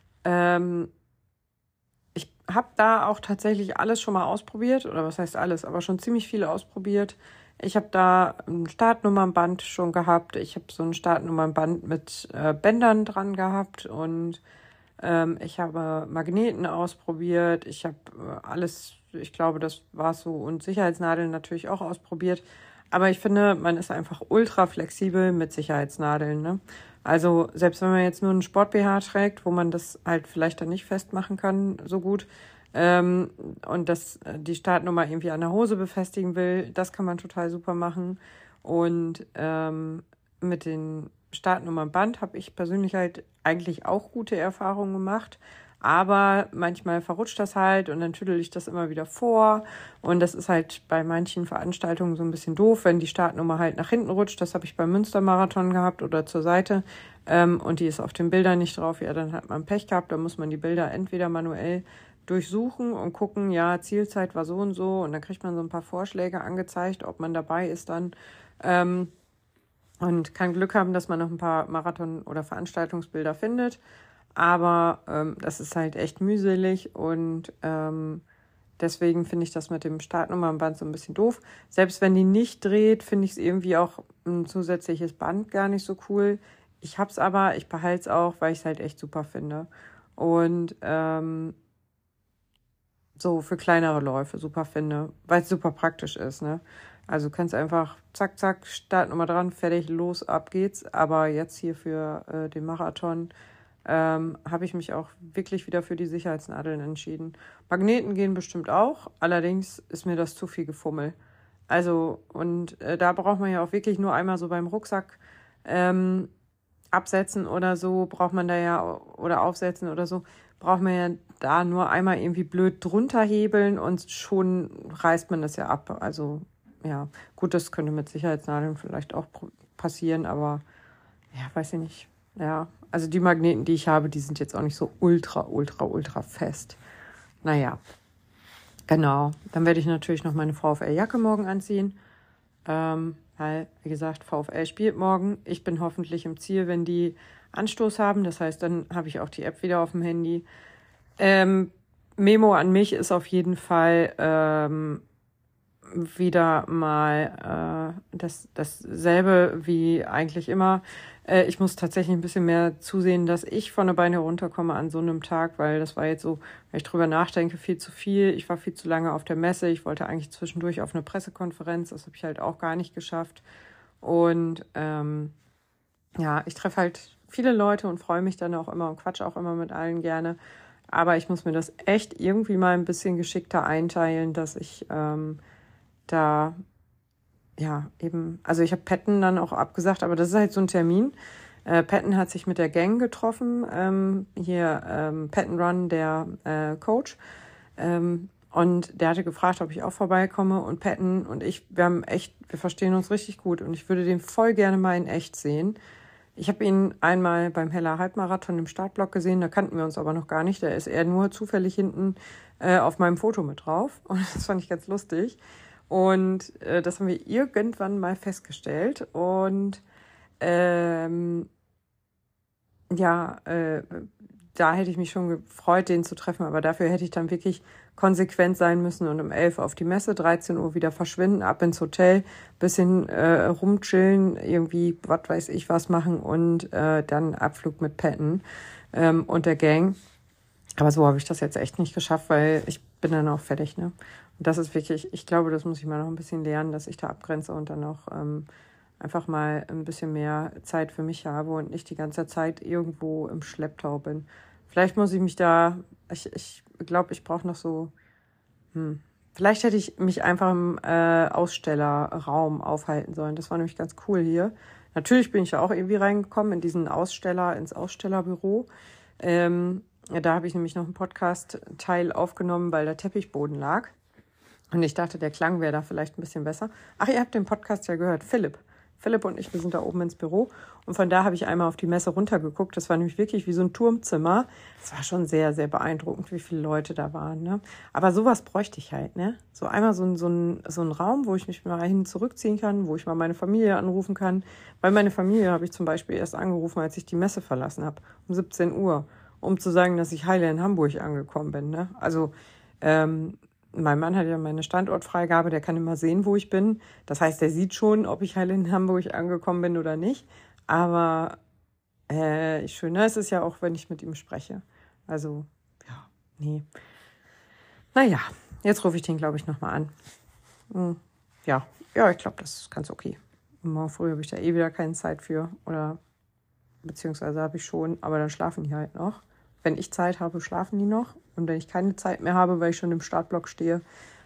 Ich habe da auch tatsächlich alles schon mal ausprobiert, oder was heißt alles, aber schon ziemlich viele ausprobiert. Ich habe da ein Startnummernband schon gehabt. Ich habe so ein Startnummernband mit Bändern dran gehabt und ich habe Magneten ausprobiert. Ich habe alles, ich glaube, das war so, und Sicherheitsnadeln natürlich auch ausprobiert. Aber ich finde, man ist einfach ultra flexibel mit Sicherheitsnadeln. Ne? Also selbst wenn man jetzt nur einen Sport-BH trägt, wo man das halt vielleicht dann nicht festmachen kann, so gut, und die Startnummer irgendwie an der Hose befestigen will, das kann man total super machen. Und mit den Startnummernband habe ich persönlich halt eigentlich auch gute Erfahrungen gemacht. Aber manchmal verrutscht das halt und dann tüdel ich das immer wieder vor. Und das ist halt bei manchen Veranstaltungen so ein bisschen doof, wenn die Startnummer halt nach hinten rutscht. Das habe ich beim Münstermarathon gehabt oder zur Seite. Und die ist auf den Bildern nicht drauf. Ja, dann hat man Pech gehabt. Dann muss man die Bilder entweder manuell durchsuchen und gucken, ja, Zielzeit war so und so. Und dann kriegt man so ein paar Vorschläge angezeigt, ob man dabei ist dann. Und kann Glück haben, dass man noch ein paar Marathon- oder Veranstaltungsbilder findet. Aber das ist halt echt mühselig und deswegen finde ich das mit dem Startnummernband so ein bisschen doof. Selbst wenn die nicht dreht, finde ich es irgendwie auch ein zusätzliches Band gar nicht so cool. Ich hab's aber, ich behalte es auch, weil ich es halt echt super finde. Und so für kleinere Läufe super finde, weil es super praktisch ist, ne? Also du kannst einfach zack, zack, Startnummer dran, fertig, los, ab geht's. Aber jetzt hier für den Marathon habe ich mich auch wirklich wieder für die Sicherheitsnadeln entschieden. Magneten gehen bestimmt auch, allerdings ist mir das zu viel Gefummel. Also, und da braucht man ja auch wirklich nur einmal so beim Rucksack absetzen oder so, braucht man da ja, oder aufsetzen oder so, braucht man ja da nur einmal irgendwie blöd drunter hebeln und schon reißt man das ja ab. Also, ja, gut, das könnte mit Sicherheitsnadeln vielleicht auch passieren, aber ja, weiß ich nicht. Ja, also die Magneten, die ich habe, die sind jetzt auch nicht so ultra fest. Naja, genau. Dann werde ich natürlich noch meine VfL-Jacke morgen anziehen. Weil, wie gesagt, VfL spielt morgen. Ich bin hoffentlich im Ziel, wenn die Anstoß haben. Das heißt, dann habe ich auch die App wieder auf dem Handy. Memo an mich ist auf jeden Fall wieder mal dasselbe wie eigentlich immer. Ich muss tatsächlich ein bisschen mehr zusehen, dass ich von der Beine runterkomme an so einem Tag, weil das war jetzt so, wenn ich drüber nachdenke, viel zu viel. Ich war viel zu lange auf der Messe. Ich wollte eigentlich zwischendurch auf eine Pressekonferenz. Das habe ich halt auch gar nicht geschafft. Und ja, ich treffe halt viele Leute und freue mich dann auch immer und quatsche auch immer mit allen gerne. Aber ich muss mir das echt irgendwie mal ein bisschen geschickter einteilen, dass ich da, ja, eben, also ich habe Patton dann auch abgesagt, aber das ist halt so ein Termin. Patton hat sich mit der Gang getroffen, Patton Run, der Coach, und der hatte gefragt, ob ich auch vorbeikomme, und Patton und ich, wir verstehen uns richtig gut und ich würde den voll gerne mal in echt sehen. Ich habe ihn einmal beim Heller Halbmarathon im Startblock gesehen, da kannten wir uns aber noch gar nicht, da ist er nur zufällig hinten auf meinem Foto mit drauf und das fand ich ganz lustig. Und das haben wir irgendwann mal festgestellt. Und da hätte ich mich schon gefreut, den zu treffen. Aber dafür hätte ich dann wirklich konsequent sein müssen und um 11 Uhr auf die Messe, 13 Uhr wieder verschwinden, ab ins Hotel, bisschen rumchillen, irgendwie, was weiß ich, was machen und dann Abflug mit Patton und der Gang. Aber so habe ich das jetzt echt nicht geschafft, weil ich bin dann auch fertig, ne? Und das ist wirklich, ich glaube, das muss ich mal noch ein bisschen lernen, dass ich da abgrenze und dann auch einfach mal ein bisschen mehr Zeit für mich habe und nicht die ganze Zeit irgendwo im Schlepptau bin. Vielleicht muss ich mich da, ich glaube, ich brauche noch so, vielleicht hätte ich mich einfach im Ausstellerraum aufhalten sollen. Das war nämlich ganz cool hier. Natürlich bin ich ja auch irgendwie reingekommen in diesen ins Ausstellerbüro. Da habe ich nämlich noch einen Podcast-Teil aufgenommen, weil der Teppichboden lag. Und ich dachte, der Klang wäre da vielleicht ein bisschen besser. Ach, ihr habt den Podcast ja gehört. Philipp und ich, wir sind da oben ins Büro. Und von da habe ich einmal auf die Messe runtergeguckt. Das war nämlich wirklich wie so ein Turmzimmer. Es war schon sehr, sehr beeindruckend, wie viele Leute da waren, ne? Aber sowas bräuchte ich halt, ne? So einmal so ein Raum, wo ich mich mal hin zurückziehen kann, wo ich mal meine Familie anrufen kann. Weil meine Familie habe ich zum Beispiel erst angerufen, als ich die Messe verlassen habe, um 17 Uhr, um zu sagen, dass ich heile in Hamburg angekommen bin, ne? Also, mein Mann hat ja meine Standortfreigabe, der kann immer sehen, wo ich bin. Das heißt, der sieht schon, ob ich heil in Hamburg angekommen bin oder nicht. Aber schöner ist es ja auch, wenn ich mit ihm spreche. Also, ja, nee. Naja, jetzt rufe ich den, glaube ich, nochmal an. Ja, ich glaube, das ist ganz okay. Und morgen früh habe ich da wieder keine Zeit für. Oder beziehungsweise habe ich schon, aber dann schlafen die halt noch. wenn ich Zeit habe, schlafen die noch. Und wenn ich keine Zeit mehr habe, weil ich schon im Startblock stehe,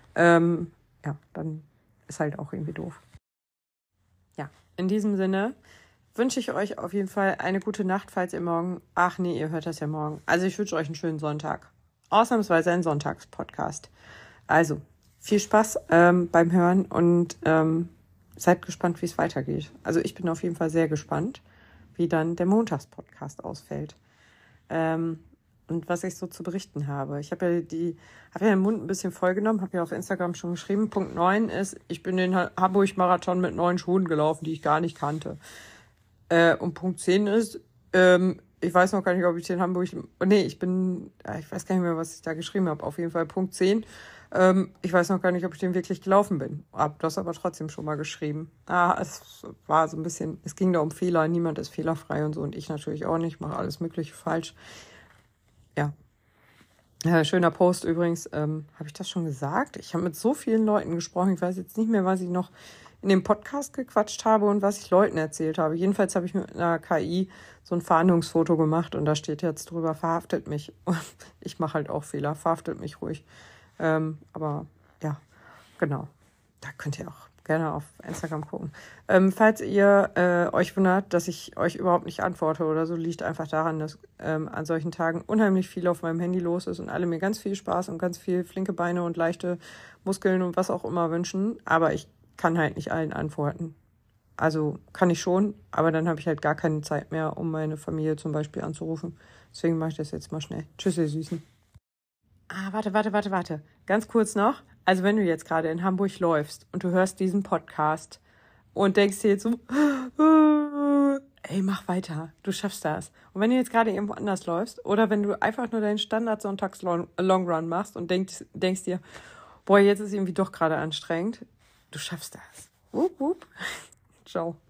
dann ist halt auch irgendwie doof. Ja, in diesem Sinne wünsche ich euch auf jeden Fall eine gute Nacht, falls ihr morgen... Ach nee, ihr hört das ja morgen. Also ich wünsche euch einen schönen Sonntag. Ausnahmsweise ein Sonntagspodcast. Also, viel Spaß beim Hören und seid gespannt, wie es weitergeht. Also ich bin auf jeden Fall sehr gespannt, wie dann der Montagspodcast ausfällt. Und was ich so zu berichten habe. Ich habe ja den Mund ein bisschen vollgenommen, habe ja auf Instagram schon geschrieben. Punkt 9 ist, ich bin den Hamburg-Marathon mit 9 Schuhen gelaufen, die ich gar nicht kannte. Und Punkt 10 ist, ich weiß noch gar nicht, ob ich den Hamburg... Nee, ich weiß gar nicht mehr, was ich da geschrieben habe. Auf jeden Fall Punkt 10. Ich weiß noch gar nicht, ob ich den wirklich gelaufen bin. Hab das aber trotzdem schon mal geschrieben. Es war so ein bisschen... Es ging da um Fehler. Niemand ist fehlerfrei und so. Und ich natürlich auch nicht. Mache alles Mögliche falsch. Ja. Schöner Post übrigens. Habe ich das schon gesagt? Ich habe mit so vielen Leuten gesprochen. Ich weiß jetzt nicht mehr, was ich noch in dem Podcast gequatscht habe und was ich Leuten erzählt habe. Jedenfalls habe ich mit einer KI so ein Fahndungsfoto gemacht und da steht jetzt drüber, verhaftet mich. Ich mache halt auch Fehler, verhaftet mich ruhig. Aber ja, genau. Da könnt ihr auch gerne auf Instagram gucken. Falls ihr euch wundert, dass ich euch überhaupt nicht antworte oder so, liegt einfach daran, dass an solchen Tagen unheimlich viel auf meinem Handy los ist und alle mir ganz viel Spaß und ganz viel flinke Beine und leichte Muskeln und was auch immer wünschen. Aber ich kann halt nicht allen antworten. Also kann ich schon, aber dann habe ich halt gar keine Zeit mehr, um meine Familie zum Beispiel anzurufen. Deswegen mache ich das jetzt mal schnell. Tschüss, ihr Süßen. Warte. Ganz kurz noch. Also wenn du jetzt gerade in Hamburg läufst und du hörst diesen Podcast und denkst dir jetzt so, ey, mach weiter, du schaffst das. Und wenn du jetzt gerade irgendwo anders läufst oder wenn du einfach nur deinen Standard-Sonntags-Long-Run machst und denkst dir, boah, jetzt ist irgendwie doch gerade anstrengend, du schaffst das. Ciao.